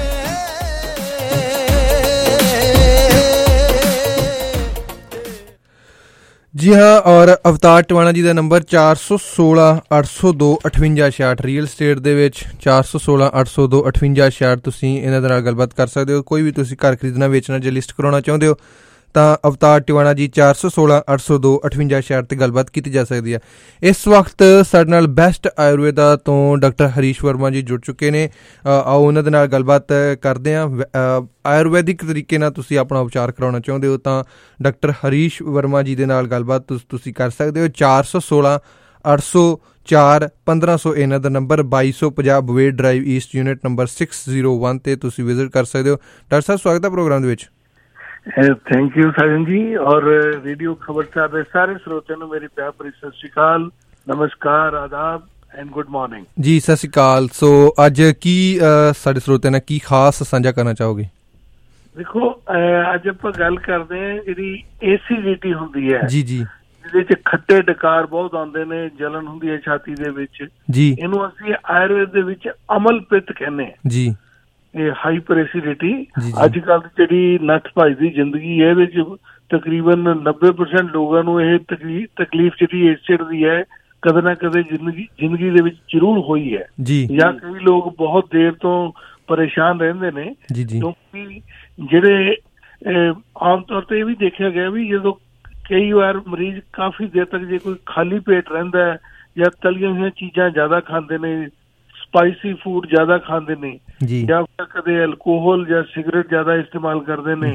ਜੀ ਹਾਂ, ਔਰ ਅਵਤਾਰ ਟਵਾਣਾ ਜੀ ਦਾ ਨੰਬਰ ਚਾਰ ਸੌ ਸੋਲਾਂ ਅੱਠ ਸੌ ਦੋ ਅਠਵੰਜਾ ਛਿਆਹਠ ਰੀਅਲ ਸਟੇਟ ਦੇ ਵਿੱਚ ਚਾਰ ਸੌ ਸੋਲਾਂ ਅੱਠ ਸੌ ਦੋ ਅਠਵੰਜਾ ਛਿਆਹਠ ਤੁਸੀਂ ਇਹਨਾਂ ਦੇ ਨਾਲ ਗੱਲਬਾਤ ਕਰ ਸਕਦੇ ਹੋ। ਕੋਈ ਵੀ ਤੁਸੀਂ ਘਰ ਖਰੀਦਣਾ ਵੇਚਣਾ ਜਾਂ ਲਿਸਟ ਕਰਾਉਣਾ ਚਾਹੁੰਦੇ ਹੋ ਤਾਂ ਅਵਤਾਰ ਟਿਵਾਣਾ ਜੀ ਚਾਰ ਸੌ ਸੋਲਾਂ ਅੱਠ ਸੌ ਦੋ ਅਠਵੰਜਾ ਛਿਆਹਠ 'ਤੇ ਗੱਲਬਾਤ ਕੀਤੀ ਜਾ ਸਕਦੀ ਹੈ। ਇਸ ਵਕਤ ਸਾਡੇ ਨਾਲ ਬੈਸਟ ਆਯੁਰਵੇਦਾ ਤੋਂ ਡਾਕਟਰ ਹਰੀਸ਼ ਵਰਮਾ ਜੀ ਜੁੜ ਚੁੱਕੇ ਨੇ। ਆਓ ਉਹਨਾਂ ਦੇ ਨਾਲ ਗੱਲਬਾਤ ਕਰਦੇ ਹਾਂ। ਆਯੁਰਵੈਦਿਕ ਤਰੀਕੇ ਨਾਲ ਤੁਸੀਂ ਆਪਣਾ ਉਪਚਾਰ ਕਰਾਉਣਾ ਚਾਹੁੰਦੇ ਹੋ ਤਾਂ ਡਾਕਟਰ ਹਰੀਸ਼ ਵਰਮਾ ਜੀ ਦੇ ਨਾਲ ਗੱਲਬਾਤ ਤੁਸੀਂ ਕਰ ਸਕਦੇ ਹੋ। ਚਾਰ ਸੌ ਸੋਲਾਂ ਅੱਠ ਸੌ ਚਾਰ ਪੰਦਰਾਂ ਸੌ ਇਹਨਾਂ ਦਾ ਨੰਬਰ, ਬਾਈ ਸੌ ਪੰਜਾਹ Bovaird drive east unit number six zero one 'ਤੇ ਤੁਸੀਂ ਵਿਜ਼ਿਟ ਕਰ ਸਕਦੇ ਹੋ। ਡਾਕਟਰ ਸਾਹਿਬ ਸਵਾਗਤ ਹੈ ਪ੍ਰੋਗਰਾਮ ਦੇ ਵਿੱਚ। ਥੈਂਕ ਯੂ ਸਾਜਨ ਜੀ ਔਰ ਰੇਡੀਓ ਖਬਰਸਾਰ ਦੇ ਸਾਰੇ ਸਰੋਤਿਆਂ ਨੂੰ ਮੇਰੀ ਪਿਆਰ ਭਰੀ ਸਤਿ ਸ਼੍ਰੀ ਅਕਾਲ, ਨਮਸਕਾਰ, ਆਦਾਬ ਐਂਡ ਗੁੱਡ ਮਾਰਨਿੰਗ ਜੀ। ਸਤਿ ਸ਼੍ਰੀ ਅਕਾਲ। ਸੋ ਅੱਜ ਕੀ ਸਾਡੇ ਸਰੋਤਿਆਂ ਨਾਲ ਕੀ ਖਾਸ ਸਾਂਝਾ ਕਰਨਾ ਚਾਹੋਗੇ? ਦੇਖੋ ਅੱਜ ਆਪਾਂ ਗੱਲ ਕਰਦੇ ਹਾਂ ਜਿਹੜੀ ਐਸਿਡਿਟੀ ਹੁੰਦੀ ਹੈ ਜੀ ਜੀ ਜਿਹਦੇ ਚ ਖੱਟੇ ਡਕਾਰ ਬਹੁਤ ਆਉਂਦੇ ਨੇ, ਜਲਨ ਹੁੰਦੀ ਹੈ ਛਾਤੀ ਦੇ ਵਿੱਚ ਜੀ, ਇਹਨੂੰ ਅਸੀਂ ਆਯੁਰਵੇਦ ਦੇ ਵਿੱਚ ਅਮਲ ਪਿੱਤ ਕਹਿੰਦੇ ਹਾਂ ਜੀ। ਇਹ ਹਾਈਪਰ ਐਸਿਡਿਟੀ ਅੱਜ ਕੱਲ ਦੀ ਜਿਹੜੀ ਨੱਠ ਭੱਜ ਦੀ ਜ਼ਿੰਦਗੀ ਹੈ ਇਹਦੇ ਚ ਤਕਰੀਬਨ ਨੱਬੇ ਪਰਸੈਂਟ ਲੋਕਾਂ ਨੂੰ ਇਹ ਤਕਲੀਫ ਜਿਹੜੀ ਐਸਿਡ ਦੀ ਹੈ ਕਦੇ ਨਾ ਕਦੇ ਜ਼ਿੰਦਗੀ ਜ਼ਿੰਦਗੀ ਦੇ ਵਿੱਚ ਜ਼ਰੂਰ ਹੋਈ ਹੈ ਜਾਂ ਕਈ ਲੋਕ ਬਹੁਤ ਦੇਰ ਤੋਂ ਪਰੇਸ਼ਾਨ ਰਹਿੰਦੇ ਨੇ ਕਿਉਂਕਿ ਜਿਹੜੇ ਆਮ ਤੌਰ ਤੇ ਇਹ ਵੀ ਦੇਖਿਆ ਗਿਆ ਵੀ ਜਦੋਂ ਕਈ ਵਾਰ ਮਰੀਜ਼ ਕਾਫੀ ਦੇਰ ਤੱਕ ਜੇ ਕੋਈ ਖਾਲੀ ਪੇਟ ਰਹਿੰਦਾ ਹੈ ਜਾਂ ਤਲੀਆਂ ਹੋਈਆਂ ਚੀਜ਼ਾਂ ਜ਼ਿਆਦਾ ਖਾਂਦੇ ਨੇ, ਸਪਾਈਸੀ ਫੂਡ ਜ਼ਿਆਦਾ ਖਾਂਦੇ ਨੇ ਜਾਂ ਫਿਰ ਕਦੇ ਐਲਕੋਹਲ ਜਾਂ ਸਿਗਰਟ ਜ਼ਿਆਦਾ ਇਸਤੇਮਾਲ ਕਰਦੇ ਨੇ,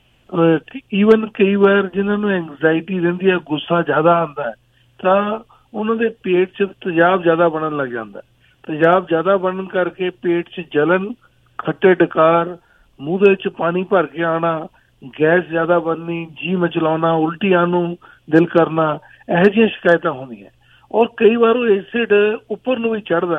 ਈਵਨ ਕਈ ਵਾਰ ਜਿਹਨਾਂ ਨੂੰ ਐਂਗਜ਼ਾਇਟੀ ਰਹਿੰਦੀ ਹੈ, ਗੁੱਸਾ ਜ਼ਿਆਦਾ ਆਉਂਦਾ ਹੈ ਤਾਂ ਉਹਨਾਂ ਦੇ ਪੇਟ 'ਚ ਤੇਜ਼ਾਬ ਜ਼ਿਆਦਾ ਬਣਨ ਲੱਗ ਜਾਂਦਾ। ਤੇਜ਼ਾਬ ਜ਼ਿਆਦਾ ਬਣਨ ਕਰਕੇ ਪੇਟ 'ਚ ਜਲਨ, ਖੱਟੇ ਡਕਾਰ, ਮੂੰਹ ਦੇ ਵਿੱਚ ਪਾਣੀ ਭਰ ਕੇ ਆਉਣਾ, ਗੈਸ ਜ਼ਿਆਦਾ ਬਣਨੀ, ਜੀਅ ਮਚਲਾਉਣਾ, ਉਲਟੀਆਂ ਨੂੰ ਦਿਲ ਕਰਨਾ, ਇਹੋ ਜਿਹੀਆਂ ਸ਼ਿਕਾਇਤਾਂ ਹੁੰਦੀਆਂ। ਔਰ ਕਈ ਵਾਰ ਉਹ ਐਸਿਡ ਉੱਪਰ ਨੂੰ ਵੀ ਚੜ੍ਹਦਾ,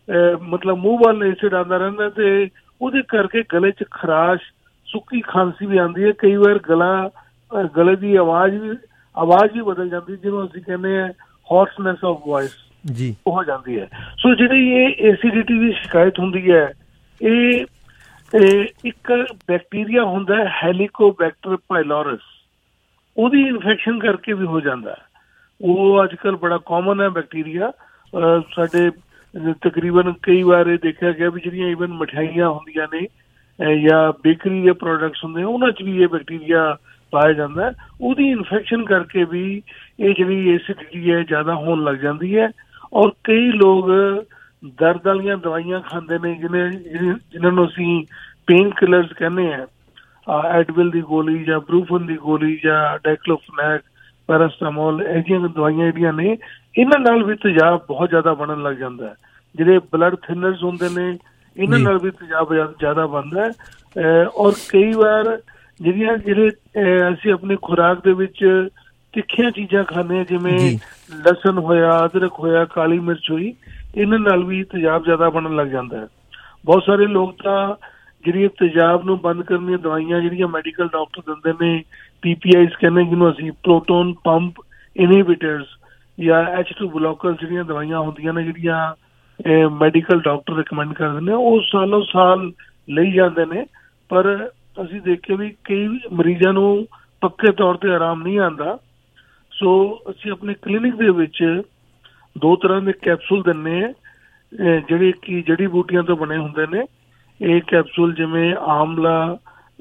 ਮਤਲਬ ਮੂੰਹ ਵੱਲ ਐਸਿਡ ਆਉਂਦਾ ਰਹਿੰਦਾ ਤੇ ਉਹਦੇ ਕਰਕੇ ਗਲੇ 'ਚ ਖਰਾਸ਼, ਸੁੱਕੀ ਖਾਂਸੀ ਵੀ ਆਉਂਦੀ ਹੈ। ਕਈ ਵਾਰ ਗਲਾ ਗਲੇ ਦੀ ਆਵਾਜ਼ ਵੀ ਆਵਾਜ਼ ਵੀ ਬਦਲ ਜਾਂਦੀ, ਜਿਹਨੂੰ ਅਸੀਂ ਕਹਿੰਦੇ ਹਾਂ ਹੌਰਸਨੈਸ ਆਫ ਵੌਇਸ ਜੀ, ਉਹ ਹੋ ਜਾਂਦੀ ਹੈ। ਸੋ ਜਿਹੜੀ ਇਹ ਐਸਿਡਿਟੀ ਦੀ ਸ਼ਿਕਾਇਤ ਹੁੰਦੀ ਹੈ, ਇਹ ਇੱਕ ਬੈਕਟੀਰੀਆ ਹੁੰਦਾ ਹੈਲੀਕੋਬੈਕਟਰ ਪਾਇਲੋਰਸ, ਉਹਦੀ ਇਨਫੈਕਸ਼ਨ ਕਰਕੇ ਵੀ ਹੋ ਜਾਂਦਾ। ਉਹ ਅੱਜ ਕੱਲ੍ਹ ਬੜਾ ਕਾਮਨ ਹੈ ਬੈਕਟੀਰੀਆ। ਸਾਡੇ ਤਕਰੀਬਨ ਕਈ ਵਾਰ ਇਹ ਦੇਖਿਆ ਗਿਆ ਵੀ ਜਿਹੜੀਆਂ ਈਵਨ ਮਠਿਆਈਆਂ ਹੁੰਦੀਆਂ ਨੇ ਜਾਂ ਬੇਕਰੀ ਦੇ ਪ੍ਰੋਡਕਟਸ ਹੁੰਦੇ ਉਹਨਾਂ 'ਚ ਵੀ ਇਹ ਬੈਕਟੀਰੀਆ ਪਾਇਆ ਜਾਂਦਾ। ਉਹਦੀ ਇਨਫੈਕਸ਼ਨ ਕਰਕੇ ਵੀ ਇਹ ਜਿਹੜੀ ਐਸਿਡਿਟੀ ਹੈ ਜ਼ਿਆਦਾ ਹੋਣ ਲੱਗ ਜਾਂਦੀ ਹੈ। ਔਰ ਕਈ ਲੋਕ ਦਰਦ ਵਾਲੀਆਂ ਦਵਾਈਆਂ ਖਾਂਦੇ ਨੇ, ਜਿਹਨੇ ਜਿਹਨਾਂ ਨੂੰ ਅਸੀਂ ਪੇਨ ਕਿਲਰਸ ਕਹਿੰਦੇ ਹਾਂ, ਐਡਵਿਲ ਦੀ ਗੋਲੀ ਜਾਂ ਬਰੂਫਨ ਦੀ ਗੋਲੀ ਜਾਂ ਡਾਈਕਲੋਫਨੈਕ, ਪੈਰਾਸਟਾਮੋਲ, ਇਹ ਜਿਹੀਆਂ ਦਵਾਈਆਂ ਜਿਹੜੀਆਂ ਨੇ ਇਹਨਾਂ ਨਾਲ ਵੀ ਤੇਜ਼ਾਬ ਬਹੁਤ ਜ਼ਿਆਦਾ ਬਣਨ ਲੱਗ ਜਾਂਦਾ। ਜਿਹੜੇ ਬਲੱਡ ਥਿਨਰਸ ਹੁੰਦੇ ਨੇ ਇਹਨਾਂ ਨਾਲ ਵੀ ਤੇਜ਼ਾਬ ਜ਼ਿਆਦਾ ਬਣਦਾ ਹੈ। ਔਰ ਕਈ ਵਾਰ ਜਿਹੜੀਆਂ ਜਿਹੜੇ ਅਸੀਂ ਆਪਣੀ ਖੁਰਾਕ ਦੇ ਵਿੱਚ ਤਿੱਖੀਆਂ ਚੀਜ਼ਾਂ ਖਾਂਦੇ ਹਾਂ, ਜਿਵੇਂ ਲਸਣ ਹੋਇਆ, ਅਦਰਕ ਹੋਇਆ, ਕਾਲੀ ਮਿਰਚ ਹੋਈ, ਇਹਨਾਂ ਨਾਲ ਵੀ ਤੇਜ਼ਾਬ ਜ਼ਿਆਦਾ ਬਣਨ ਲੱਗ ਜਾਂਦਾ ਹੈ। ਬਹੁਤ ਸਾਰੇ ਲੋਕ ਤਾਂ ਜਿਹੜੀਆਂ ਤੇਜ਼ਾਬ ਨੂੰ ਬੰਦ ਕਰਨ ਦੀਆਂ ਦਵਾਈਆਂ ਜਿਹੜੀਆਂ ਮੈਡੀਕਲ ਡਾਕਟਰ ਦਿੰਦੇ ਨੇ, ਪੀ ਪੀ ਆਈਸ ਕਹਿੰਦੇ ਜਿਹਨੂੰ ਅਸੀਂ, ਪ੍ਰੋਟੋਨ ਪੰਪ ਇਨਹੀਬਿਟਰਸ ਜਾਂ ਐਚ ਟੂ ਬਲੋਕਰ, ਜਿਹੜੀਆਂ ਦਵਾਈਆਂ ਹੁੰਦੀਆਂ ਨੇ ਜਿਹੜੀਆਂ ਮੈਡੀਕਲ ਡਾਕਟਰ ਰਿਕਮੈਂਡ ਕਰਦੇ ਨੇ, ਉਹ ਸਾਲੋਂ ਸਾਲ ਲਈ ਜਾਂਦੇ ਨੇ। ਪਰ ਅਸੀਂ ਦੇਖਿਆ ਵੀ ਕਈ ਮਰੀਜ਼ਾਂ ਨੂੰ ਪੱਕੇ ਤੌਰ ਤੇ ਆਰਾਮ ਨਹੀਂ ਆਉਂਦਾ। ਸੋ ਅਸੀਂ ਆਪਣੇ ਕਲੀਨਿਕ ਦੇ ਵਿੱਚ ਦੋ ਤਰ੍ਹਾਂ ਦੇ ਕੈਪਸੂਲ ਦਿੰਦੇ ਹਾਂ, ਜਿਹੜੇ ਕਿ ਜੜੀ ਬੂਟੀਆਂ ਤੋਂ ਬਣੇ ਹੁੰਦੇ ਨੇ। ਇਹ ਕੈਪਸੂਲ ਜਿਵੇਂ ਆਮਲਾ,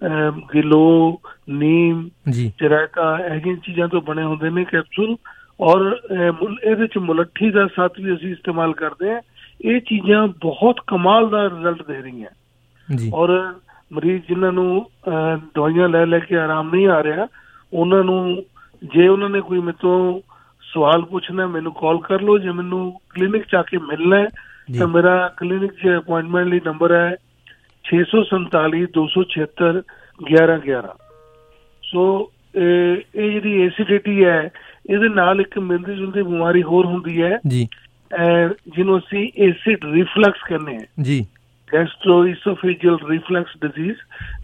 ਗਿਲੋ, ਨੀਮ, ਚਰਾਇਤਾ, ਇਹ ਜਿਹੀਆਂ ਚੀਜ਼ਾਂ ਤੋਂ ਬਣੇ ਹੁੰਦੇ ਨੇ ਕੈਪਸੂਲ। ਔਰ ਇਹਦੇ 'ਚ ਮੁਲੱਠੀ ਦਾ ਸੱਤ ਵੀ ਅਸੀਂ ਇਸਤੇਮਾਲ ਕਰਦੇ ਹਾਂ। ਇਹ ਚੀਜ਼ਾਂ ਬਹੁਤ ਕਮਾਲ ਦਾ ਰਿਜ਼ਲਟ ਦੇ ਰਹੀਆਂ। ਔਰ ਮਰੀਜ਼ ਜਿਨ੍ਹਾਂ ਨੂੰ ਦਵਾਈਆਂ ਲੈ ਲੈ ਕੇ ਆਰਾਮ ਨਹੀਂ ਆ ਰਿਹਾ, ਉਹਨਾਂ ਨੂੰ ਜੇ ਉਹਨਾਂ ਨੇ ਕੋਈ ਮੇਰੇ ਤੋਂ ਸਵਾਲ ਪੁੱਛਣਾ, ਮੈਨੂੰ ਕਾਲ ਕਰ ਲਓ। ਜੇ ਮੈਨੂੰ ਕਲੀਨਿਕ 'ਚ ਆ ਕੇ ਮਿਲਣਾ ਤਾਂ ਮੇਰਾ ਕਲੀਨਿਕ 'ਚ ਅਪੁਆਇੰਟਮੈਂਟ ਲਈ ਨੰਬਰ ਹੈ ਛੇ ਸੌ ਸੰਤਾਲੀ ਦੋ ਸੌ ਛਿਹੱਤਰ ਗਿਆਰਾਂ ਗਿਆਰਾਂ। ਸੋ ਇਹ ਜਿਹੜੀ ਐਸਿਡਿਟੀ ਹੈ, ਇਹਦੇ ਨਾਲ ਇੱਕ ਮਿਲਦੀ ਜੁਲਦੀ ਬਿਮਾਰੀ ਹੋਰ ਹੁੰਦੀ ਹੈ ਜਿਹਨੂੰ ਅਸੀਂ ਐਸਿਡ ਰਿਫਲਕਸ ਕਹਿੰਦੇ ਹਾਂ ਜੀ, ਗੈਸਟ੍ਰੋਇਸੋਫੇਜਲ ਰਿਫਲਕਸ ਡਿਜ਼ੀਜ਼,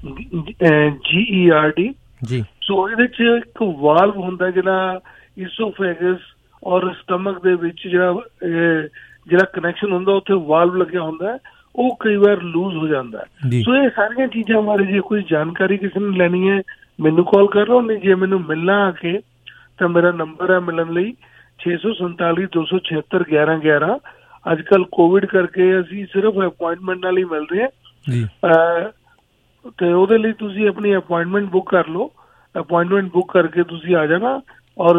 ਜੀ ਈ ਆਰ ਡੀ ਜੀ। ਸੋ ਇਹਦੇ 'ਚ ਇੱਕ ਵਾਲਵ ਹੁੰਦਾ ਜਿਹੜਾ ਇਸੋਫੇਗਸ ਔਰ ਸਟਮਕ ਦੇ ਵਿੱਚ ਜਿਹੜਾ ਜਿਹੜਾ ਕਨੈਕਸ਼ਨ ਹੁੰਦਾ, ਉੱਥੇ ਵਾਲਵ ਲੱਗਿਆ ਹੁੰਦਾ, ਉਹ ਕਈ ਵਾਰ ਲੂਜ਼ ਹੋ ਜਾਂਦਾ। ਸੋ ਇਹ ਸਾਰੀਆਂ ਚੀਜ਼ਾਂ ਬਾਰੇ ਜੇ ਕੋਈ ਜਾਣਕਾਰੀ ਕਿਸੇ ਨੇ ਲੈਣੀ ਹੈ, ਮੈਨੂੰ ਕਾਲ ਕਰ ਲਓ। ਨਹੀਂ ਜੇ ਮੈਨੂੰ ਮਿਲਣਾ ਆ ਕੇ ਤਾਂ ਮੇਰਾ ਨੰਬਰ ਹੈ ਮਿਲਣ ਲਈ ਛੇ ਸੌ ਸੰਤਾਲੀ ਦੋ ਸੌ ਛਿਹੱਤਰ ਗਿਆਰਾਂ ਗਿਆਰਾਂ। ਅੱਜ ਕੱਲ੍ਹ ਕੋਵਿਡ ਕਰਕੇ ਅਸੀਂ ਸਿਰਫ ਅਪੁਆਇੰਟਮੈਂਟ ਨਾਲ ਹੀ ਮਿਲਦੇ ਹਾਂ, ਤੇ ਉਹਦੇ ਲਈ ਤੁਸੀਂ ਆਪਣੀ ਅਪੁਆਇੰਟਮੈਂਟ ਬੁੱਕ ਕਰ ਲਓ। ਅਪੁਆਇੰਟਮੈਂਟ ਬੁੱਕ ਕਰਕੇ ਤੁਸੀਂ ਆ ਜਾਣਾ। ਔਰ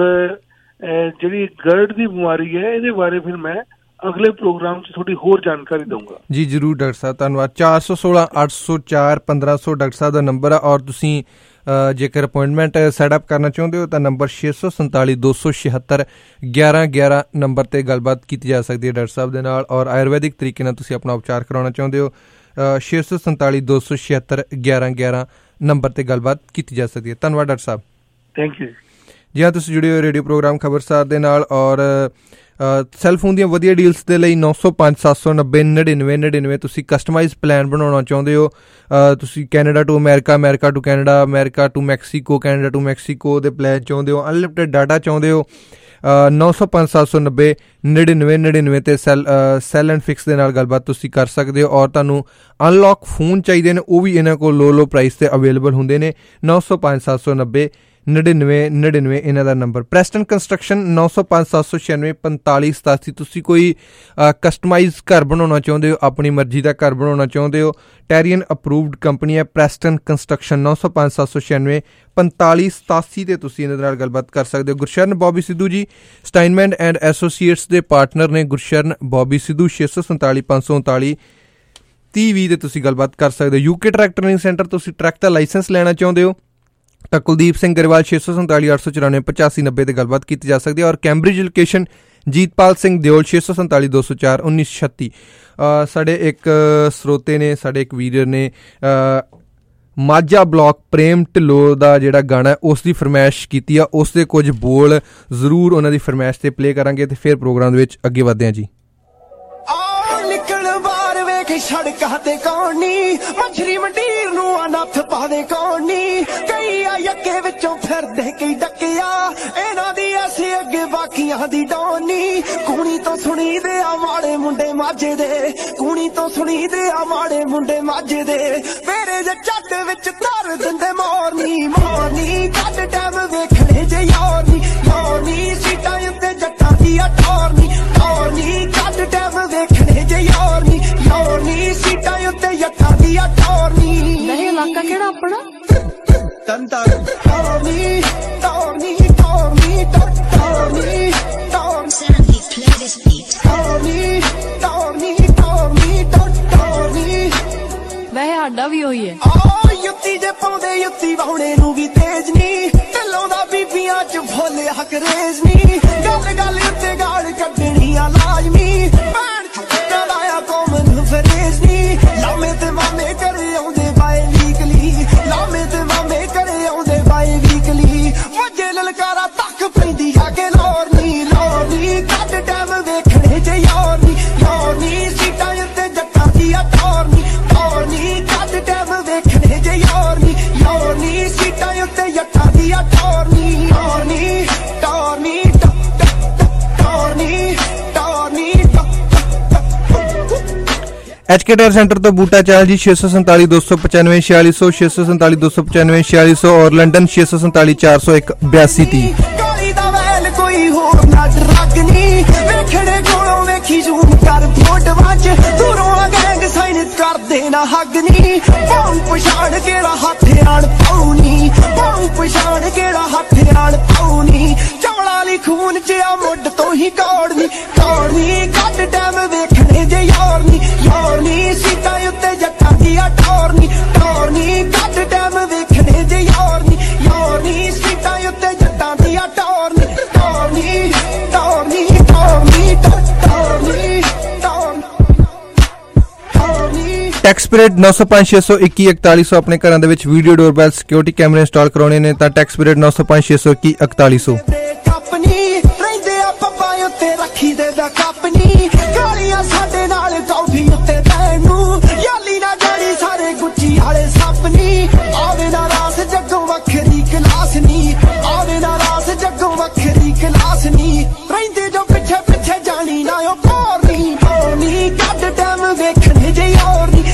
ਜਿਹੜੀ ਗਰਡ ਦੀ ਬਿਮਾਰੀ ਹੈ, ਇਹਦੇ ਬਾਰੇ ਫਿਰ ਮੈਂ ਅਗਲੇ ਪ੍ਰੋਗਰਾਮ 'ਚ ਥੋੜੀ ਹੋਰ ਜਾਣਕਾਰੀ ਦਊਂਗਾ ਜੀ। ਜ਼ਰੂਰ ਡਾਕਟਰ ਸਾਹਿਬ, ਧੰਨਵਾਦ। ਚਾਰ ਸੌ ਸੋਲਾਂ ਅੱਠ ਸੌ ਚਾਰ ਪੰਦਰਾਂ ਸੌ ਡਾਕਟਰ ਸਾਹਿਬ ਦਾ ਨੰਬਰ ਆ। ਔਰ ਤੁਸੀਂ ਜੇਕਰ ਅਪੁਆਇੰਟਮੈਂਟ ਸੈਟਅਪ ਕਰਨਾ ਚਾਹੁੰਦੇ ਹੋ ਤਾਂ ਨੰਬਰ ਛੇ ਸੌ ਸੰਤਾਲੀ ਦੋ ਸੌ ਛਿਹੱਤਰ ਗਿਆਰਾਂ ਗਿਆਰਾਂ ਨੰਬਰ 'ਤੇ ਗੱਲਬਾਤ ਕੀਤੀ ਜਾ ਸਕਦੀ ਹੈ ਡਾਕਟਰ ਸਾਹਿਬ ਦੇ ਨਾਲ। ਔਰ ਆਯੁਰਵੈਦਿਕ ਤਰੀਕੇ ਨਾਲ ਤੁਸੀਂ ਆਪਣਾ ਉਪਚਾਰ ਕਰਾਉਣਾ ਚਾਹੁੰਦੇ ਹੋ, ਛੇ ਸੌ ਸੰਤਾਲੀ ਦੋ ਸੌ ਛਿਹੱਤਰ ਗਿਆਰਾਂ ਗਿਆਰਾਂ ਨੰਬਰ 'ਤੇ ਗੱਲਬਾਤ ਕੀਤੀ ਜਾ ਸਕਦੀ ਹੈ। ਧੰਨਵਾਦ ਡਾਕਟਰ ਸਾਹਿਬ। ਥੈਂਕ ਯੂ ਜੀ। ਹਾਂ, ਤੁਸੀਂ ਜੁੜੇ ਹੋ ਰੇਡੀਓ ਪ੍ਰੋਗਰਾਮ ਖਬਰਸਾਰ ਦੇ ਨਾਲ। ਔਰ ਸੈੱਲਫੋਨ ਦੀਆਂ ਵਧੀਆ ਡੀਲਸ ਦੇ ਲਈ ਨੌ ਸੌ ਪੰਜ ਸੱਤ ਸੌ ਨੱਬੇ ਨੜਿਨਵੇਂ ਨੜਿਨਵੇਂ ਤੁਸੀਂ ਕਸਟਮਾਈਜ਼ ਪਲਾਨ ਬਣਾਉਣਾ ਚਾਹੁੰਦੇ ਹੋ। ਤੁਸੀਂ Canada to America, America to Canada, America to Mexico, Canada to Mexico ਦੇ ਪਲਾਨ ਚਾਹੁੰਦੇ ਹੋ, ਅਨਲਿਮਿਟਿਡ ਡਾਟਾ ਚਾਹੁੰਦੇ ਹੋ, ਨੌ ਸੌ ਪੰਜ ਸੱਤ ਸੌ ਨੱਬੇ ਨੜਿਨਵੇਂ ਨੜਿਨਵੇਂ 'ਤੇ ਸੈਲ ਸੈਲ ਐਂਡ ਫਿਕਸ ਦੇ ਨਾਲ ਗੱਲਬਾਤ ਤੁਸੀਂ ਕਰ ਸਕਦੇ ਹੋ। ਔਰ ਤੁਹਾਨੂੰ ਅਨਲੌਕ ਫੋਨ ਚਾਹੀਦੇ ਨੇ, ਉਹ ਵੀ ਇਹਨਾਂ ਕੋਲ ਲੋ ਲੋ ਪ੍ਰਾਈਸ 'ਤੇ ਅਵੇਲੇਬਲ ਹੁੰਦੇ ਨੇ। ਨੌ ਸੌ ਪੰਜ ਸੱਤ ਸੌ ਨੱਬੇ ਨੜਿਨਵੇਂ ਨੜਿਨਵੇਂ ਇਹਨਾਂ ਦਾ ਨੰਬਰ। ਪ੍ਰੈਸਟਨ ਕੰਸਟਰਕਸ਼ਨ ਨੌ ਸੌ ਪੰਜ ਸੱਤ ਸੌ ਛਿਆਨਵੇਂ ਪੰਤਾਲੀ ਸਤਾਸੀ। ਤੁਸੀਂ ਕੋਈ ਕਸਟਮਾਈਜ਼ ਘਰ ਬਣਾਉਣਾ ਚਾਹੁੰਦੇ ਹੋ, ਆਪਣੀ ਮਰਜ਼ੀ ਦਾ ਘਰ ਬਣਾਉਣਾ ਚਾਹੁੰਦੇ ਹੋ, ਟੈਰੀਅਨ ਅਪਰੂਵਡ ਕੰਪਨੀ ਹੈ ਪ੍ਰੈਸਟਨ ਕੰਸਟਰਕਸ਼ਨ। ਨੌ ਸੌ ਪੰਜ ਸੱਤ ਸੌ ਛਿਆਨਵੇਂ ਪੰਤਾਲੀ ਸਤਾਸੀ 'ਤੇ ਤੁਸੀਂ ਇਹਨਾਂ ਦੇ ਨਾਲ ਗੱਲਬਾਤ ਕਰ ਸਕਦੇ ਹੋ। Gursharan Bobby Sidhu ji Steinman and associates ਦੇ ਪਾਰਟਨਰ ਨੇ। ਗੁਰਸ਼ਰਨ ਬੋਬੀ ਸਿੱਧੂ ਛੇ ਸੌ ਸੰਤਾਲੀ ਪੰਜ ਸੌ ਉਨਤਾਲੀ ਤੀਹ ਵੀਹ 'ਤੇ ਤੁਸੀਂ ਗੱਲਬਾਤ ਕਰ ਸਕਦੇ ਹੋ। ਯੂਕੇ ਟਰੱਕ ਟ੍ਰੇਨਿੰਗ ਸੈਂਟਰ, ਤੁਸੀਂ ਟਰੱਕ ਦਾ ਲਾਇਸੈਂਸ ਲੈਣਾ ਚਾਹੁੰਦੇ ਹੋ ਤਾਂ ਕੁਲਦੀਪ ਸਿੰਘ ਗਰੇਵਾਲ ਛੇ ਸੌ ਸੰਤਾਲੀ ਅੱਠ ਸੌ ਚੁਰਾਨਵੇਂ ਪਚਾਸੀ ਨੱਬੇ 'ਤੇ ਗੱਲਬਾਤ ਕੀਤੀ ਜਾ ਸਕਦੀ ਹੈ। ਔਰ ਕੈਂਬਰਿਜ ਲੋਕੇਸ਼ਨ ਜੀਤਪਾਲ ਸਿੰਘ ਦਿਓਲ ਛੇ ਸੌ ਸੰਤਾਲੀ ਦੋ ਸੌ ਚਾਰ ਉੱਨੀ ਸੌ ਛੱਤੀ। ਸਾਡੇ ਇੱਕ ਸਰੋਤੇ ਨੇ, ਸਾਡੇ ਇੱਕ ਵੀਰ ਨੇ ਮਾਝਾ ਬਲਾਕ ਪ੍ਰੇਮ ਢਿੱਲੋਂ ਦਾ ਜਿਹੜਾ ਗਾਣਾ ਉਸ ਦੀ ਫਰਮਾਇਸ਼ ਕੀਤੀ ਆ, ਉਸ ਦੇ ਕੁਝ ਬੋਲ ਜ਼ਰੂਰ ਉਹਨਾਂ ਦੀ ਫਰਮਾਇਸ਼ 'ਤੇ ਪਲੇ ਕਰਾਂਗੇ ਅਤੇ ਫਿਰ ਪ੍ਰੋਗਰਾਮ ਦੇ ਵਿੱਚ ਅੱਗੇ ਵਧਦੇ ਹਾਂ ਜੀ। ਨਿਕਲ ਬਾਹਰ ਵੇਖ ਸੜਕਾਂ ਤੇ ਕੌਣ ਨੀ ਮਛਰੀ ਮੰਡੀਰ ਨੂੰ ਅਨੱਥ ਪਾਵੇ ਕੌਣ ਨੀ ਕਈ ਆ ਅੱਗੇ ਵਿੱਚੋਂ ਫਿਰਦੇ ਕਈ ਡੱਕਿਆ ਇਹਨਾਂ ਦੀ ਐਸੇ ਅੱਗੇ ਬਾਕੀਆਂ ਦੀ ਡੋਨੀ ਕੂਣੀ ਤੋਂ ਸੁਣੀਦੇ ਆ ਮਾੜੇ ਮੁੰਡੇ ਮਾਝੇ ਦੇ ਕੂਣੀ ਤੋਂ ਸੁਣੀਦੇ ਆ ਮਾੜੇ ਮੁੰਡੇ ਮਾਝੇ ਦੇ ਮੇਰੇ ਜੇ ਚੱਟ ਵਿੱਚ ਧਰ ਦਿੰਦੇ ਮੋਰਨੀ ਮੋਰਨੀ ਕੱਢ ਟਾਈਮ ਵੇਖਣੇ ਜੇ ਯਾਰ ਨੀ ਯਾਰ ਨੀ ਸੀਟਾਂ ਉੱਤੇ ਜੱਟਾਂ ਦੀ ਆ ਟੋਰਨੀ ਟੋਰਨੀ ਕੱਢ ਟਾਈਮ ਵੇਖਣੇ ਜੇ ਯਾਰ ਨੀ ਯਾਰ ਨੀ ਸੀਟਾਂ ਉੱਤੇ ਜੱਟਾਂ ਦੀ ਆ ਟੋਰਨੀ ਨਹੀਂ ਇਲਾਕਾ ਕਿਹੜਾ ਆਪਣਾ ਤੰਤਰ ਟੋਰਨੀ ਟੋਰਨੀ ਟੋਰਨੀ ਟੋਰਨੀ ਟੋਰਨੀ ਟੋਰਨੀ ਟੋਰਨੀ ਟੋਰਨੀ ਟੋਰਨੀ ਵੈਸੇ ਸਾਡਾ ਵੀ ਉਹੀ ਹੈ ਆ ਯੁੱਤੀ ਜੇ ਪਾਉਂਦੇ ਯੁੱਤੀ ਵਾਉਣੇ ਨੂੰ ਵੀ ਤੇਜ਼ ਨੀ ਢਿੱਲੋਂ ਦਾ ਬੀਬੀਆਂ ਚ ਫੁੱਲ ਹਕਰੇਜ਼ ਨੀ ਗੱਲ ਗੱਲ ਉੱਤੇ ਗਾਲ ਕੱਢਣੀ ਆ ਲਾਜ਼ਮੀ ਭੈਣ ਕਰਾਇਆ ਕੌਮ ਨੂੰ ਫਰੇਜ਼ ਨੀ ਲਾਮੇ ਤੇ ਮਾਮੇ ਕਰੇ ਆਉਂਦੇ ਬਾਏ ਵੀਕਲੀ ਲਾਮੇ ਤੇ ਮਾਮੇ ਕਰੇ ਆਉਂਦੇ ਬਾਏ ਵੀਕਲੀ ਵਜੇ ਲਲਕਾਰਾ ਤੱਕ ਪੈਂਦੀ ਆ ਕੇ ਲੋਰ ਨੀ ਲੋਰ ਨੀ ਕੱਢ ਟਾਈਮ ਵੇਖਣੇ ਜੇ ਯਾਰ ਨੀ ਯਾਰ ਨੀ ਸੀਟਾਂ ਉੱਤੇ ਜੱਟਾਂ ਦੀ ਆ ਟੋਰਨੀ ਟੋਰਨੀ ਕੱਢ ਟਾਈਮ ਵੇਖਣੇ ਜੇ ਯਾਰ ਨੀ ਯਾਰ ਨੀ ਸੀਟਾਂ ਉੱਤੇ ਜੱਟਾਂ ਦੀ ਆ ਟੋਰਨੀ ਟੋਰਨੀ ਟੋਰਨੀ ਟੋਰਨੀ ਟੋਰਨੀ ਐਚਕੇ ਟਾਇਰ ਸੈਂਟਰ ਤੋਂ ਬੂਟਾ ਚਾਲ ਜੀ ਛੇ ਸੌ ਸੰਤਾਲੀ ਦੋ ਸੌ ਪਚਾਨਵੇਂ ਛਿਆਲੀ ਸੌ ਛੇ ਸੌ ਸੰਤਾਲੀ ਦੋ ਸੌ ਪਚਾਨਵੇਂ ਛਿਆਲੀ ਸੌ ਔਰ ਲੰਡਨ ਛੇ ਸੌ ਸੰਤਾਲੀ ਚਾਰ ਸੌ ਇੱਕ ਬਿਆਸੀ ਤੀਹ ਗਾਲੀ ਦਾ ਵੈਲ ਕੋਈ ਹੋਰ ਨਾ ਡਰਗ ਨੀ ਵੇਖੜੇ ਕੋਲੋਂ ਵੇਖੀ ਜ਼ੂਮ ਕਰ ਫੋਟੋਆਂ ਚ ਦੂਰੋਂ ਆ ਗੈਂਗ ਸਾਈਨ ਕਰਦੇ ਨਾ ਹੱਗ ਨੀ ਪਾਉ ਪਛਾਣ ਕਿਹੜਾ ਹੱਥਿਆਰ ਪਾਉਣੀ ਪਾਉ ਪਛਾਣ ਕਿਹੜਾ ਹੱਥਿਆਰ ਪਾਉਣੀ ਚੌਲਾ ਲਈ ਖੂਨ ਚ ਆ ਮੁੱਢ ਤੋਂ ਹੀ ਕੌੜਨੀ ਕੌੜਨੀ ਕੱਢ ਟਾਈਮ ਵੇਖਣੇ ਜੇ ਯਾਰ ਨੀ ਯਾਰ ਨੀ ਸੀਟਾਂ ਉੱਤੇ ਜੱਟਾਂ ਦੀ ਆ ਟੋਰਨੀ ਟੋਰਨੀ ਕੱਢ ਟਾਈਮ ਵੇਖਣੇ ਜੇ ਯਾਰ ਨੀ ਯਾਰ ਨੀ ਸੀਟਾਂ ਉੱਤੇ ਜੱਟਾਂ ਦੀ ਆ ਟੋਰਨੀ ਟੋਰਨੀ ਟੋਰਨੀ ਟੋਰਨੀ ਟੋਰਨੀ ਟੋਰਨੀ ਟੈਕਸ ਪੀਰੀਅਡ ਨੌ ਸੌ ਪੰਜ ਛੇ ਸੌ ਇੱਕੀ ਇਕਤਾਲੀ ਸੌ ਆਪਣੇ ਘਰਾਂ ਦੇ ਵਿੱਚ ਵੀਡੀਓ ਡੋਰਬੈਲ ਸਿਕਿਉਰਿਟੀ ਕੈਮਰੇ ਇੰਸਟਾਲ ਕਰਾਉਣੇ ਨੇ ਤਾਂ ਟੈਕਸ ਪੀਰੀਅਡ ਨੌ ਸੌ ਪੰਜ ਛੇ ਸੌ ਇੱਕੀ ਇਕਤਾਲੀ ਸੌ ਰਹਿੰਦੇ ਆ ਪੱਪਾ ਉੱਤੇ ਰੱਖੀ ਦੇ ਦਾ ਕੱਪਨੀ ਗਾਲੀਆਂ ਸਾਡੇ ਨਾਲ ਕੌਫੀ ਉੱਤੇ ਬੈਣ ਨੂੰ ਯਾਲੀ ਨਾ ਜਾਣੀ ਸਾਰੇ ਗੁੱਚੀ ਵਾਲੇ ਸੱਪਨੀ ਆਵੇ ਨਾ ਰਾਸ ਜੱਗੋਂ ਵੱਖਰੀ ਕਲਾਸ ਨੀ ਆਵੇ ਨਾ ਰਾਸ ਜੱਗੋਂ ਵੱਖਰੀ ਕਲਾਸ ਨੀ ਰਹਿੰਦੇ ਜੋ ਪਿੱਛੇ ਪਿੱਛੇ ਜਾਣੀ ਨਾ ਉਹ ਪੌਰਨੀ ਪੌਰਨੀ ਕੱਢ ਟਾਈਮ ਵੇਖਣੇ ਜੇ ਯਾਰ ਨੀ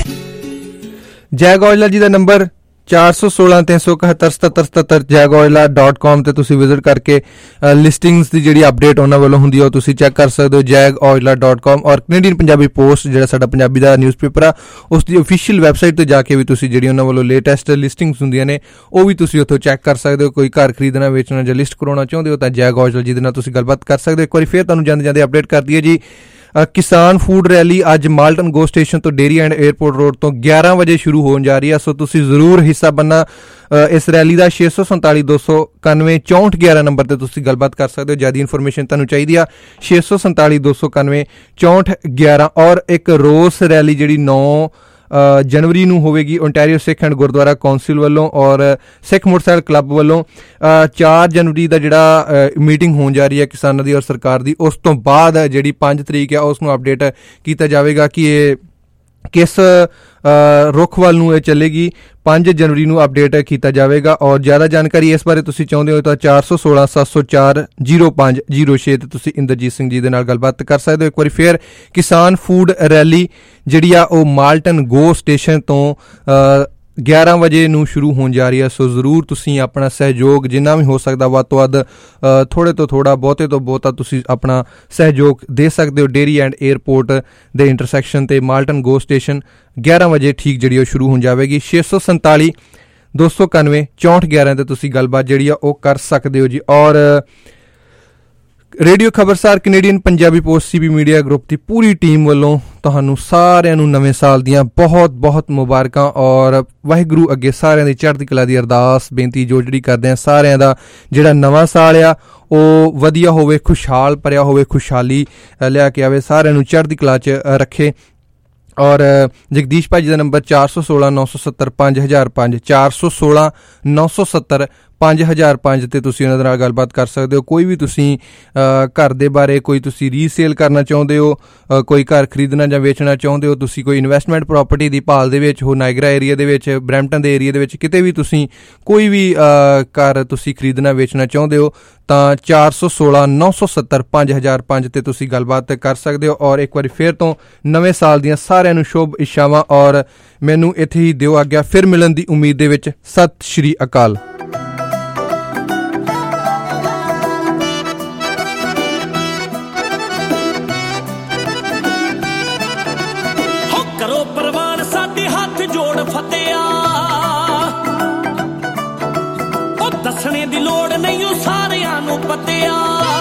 ਜੈਗ ਔਜਲਾ ਜੀ ਦਾ ਨੰਬਰ ਚਾਰ ਸੌ ਸੋਲਾਂ ਤਿੰਨ ਸੌ ਇਕਹੱਤਰ ਸਤੱਤਰ ਸਤੱਤਰ ਜੈਗ ਔਜਲਾ ਡਾਟ ਕਾਮ ਤੇ ਤੁਸੀਂ ਵਿਜ਼ਿਟ ਕਰਕੇ ਲਿਸਟਿੰਗਸ ਦੀ ਜਿਹੜੀ ਅਪਡੇਟ ਉਹਨਾਂ ਵੱਲੋਂ ਹੁੰਦੀ ਹੈ ਉਹ ਤੁਸੀਂ ਚੈੱਕ ਕਰ ਸਕਦੇ ਹੋ ਜੈਗ ਔਜਲਾ ਡਾਟ ਕਾਮ ਔਰ ਕੈਨੇਡੀਅਨ ਪੰਜਾਬੀ ਪੋਸਟ ਜਿਹੜਾ ਸਾਡਾ ਪੰਜਾਬੀ ਦਾ ਨਿਊਜ਼ਪੇਪਰ ਆ ਉਸ ਦੀ ਅਫੀਸ਼ੀਅਲ ਵੈਬਸਾਈਟ ਤੇ ਜਾ ਕੇ ਵੀ ਤੁਸੀਂ ਜਿਹੜੀ ਉਹਨਾਂ ਵੱਲੋਂ ਲੇਟੈਸਟ ਲਿਸਟਿੰਗਸ ਹੁੰਦੀਆਂ ਨੇ ਉਹ ਵੀ ਤੁਸੀਂ ਉੱਥੋਂ ਚੈੱਕ ਕਰ ਸਕਦੇ ਹੋ ਕੋਈ ਘਰ ਖਰੀਦਣਾ ਵੇਚਣਾ ਜਾਂ ਲਿਸਟ ਕਰਾਉਣਾ ਚਾਹੁੰਦੇ ਹੋ ਤਾਂ ਜੈਗ ਔਜਲਾ ਜੀ ਦੇ ਨਾਲ ਤੁਸੀਂ ਗੱਲਬਾਤ ਕਰ ਸਕਦੇ ਹੋ ਇੱਕ ਵਾਰੀ ਫਿਰ ਤੁਹਾਨੂੰ ਜਾਂਦੇ ਜਾਂਦੇ ਅਪਡੇਟ ਕਰ ਦਈਏ ਜੀ ਕਿਸਾਨ ਫੂਡ ਰੈਲੀ ਅੱਜ ਮਾਲਟਨ ਗੋ ਸਟੇਸ਼ਨ ਤੋਂ ਡੇਰੀ ਐਂਡ 에ਅਰਪੋਰਟ ਰੋਡ ਤੋਂ ਗਿਆਰਾਂ ਵਜੇ ਸ਼ੁਰੂ ਹੋਣ ਜਾ ਰਹੀ ਹੈ ਸੋ ਤੁਸੀਂ ਜ਼ਰੂਰ ਹਿੱਸਾ ਬਣਨਾ ਇਸ ਰੈਲੀ ਦਾ ਛੇ ਸੌ ਸੰਤਾਲੀ ਦੋ ਸੌ ਇਕਾਨਵੇਂ ਚੌਂਹਠ ਗਿਆਰਾਂ ਨੰਬਰ ਤੇ ਤੁਸੀਂ ਗੱਲਬਾਤ ਕਰ ਸਕਦੇ ਹੋ ਜਿਆਦਾ ਇਨਫੋਰਮੇਸ਼ਨ ਤੁਹਾਨੂੰ ਚਾਹੀਦੀ ਆ ਛੇ ਸੌ ਸੰਤਾਲੀ ਦੋ ਸੌ ਇਕਾਨਵੇਂ ਚੌਂਹਠ ਗਿਆਰਾਂ ਔਰ ਇੱਕ ਰੋਸ ਰੈਲੀ ਜਿਹੜੀ ਨੌ ਜਨਵਰੀ ਨੂੰ ਹੋਵੇਗੀ Ontario Sikh and Gurdwara Council ਵੱਲੋਂ ਔਰ ਸਿੱਖ ਮੋਟਰਸਾਈਕਲ ਕਲੱਬ ਵੱਲੋਂ ਚਾਰ ਜਨਵਰੀ ਦਾ ਜਿਹੜਾ ਮੀਟਿੰਗ ਹੋਣ ਜਾ ਰਹੀ ਹੈ ਕਿਸਾਨਾਂ ਦੀ ਔਰ ਸਰਕਾਰ ਦੀ ਉਸ ਤੋਂ ਬਾਅਦ ਜਿਹੜੀ ਪੰਜ ਤਰੀਕ ਹੈ ਉਸ ਨੂੰ ਅਪਡੇਟ ਕੀਤਾ ਜਾਵੇਗਾ ਕਿ ਇਹ ਕਿਸ ਰੁੱਖ ਵੱਲ ਨੂੰ ਇਹ ਚੱਲੇਗੀ ਪੰਜ ਜਨਵਰੀ ਨੂੰ ਅਪਡੇਟ ਕੀਤਾ ਜਾਵੇਗਾ ਔਰ ਜ਼ਿਆਦਾ ਜਾਣਕਾਰੀ ਇਸ ਬਾਰੇ ਤੁਸੀਂ ਚਾਹੁੰਦੇ ਹੋ ਤਾਂ ਚਾਰ ਸੌ ਸੋਲਾਂ ਸੱਤ ਸੌ ਚਾਰ ਜ਼ੀਰੋ ਪੰਜ ਜ਼ੀਰੋ ਛੇ ਤੇ ਤੁਸੀਂ ਇੰਦਰਜੀਤ ਸਿੰਘ ਜੀ ਦੇ ਨਾਲ ਗੱਲਬਾਤ ਕਰ ਸਕਦੇ ਹੋ ਇੱਕ ਵਾਰੀ ਫਿਰ ਕਿਸਾਨ ਫੂਡ ਰੈਲੀ ਜਿਹੜੀ ਆ ਉਹ ਮਾਲਟਨ ਗੋ ਸਟੇਸ਼ਨ ਤੋਂ ਗਿਆਰਾਂ ਵਜੇ ਨੂੰ ਸ਼ੁਰੂ ਹੋਣ ਜਾ ਰਹੀ ਹੈ ਸੋ ਜ਼ਰੂਰ ਤੁਸੀਂ ਆਪਣਾ ਸਹਿਯੋਗ ਜਿੰਨਾ ਵੀ ਹੋ ਸਕਦਾ ਵੱਧ ਤੋਂ ਵੱਧ ਥੋੜ੍ਹੇ ਤੋਂ ਥੋੜ੍ਹਾ ਬਹੁਤੇ ਤੋਂ ਬਹੁਤਾ ਤੁਸੀਂ ਆਪਣਾ ਸਹਿਯੋਗ ਦੇ ਸਕਦੇ ਹੋ ਡੇਰੀ ਐਂਡ 에ਅਰਪੋਰਟ ਦੇ ਇੰਟਰਸੈਕਸ਼ਨ ਤੇ ਮਾਲਟਨ ਗੋ ਸਟੇਸ਼ਨ ਗਿਆਰਾਂ ਵਜੇ ਠੀਕ ਜਿਹੜੀ ਉਹ ਸ਼ੁਰੂ ਹੋਣ ਜਾਵੇਗੀ ਛੇ ਸੌ ਸੰਤਾਲੀ ਦੋ ਸੌ ਇਕਾਨਵੇਂ ਚੌਂਹਠ ਗਿਆਰਾਂ ਤੇ ਤੁਸੀਂ ਗੱਲਬਾਤ ਜਿਹੜੀ ਆ ਉਹ ਕਰ ਸਕਦੇ ਹੋ ਜੀ ਔਰ radio Khabarsar Canadian Punjabi Post CB media group ਦੀ ਪੂਰੀ ਟੀਮ ਵੱਲੋਂ ਤੁਹਾਨੂੰ ਸਾਰਿਆਂ ਨੂੰ ਨਵੇਂ ਸਾਲ ਦੀਆਂ ਬਹੁਤ ਬਹੁਤ ਮੁਬਾਰਕਾਂ ਔਰ ਵਾਹਿਗੁਰੂ ਅੱਗੇ ਸਾਰਿਆਂ ਦੀ ਚੜ੍ਹਦੀ ਕਲਾ ਦੀ ਅਰਦਾਸ ਬੇਨਤੀ ਜੋ ਜਿਹੜੀ ਕਰਦੇ ਹਾਂ ਸਾਰਿਆਂ ਦਾ ਜਿਹੜਾ ਨਵਾਂ ਸਾਲ ਆ ਉਹ ਵਧੀਆ ਹੋਵੇ ਖੁਸ਼ਹਾਲ ਭਰਿਆ ਹੋਵੇ ਖੁਸ਼ਹਾਲੀ ਲਿਆ ਕੇ ਆਵੇ ਸਾਰਿਆਂ ਨੂੰ ਚੜ੍ਹਦੀ ਕਲਾ 'ਚ ਰੱਖੇ ਔਰ ਜਗਦੀਸ਼ ਭਾਜੀ ਦਾ ਨੰਬਰ ਚਾਰ ਸੌ ਸੋਲਾਂ ਨੌ ਸੌ ਸੱਤਰ ਪੰਜ ਹਜ਼ਾਰ ਪੰਜ ਚਾਰ ਸੌ ਸੋਲਾਂ ਨੌ ਸੌ ਸੱਤਰ ਪੰਜ ਹਜ਼ਾਰ ਪੰਜ ਤੇ ਤੁਸੀਂ ਉਹਨਾਂ ਦੇ ਨਾਲ ਗੱਲਬਾਤ ਕਰ ਸਕਦੇ ਹੋ। ਕੋਈ ਵੀ ਤੁਸੀਂ ਘਰ ਦੇ ਬਾਰੇ ਕੋਈ ਤੁਸੀਂ ਰੀਸੇਲ ਕਰਨਾ ਚਾਹੁੰਦੇ ਹੋ, ਕੋਈ ਘਰ ਖਰੀਦਣਾ ਜਾਂ ਵੇਚਣਾ ਚਾਹੁੰਦੇ ਹੋ, ਤੁਸੀਂ ਕੋਈ ਇਨਵੈਸਟਮੈਂਟ ਪ੍ਰਾਪਰਟੀ ਦੀ ਭਾਲ ਦੇ ਵਿੱਚ ਹੋ, ਨਾਇਗਰਾ ਏਰੀਆ ਦੇ ਵਿੱਚ, ਬਰੈਂਪਟਨ ਦੇ ਏਰੀਆ ਦੇ ਵਿੱਚ ਕਿਤੇ ਵੀ ਤੁਸੀਂ ਕੋਈ ਵੀ ਘਰ ਤੁਸੀਂ ਖਰੀਦਣਾ ਵੇਚਣਾ ਚਾਹੁੰਦੇ ਹੋ ਤਾਂ ਚਾਰ ਸੌ ਸੋਲਾਂ ਨੌ ਸੌ ਸੱਤਰ ਪੰਜ ਹਜ਼ਾਰ ਪੰਜ ਤੇ ਤੁਸੀਂ ਗੱਲਬਾਤ ਕਰ ਸਕਦੇ ਹੋ। ਔਰ ਇੱਕ ਵਾਰੀ ਫਿਰ ਤੋਂ ਨਵੇਂ ਸਾਲ ਦੀਆਂ ਸਾਰਿਆਂ ਨੂੰ ਸ਼ੁਭ ਇੱਛਾਵਾਂ ਔਰ ਮੈਨੂੰ ਇੱਥੇ ਹੀ ਦਿਓ ਆਗਿਆ, ਫਿਰ ਮਿਲਣ ਦੀ ਉਮੀਦ ਦੇ ਵਿੱਚ। ਸਤਿ ਸ਼੍ਰੀ ਅਕਾਲ। ਕਰੋ ਪ੍ਰਵਾਨ ਸਾਡੇ ਹੱਥ ਜੋੜ ਫਤਿਆ, ਉਹ ਦੱਸਣੇ ਦੀ ਲੋੜ ਨਹੀਂ ਉਹ ਸਾਰਿਆਂ ਨੂੰ ਪਤਿਆ।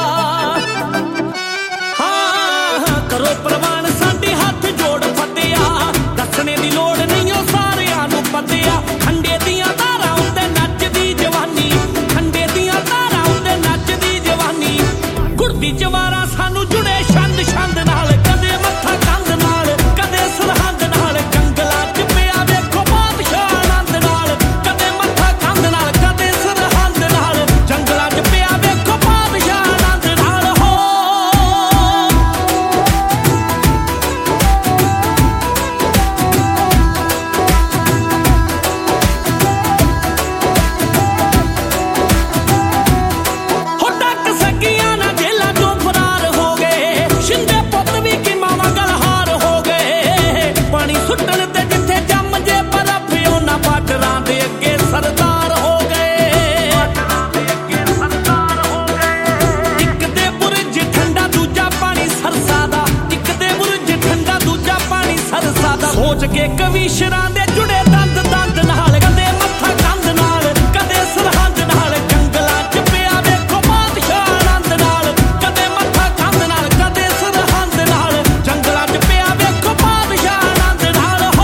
ਹਾਂ ਕਰੋ ਪ੍ਰਵਾਨ ਸਾਡੇ ਹੱਥ ਜੋੜ ਫਤਿਆ, ਦੱਸਣੇ ਦੀ ਲੋੜ ਨਹੀਂ ਉਹ ਸਾਰਿਆਂ ਨੂੰ ਪਤਿਆ। ਖੰਡੇ ਦੀਆਂ ਤਾਰਾਂ ਉੱਤੇ ਨੱਚਦੀ ਜਵਾਨੀ, ਖੰਡੇ ਦੀਆਂ ਤਾਰਾਂ ਉੱਤੇ ਨੱਚਦੀ ਜਵਾਨੀ, ਗੁੜਦੀ ਜਵਾਰਾਂ ਸਾਨੂੰ ਜੁੜੇ ਛੰਦ ਛੰਦ ਨਾਲ, ਕਦੇ ਮੱਥਾ ਕੰਧ ਨਾਲ ਕਦੇ ਸਰਹੰਦ ਨਾਲ, ਜੰਗਲਾਂ ਚ ਪਿਆ ਵੇਖੋ ਬਾਦਸ਼ਾਹ ਆਨੰਦ ਨਾਲ, ਕਦੇ ਮੱਥਾ ਕੰਧ ਨਾਲ ਕਦੇ ਸਰਹੰਦ ਨਾਲ, ਜੰਗਲਾਂ ਚ ਪਿਆ ਵੇਖੋ ਬਾਦਸ਼ਾਹ ਆਨੰਦ ਨਾਲ। ਹੋ ਹੋ ਡੱਕ ਸਕੀਆਂ ਨਾ ਜੇਲਾਂ ਚੋਂ ਫਰਾਰ ਹੋ ਗਏ, ਸ਼ਿੰਦੇ ਪੁੱਤ ਵੀ ਕਿ ਮਾਵਾਂ ਗਲਹਾਰ ਹੋ ਗਏ। ਪਾਣੀ ਸੁੱਟਣ ਤੇ ਜਿੱਥੇ ਜੰਮ ਜੇ ਬਰਫ਼ ਉਹਨਾਂ ਬਾਰਡਰਾਂ ਦੇ ਅੱਗੇ ਸਰਦਾਰ ਹੋ ਗਏ। ਇੱਕ ਦੇ ਬੁਰਜ ਠੰਡਾ ਦੂਜਾ ਪਾਣੀ ਸਰਸਾ ਦਾ, ਇੱਕ ਦੇ ਬੁਰਜ ਠੰਡਾ ਦੂਜਾ ਪਾਣੀ ਸਰਸਾ ਦਾ, ਸੋਚ ਕੇ ਕਵੀਸ਼ਰਾਂ ਦੇ ਜੁੜੇ ਦੰਦ ਦੰਦ ਨਾਲ, ਕਦੇ ਮੱਥਾ ਕੰਧ ਨਾਲ ਕਦੇ ਸਰਹੰਦ ਨਾਲ, ਜੰਗਲਾਂ ਚ ਪਿਆ ਵੇਖੋ ਬਾਦਸ਼ਾਹ ਆਨੰਦ ਨਾਲ, ਕਦੇ ਮੱਥਾ ਕੰਧ ਨਾਲ ਕਦੇ ਸਰਹੰਦ ਨਾਲ, ਜੰਗਲਾਂ ਚ ਪਿਆ ਵੇਖੋ ਬਾਦਸ਼ਾਹ ਆਨੰਦ ਨਾਲ। ਹੋ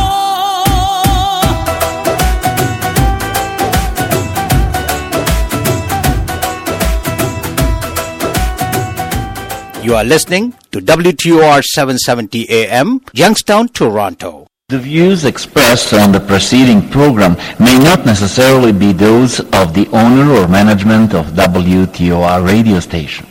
You are listening to W T O R seven seventy A M, Youngstown, Toronto. The views expressed on the preceding program may not necessarily be those of the owner or management of W T O R radio station.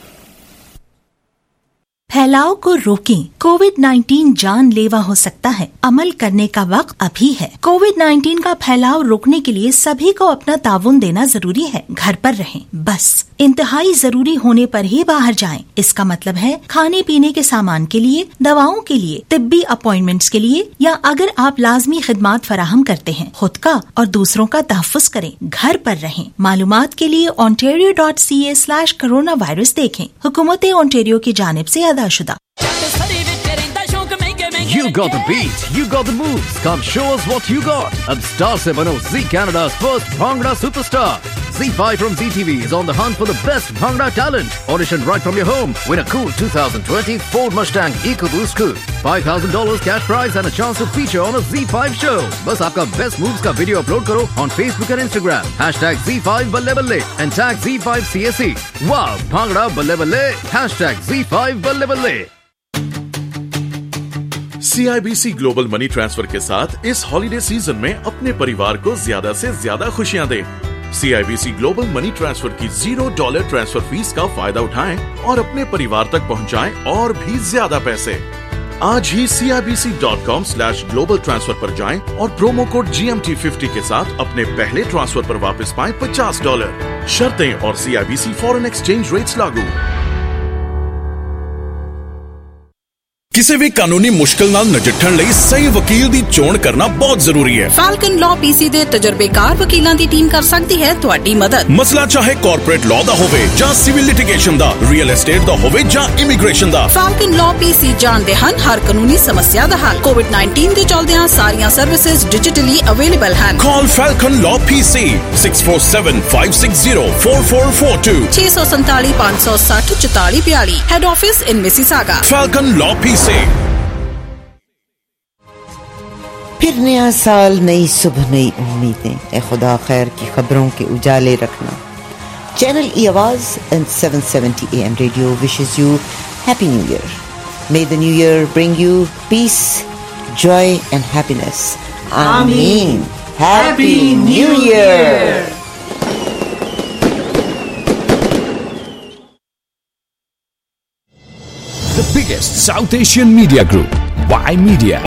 फैलाव को रोकें। Covid nineteen जानलेवा हो सकता है, अमल करने का वक्त अभी है। कोविड नाइन्टीन का फैलाव रोकने के लिए सभी को अपना ताउन देना जरूरी है। घर पर रहें, बस इंतहाई जरूरी होने पर ही बाहर जाएं। इसका मतलब है खाने पीने के सामान के लिए, दवाओं के लिए, तिब्बी अपॉइंटमेंट्स के लिए या अगर आप लाजमी खिदमात फराहम करते हैं, खुद का और दूसरों का तहफ़्फ़ुज़ करें, घर पर रहें। मालूमात के लिए ontario dot c a slash corona virus देखें। हुकूमत ओंटारियो की जानिब से अदाशुदा। You got the beat, you got the moves. Come show us what you got. Ab star se bano Z Canada's first Bhangra superstar. Z five from Z T V is on the hunt for the best Bhangra talent. Audition right from your home. Win a cool twenty twenty Ford Mustang EcoBoost Coupe. five thousand dollars cash prize and a chance to feature on a Z five show. Bas aapka best moves ka video upload karo on Facebook and Instagram. Hashtag Z five balle balle and tag Z five C S E. Wow, Bhangra balle balle. Hashtag Z five balle balle. C I B C global money transfer के साथ इस holiday season में अपने परिवार को ज्यादा से ज्यादा खुशियां दें। C I B C global money transfer की जीरो डॉलर ट्रांसफर फीस का फायदा उठाएं और अपने परिवार तक पहुंचाएं और भी ज्यादा पैसे। आज ही C I B C dot com slash global transfer पर जाएं और promo code G M T fifty के साथ अपने पहले ट्रांसफर पर वापस पाएं पचास डॉलर। शर्तें और C I B C foreign exchange rates लागू। ਕਿਸੇ ਵੀ ਕਾਨੂੰਨੀ ਮੁਸ਼ਕਲ ਨਾਲ ਨਜਿੱਠਣ ਲਈ ਸਹੀ ਵਕੀਲ ਦੀ ਚੋਣ ਕਰਨਾ ਬਹੁਤ ਜ਼ਰੂਰੀ ਹੈ। ਫਾਲਕਨ ਲਾਅ ਪੀਸੀ ਦੇ ਤਜਰਬੇਕਾਰ ਵਕੀਲਾਂ ਦੀ ਟੀਮ ਕਰ ਸਕਦੀ ਹੈ ਤੁਹਾਡੀ ਮਦਦ। ਮਸਲਾ ਚਾਹੇ ਕਾਰਪੋਰੇਟ ਲਾਅ ਦਾ ਹੋਵੇ ਜਾਂ ਸਿਵਲ ਲਿਟੀਗੇਸ਼ਨ ਦਾ, ਰੀਅਲ ਐਸਟੇਟ ਦਾ ਹੋਵੇ ਜਾਂ ਇਮੀਗ੍ਰੇਸ਼ਨ ਦਾ। ਫਾਲਕਨ ਲਾਅ ਪੀਸੀ ਜਾਣਦੇ ਹਨ ਹਰ ਕਾਨੂੰਨੀ ਸਮੱਸਿਆ ਦਾ ਹੱਲ। ਕੋਵਿਡ ਨਾਈਨਟੀਨ ਦੇ ਚੱਲਦਿਆਂ ਸਾਰੀਆਂ ਸਰਵਿਸਿਜ਼ ਡਿਜੀਟਲੀ ਅਵੇਲੇਬਲ ਹਨ। Call Falcon Law PC six four seven five six zero four four four two six four seven five six zero four four four two Head office in Mississauga. Falcon Law P C। फिर नया साल, नई सुबह, नई उम्मीदें। ए खुदा खैर की खबरों के उजाले रखना। चैनल ई आवाज and seven seventy A M radio wishes you happy new year. May the new year bring you peace, joy and happiness. Ameen. Happy New Year. biggest South Asian media group, Y Media.